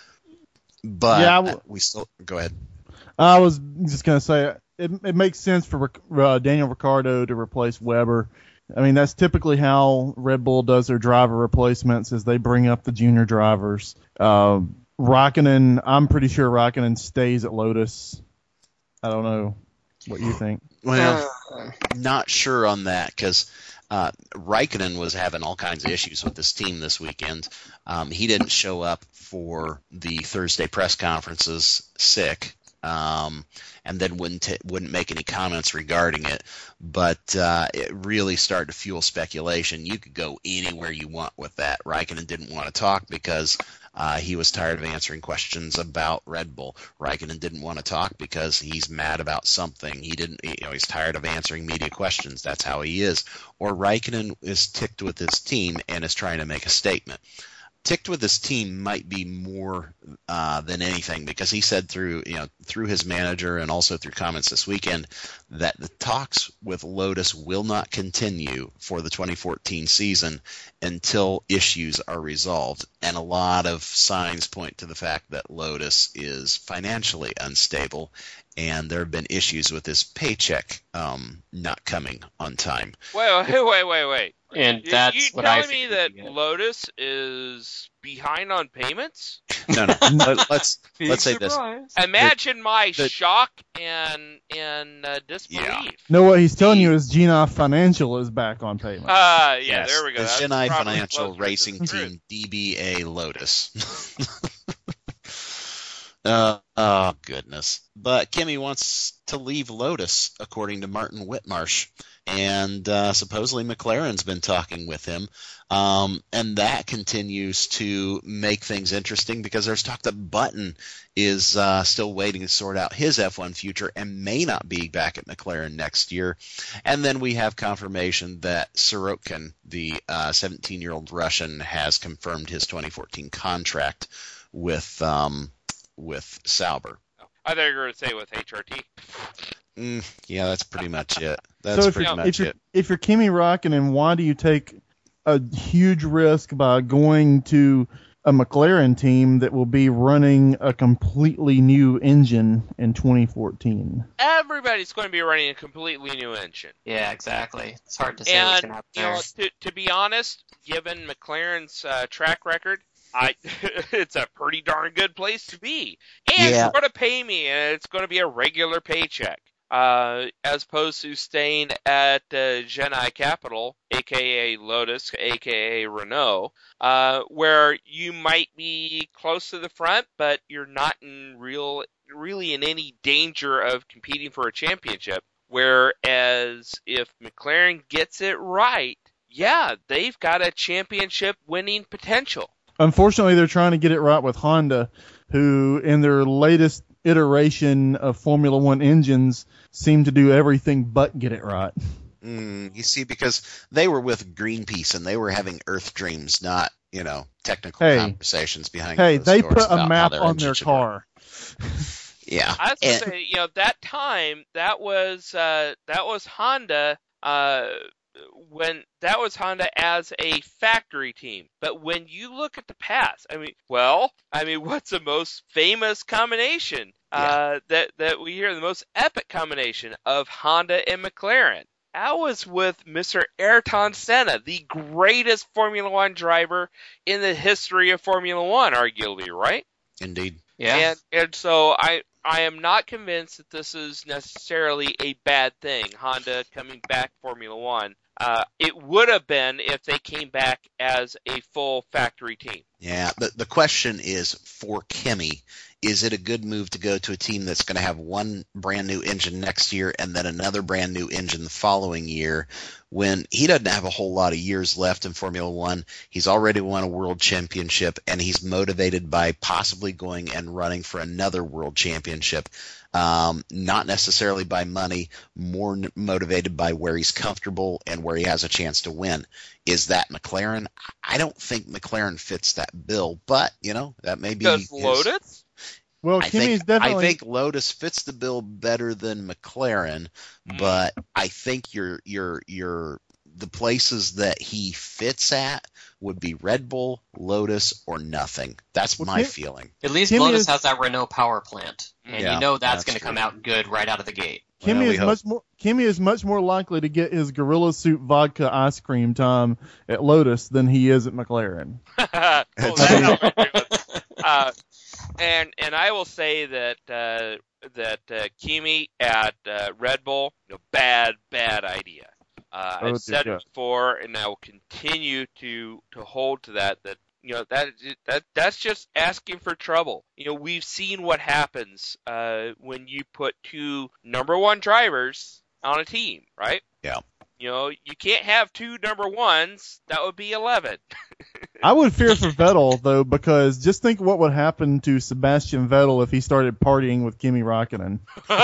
But Yeah, I w- we still go ahead. I was just going to say, it, it makes sense for uh, Daniel Ricciardo to replace Webber. I mean, that's typically how Red Bull does their driver replacements, is they bring up the junior drivers. Uh, Raikkonen, I'm pretty sure Raikkonen stays at Lotus. I don't know what you think. Well, not sure on that because uh, Raikkonen was having all kinds of issues with his team this weekend. Um, he didn't show up for the Thursday press conferences, sick. Um, and then wouldn't t- wouldn't make any comments regarding it, but uh, it really started to fuel speculation. You could go anywhere you want with that. Raikkonen didn't want to talk because uh, he was tired of answering questions about Red Bull. Raikkonen didn't want to talk because he's mad about something. He didn't, you know, he's tired of answering media questions. That's how he is. Or Raikkonen is ticked with his team and is trying to make a statement. Ticked with his team might be more uh, than anything because he said through you know through his manager and also through comments this weekend that the talks with Lotus will not continue for the twenty fourteen season until issues are resolved, and a lot of signs point to the fact that Lotus is financially unstable and there have been issues with his paycheck um, not coming on time. Wait, wait, wait, wait, wait. And You- that's you what I telling me figured that we had. Lotus is behind on payments? No, no. Let- let's Big let's say this. surprise. Imagine my the- shock and and uh, disbelief. Yeah. No, what he's telling you is Gina Financial is back on payment. Uh, yeah, Yes, there we go. The That's Chennai probably Financial closer to Racing the truth. Team, D B A Lotus. uh, Oh, goodness. But Kimi wants to leave Lotus, according to Martin Whitmarsh. And uh, supposedly McLaren's been talking with him. Um, and that continues to make things interesting because there's talk that Button is uh, still waiting to sort out his F one future and may not be back at McLaren next year. And then we have confirmation that Sorokin, the uh, seventeen-year-old Russian, has confirmed his twenty fourteen contract with um, with Sauber. I thought you were going to say with H R T. Mm, yeah, that's pretty much it. That's so if pretty you're, much if you're, it. If you're Kimi Räikkönen, why do you take a huge risk by going to a McLaren team that will be running a completely new engine in twenty fourteen? Everybody's going to be running a completely new engine. Yeah, exactly. It's hard to say what's And going to you happen know, there. to, to be honest, given McLaren's uh, track record, I it's a pretty darn good place to be. And Yeah. you're going to pay me, and it's going to be a regular paycheck. Uh, as opposed to staying at uh, Genai Capital, aka Lotus, aka Renault, uh, where you might be close to the front, but you're not in real, really in any danger of competing for a championship. Whereas if McLaren gets it right, yeah, they've got a championship winning potential. Unfortunately, they're trying to get it right with Honda, who in their latest iteration of Formula One engines seem to do everything but get it right. Mm, you see, because they were with Greenpeace and they were having Earth dreams, not, you know, technical Hey. conversations behind Hey, those they doors put about a how map their on engine their should work. car. Yeah. I was gonna And- say, you know, that time that was uh, that was Honda uh, when that was Honda as a factory team. But when you look at the past, I mean, well, I mean, what's the most famous combination uh, that that we hear? The most epic combination of Honda and McLaren. That was with Mister Ayrton Senna, the greatest Formula One driver in the history of Formula One, arguably, right? Indeed. Yeah. And and so I I am not convinced that this is necessarily a bad thing, Honda coming back Formula One. Uh, it would have been if they came back as a full factory team. Yeah, the the question is for Kimi, is it a good move to go to a team that's going to have one brand new engine next year and then another brand new engine the following year when he doesn't have a whole lot of years left in Formula One? He's already won a world championship and he's motivated by possibly going and running for another world championship. Um, not necessarily by money, more n- motivated by where he's comfortable and where he has a chance to win. Is that McLaren? I don't think McLaren fits that bill, but, you know, that may be Does his- Lotus? Well, I Kimi's think, definitely. I think Lotus fits the bill better than McLaren, but I think your your your the places that he fits at would be Red Bull, Lotus, or nothing. That's Well, my Kim- feeling. At least Kimi Lotus is- has that Renault power plant, and Yeah, you know that's, that's going to come true. out good right out of the gate. Kimi Well, we is hope. much more. Kimi is much more likely to get his Gorilla Soup vodka ice cream time at Lotus than he is at McLaren. Well, that I agree with. Uh, and and I will say that uh, that uh, Kimi at uh, Red Bull, you know, bad bad idea. Uh, Oh, I've said dear it before, and I will continue to to hold to that. That you know that that that's just asking for trouble. You know, we've seen what happens uh, when you put two number one drivers on a team, right? Yeah. You know, you can't have two number ones. That would be eleven. I would fear for Vettel though, because just think what would happen to Sebastian Vettel if he started partying with Kimi Räikkönen.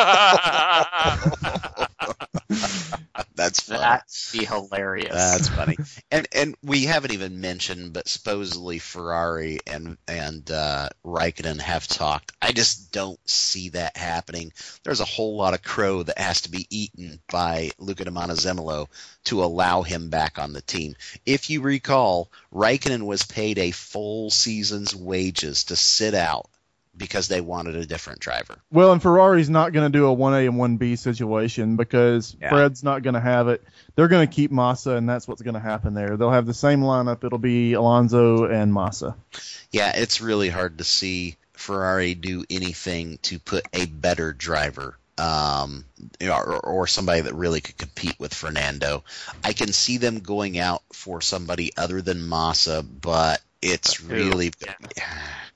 That's funny. That'd be hilarious. That's funny. And and we haven't even mentioned, but supposedly Ferrari and and uh, Raikkonen have talked. I just don't see that happening. There's a whole lot of crow that has to be eaten by Luca Di Montezemolo to allow him back on the team. If you recall, Raikkonen was paid a full season's wages to sit out because they wanted a different driver. Well, and Ferrari's not going to do a one A and one B situation because Yeah. Fred's not going to have it. They're going to keep Massa, and that's what's going to happen there. They'll have the same lineup. It'll be Alonso and Massa. Yeah, it's really hard to see Ferrari do anything to put a better driver, um, you know, or, or somebody that really could compete with Fernando. I can see them going out for somebody other than Massa, but it's Who? really Yeah.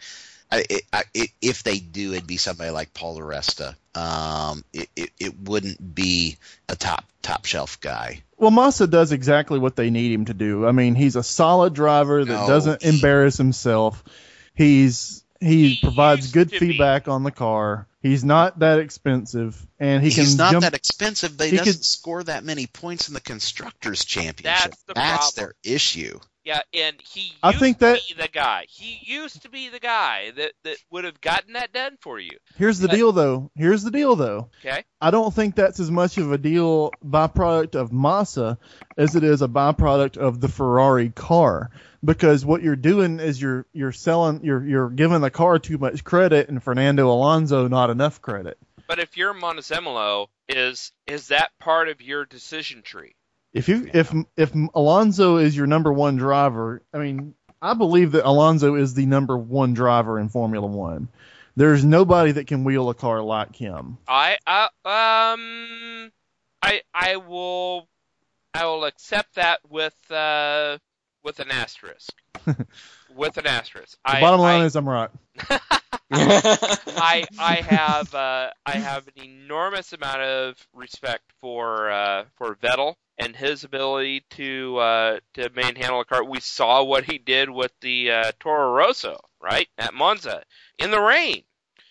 I, it, I, it, if they do, it'd be somebody like Paul Di Resta. Um, it, it, it wouldn't be a top top shelf guy. Well, Massa does exactly what they need him to do. I mean, he's a solid driver that No, doesn't he- embarrass himself. He's he, He provides used good to be. feedback on the car. He's not that expensive, and he He's can not jump. that expensive, but he, he doesn't could- score that many points in the Constructors' Championship. That's the problem. their issue. Yeah, and he used I think to that- be the guy. He used to be the guy that, that would have gotten that done for you. Here's the But- deal, though. Here's the deal, though. Okay? I don't think that's as much of a deal byproduct of Massa as it is a byproduct of the Ferrari car. Because what you're doing is you're you're selling you're you're giving the car too much credit and Fernando Alonso not enough credit. But if you're Montezemolo, is is that part of your decision tree? If you if if Alonso is your number one driver, I mean, I believe that Alonso is the number one driver in Formula One. There's nobody that can wheel a car like him. I I um I I will I will accept that with uh with an asterisk. with an asterisk. The I, bottom line I, is I'm right. I I have uh, I have an enormous amount of respect for uh, for Vettel and his ability to uh, to manhandle a car. We saw what he did with the uh, Toro Rosso, right, at Monza in the rain,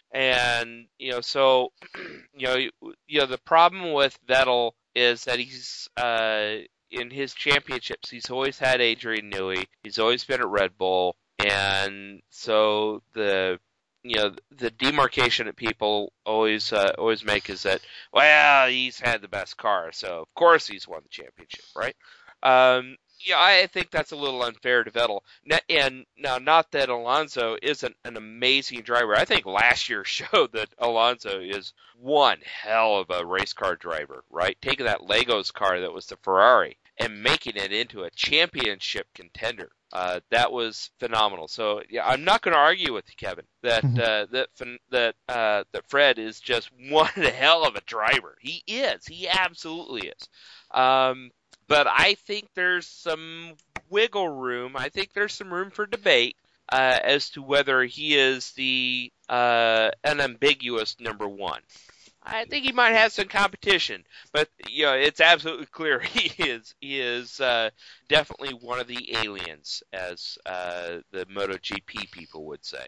and you know, so you know, you know, the problem with Vettel is that he's uh, in his championships. He's always had Adrian Newey. He's always been at Red Bull, and so the you know, the demarcation that people always uh, always make is that, well, he's had the best car, so of course he's won the championship, right? Um, yeah, I think that's a little unfair to Vettel. And now, not that Alonso isn't an amazing driver. I think last year showed that Alonso is one hell of a race car driver, right? Taking that Legos car that was the Ferrari and making it into a championship contender. Uh, that was phenomenal. So yeah, I'm not going to argue with you, Kevin, that uh, that that uh, that Fred is just one hell of a driver. He is. He absolutely is. Um, but I think there's some wiggle room. I think there's some room for debate uh, as to whether he is the uh, unambiguous number one. I think he might have some competition, but you know, it's absolutely clear he is he is uh, definitely one of the aliens, as uh, the MotoGP people would say.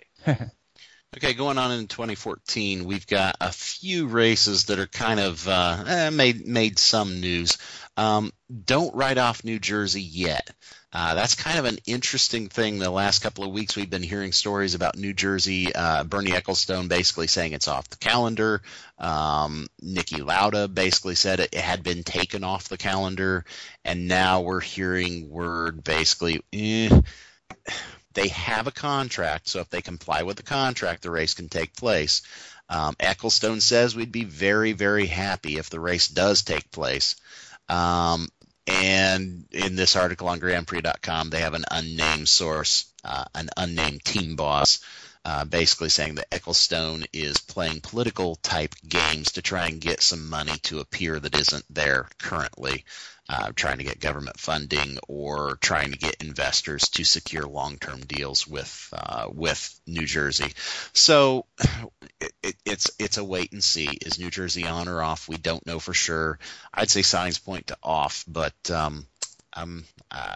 Okay, going on in twenty fourteen, we've got a few races that are kind of uh, eh, made made some news. Um, don't write off New Jersey yet. Uh, that's kind of an interesting thing. The last couple of weeks, we've been hearing stories about New Jersey. Uh, Bernie Ecclestone basically saying it's off the calendar. Um, Niki Lauda basically said it, it had been taken off the calendar, and now we're hearing word basically. Eh, They have a contract, so if they comply with the contract, the race can take place. Um, Ecclestone says we'd be very, very happy if the race does take place. Um, and in this article on Grand Prix dot com, they have an unnamed source, uh, an unnamed team boss, uh, basically saying that Ecclestone is playing political-type games to try and get some money to appear that isn't there currently. Uh, trying to get government funding or trying to get investors to secure long-term deals with uh, with New Jersey. So it, it, it's it's a wait and see. Is New Jersey on or off? We don't know for sure. I'd say signs point to off, but um, um, uh,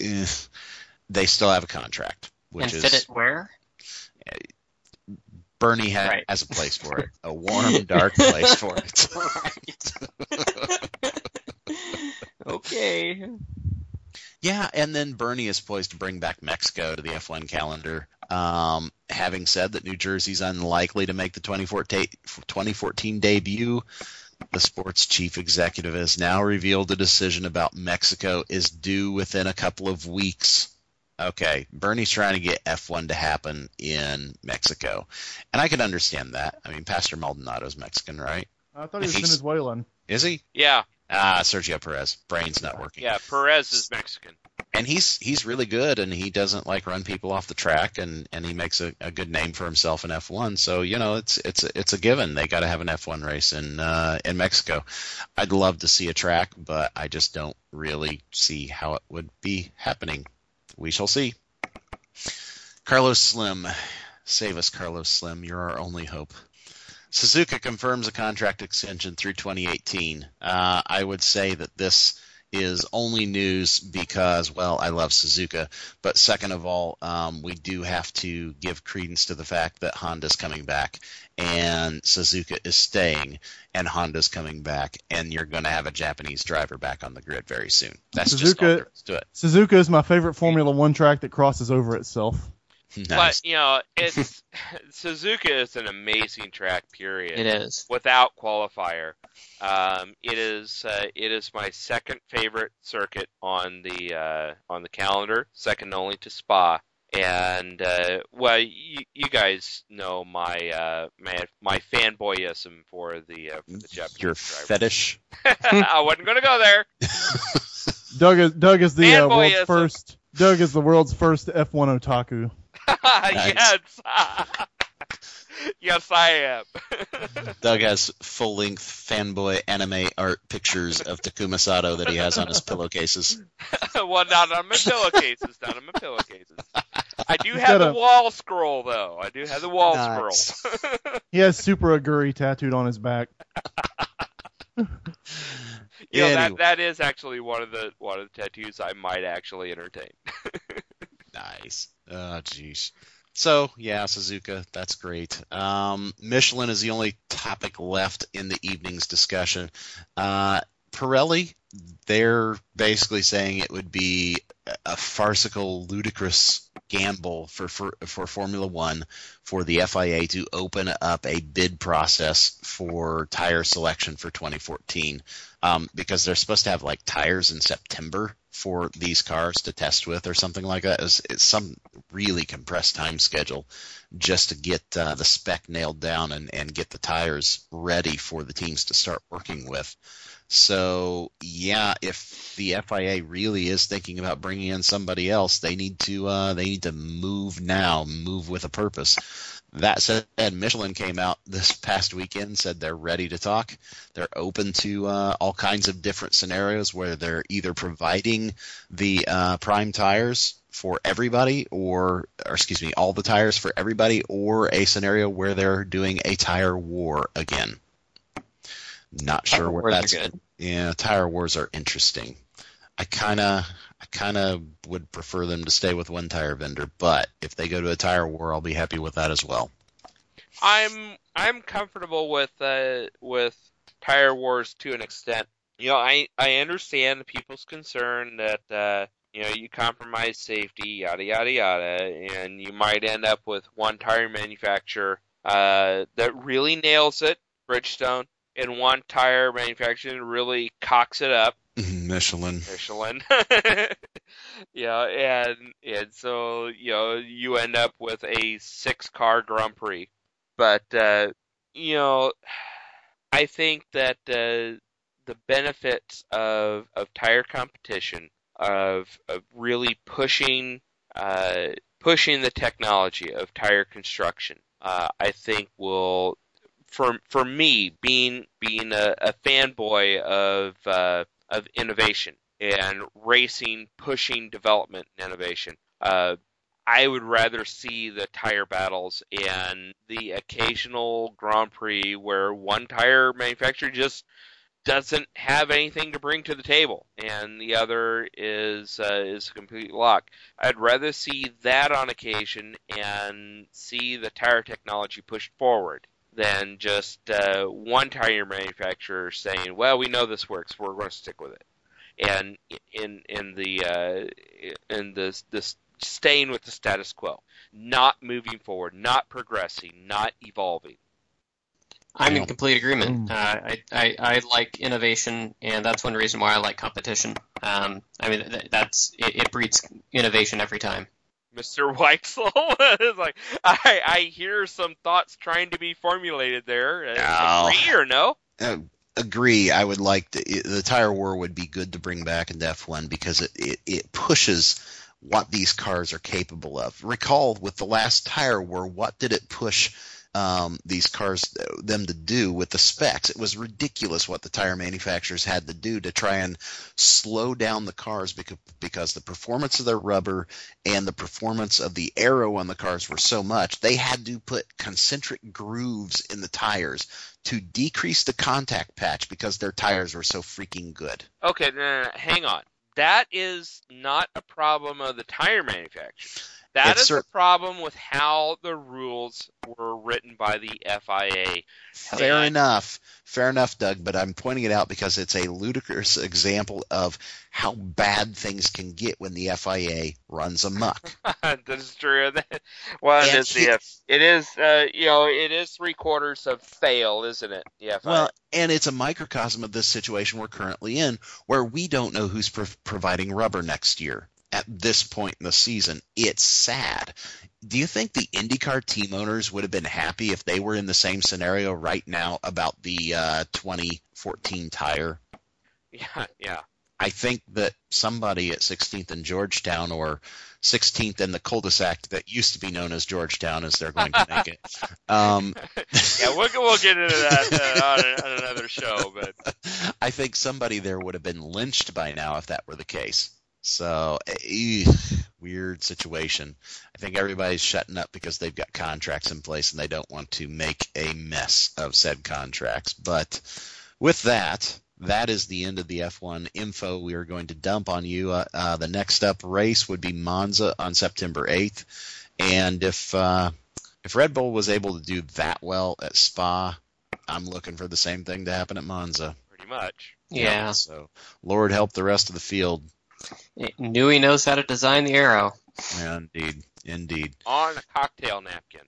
they still have a contract, which and is fit it where? Bernie ha- Right. has a place for it, a warm, dark place for it. Okay. Yeah, and then Bernie is poised to bring back Mexico to the F one calendar. Um, having said that New Jersey's unlikely to make the twenty fourteen debut, the sports chief executive has now revealed a decision about Mexico is due within a couple of weeks. Okay, Bernie's trying to get F one to happen in Mexico. And I can understand that. I mean, Pastor Maldonado's Mexican, right? I thought he was He's- Venezuelan. Is he? Yeah, Ah, Sergio Perez. Brain's not working. yeah. Perez is Mexican. And he's he's really good, and he doesn't like run people off the track, and, and he makes a, a good name for himself in F one. So you know it's it's a, it's a given. They got to have an F one race in uh, in Mexico. I'd love to see a track, but I just don't really see how it would be happening. We shall see. Carlos Slim Save us, Carlos Slim. You're our only hope. Suzuka confirms a contract extension through twenty eighteen. Uh, I would say that this is only news because, well, I love Suzuka. But second of all, um, we do have to give credence to the fact that Honda's coming back and Suzuka is staying and Honda's coming back, and you're going to have a Japanese driver back on the grid very soon. That's just all there is to it. Suzuka is my favorite Formula One track that crosses over itself. Nice. But, you know, it's Suzuka is an amazing track, period. It is. Without qualifier. Um, it is uh, it is my second favorite circuit on the uh, on the calendar, second only to Spa. And uh, well, you, you guys know my uh, my my fanboyism for the uh, for the Japanese Your driver. fetish. I wasn't going to go there. Doug is Doug is the uh, world's Fanboyism. first. Doug is the world's first F one otaku. Yes. Yes, I am. Doug has full-length fanboy anime art pictures of Takuma Sato that he has on his pillowcases. Well, not on my pillowcases. Not on my pillowcases. I do He's have got the a- wall scroll, though. I do have the wall Nice. scroll. He has Super Aguri tattooed on his back. You know, Anyway. that that is actually one of the one of the tattoos I might actually entertain. Nice. Oh, jeez. So, yeah, Suzuka, that's great. Um, Michelin is the only topic left in the evening's discussion. Uh, Pirelli, they're basically saying it would be a farcical, ludicrous gamble for, for, for Formula One for the F I A to open up a bid process for tire selection for twenty fourteen um, because they're supposed to have like tires in September for these cars to test with or something like that. It's, it's some really compressed time schedule just to get uh, the spec nailed down and, and get the tires ready for the teams to start working with. So, yeah, if the F I A really is thinking about bringing in somebody else, they need to uh, they need to move now, move with a purpose. That said, Michelin came out this past weekend, said they're ready to talk. They're open to uh, all kinds of different scenarios where they're either providing the uh, prime tires for everybody or, or, excuse me, all the tires for everybody, or a scenario where they're doing a tire war again. Not sure Tire where wars are that's good. Yeah, tire wars are interesting. I kind of I kind of would prefer them to stay with one tire vendor, but if they go to a tire war, I'll be happy with that as well. I'm I'm comfortable with uh, with tire wars to an extent. You know, I I understand people's concern that uh, you know you compromise safety, yada yada yada, and you might end up with one tire manufacturer uh, that really nails it, Bridgestone, and one tire manufacturer that really cocks it up, Michelin. Michelin. Yeah, and and so you know you end up with a six-car Grand Prix. But uh, you know, I think that uh, the benefits of of tire competition, of of really pushing uh, pushing the technology of tire construction, uh, I think will. For for me, being being a, a fanboy of uh, of innovation and racing, pushing development and innovation, uh, I would rather see the tire battles and the occasional Grand Prix where one tire manufacturer just doesn't have anything to bring to the table, and the other is uh, is a complete lock. I'd rather see that on occasion and see the tire technology pushed forward than just uh, one tire manufacturer saying, "Well, we know this works, we're going to stick with it," and in in the uh, in the the staying with the status quo, not moving forward, not progressing, not evolving. I'm Yeah. in complete agreement. Uh, I, I I like innovation, and that's one reason why I like competition. Um, I mean, th- that's it, it breeds innovation every time. Mister Weichsel is like, I I hear some thoughts trying to be formulated there. Uh, No. Agree or no? Uh, agree. I would like to, the tire war would be good to bring back in F one because it, it, it pushes what these cars are capable of. Recall with the last tire war, what did it push um, these cars them to do with the specs. It was ridiculous what the tire manufacturers had to do to try and slow down the cars because because the performance of their rubber and the performance of the aero on the cars were so much, they had to put concentric grooves in the tires to decrease the contact patch because their tires were so freaking good. Okay, no, no, no, hang on. That is not a problem of the tire manufacturers. That It's is cer- a problem with how the rules were written by the F I A. Fair And- enough. Fair enough, Doug, but I'm pointing it out because it's a ludicrous example of how bad things can get when the F I A runs amok. That is true. Well, it And is the he- F- it is uh, you know it is three quarters of fail, isn't it? The F I A. Well, and it's a microcosm of this situation we're currently in, where we don't know who's pro- providing rubber next year. At this point in the season, it's sad. Do you think the IndyCar team owners would have been happy if they were in the same scenario right now about the uh, twenty fourteen tire? yeah, yeah. I think that somebody at sixteenth and Georgetown, or sixteenth and the cul-de-sac that used to be known as Georgetown, as they're going to make it. Um, Yeah, we'll we'll get into that uh, on, on another show, but I think somebody there would have been lynched by now if that were the case. So, eh, weird situation. I think everybody's shutting up because they've got contracts in place and they don't want to make a mess of said contracts. But with that, that is the end of the F one info we are going to dump on you. Uh, uh, the next up race would be Monza on September eighth. And if uh, if Red Bull was able to do that well at Spa, I'm looking for the same thing to happen at Monza. pretty much. Yeah. So, Lord help the rest of the field. Newey knows how to design the arrow. Yeah, indeed, indeed. On a cocktail napkin.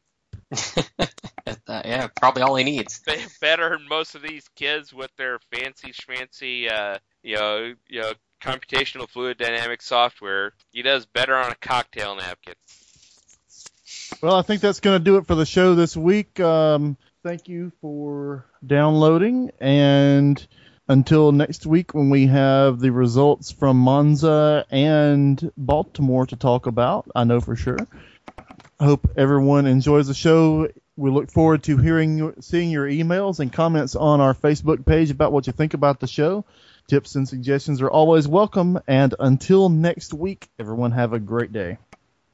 Uh, yeah, probably all he needs. Be- Better than most of these kids with their fancy schmancy, uh, you know, you know, computational fluid dynamics software. He does better on a cocktail napkin. Well, I think that's going to do it for the show this week. Um, thank you for downloading, and until next week when we have the results from Monza and Baltimore to talk about, I know for sure. I hope everyone enjoys the show. We look forward to hearing, seeing your emails and comments on our Facebook page about what you think about the show. Tips and suggestions are always welcome. And until next week, everyone have a great day.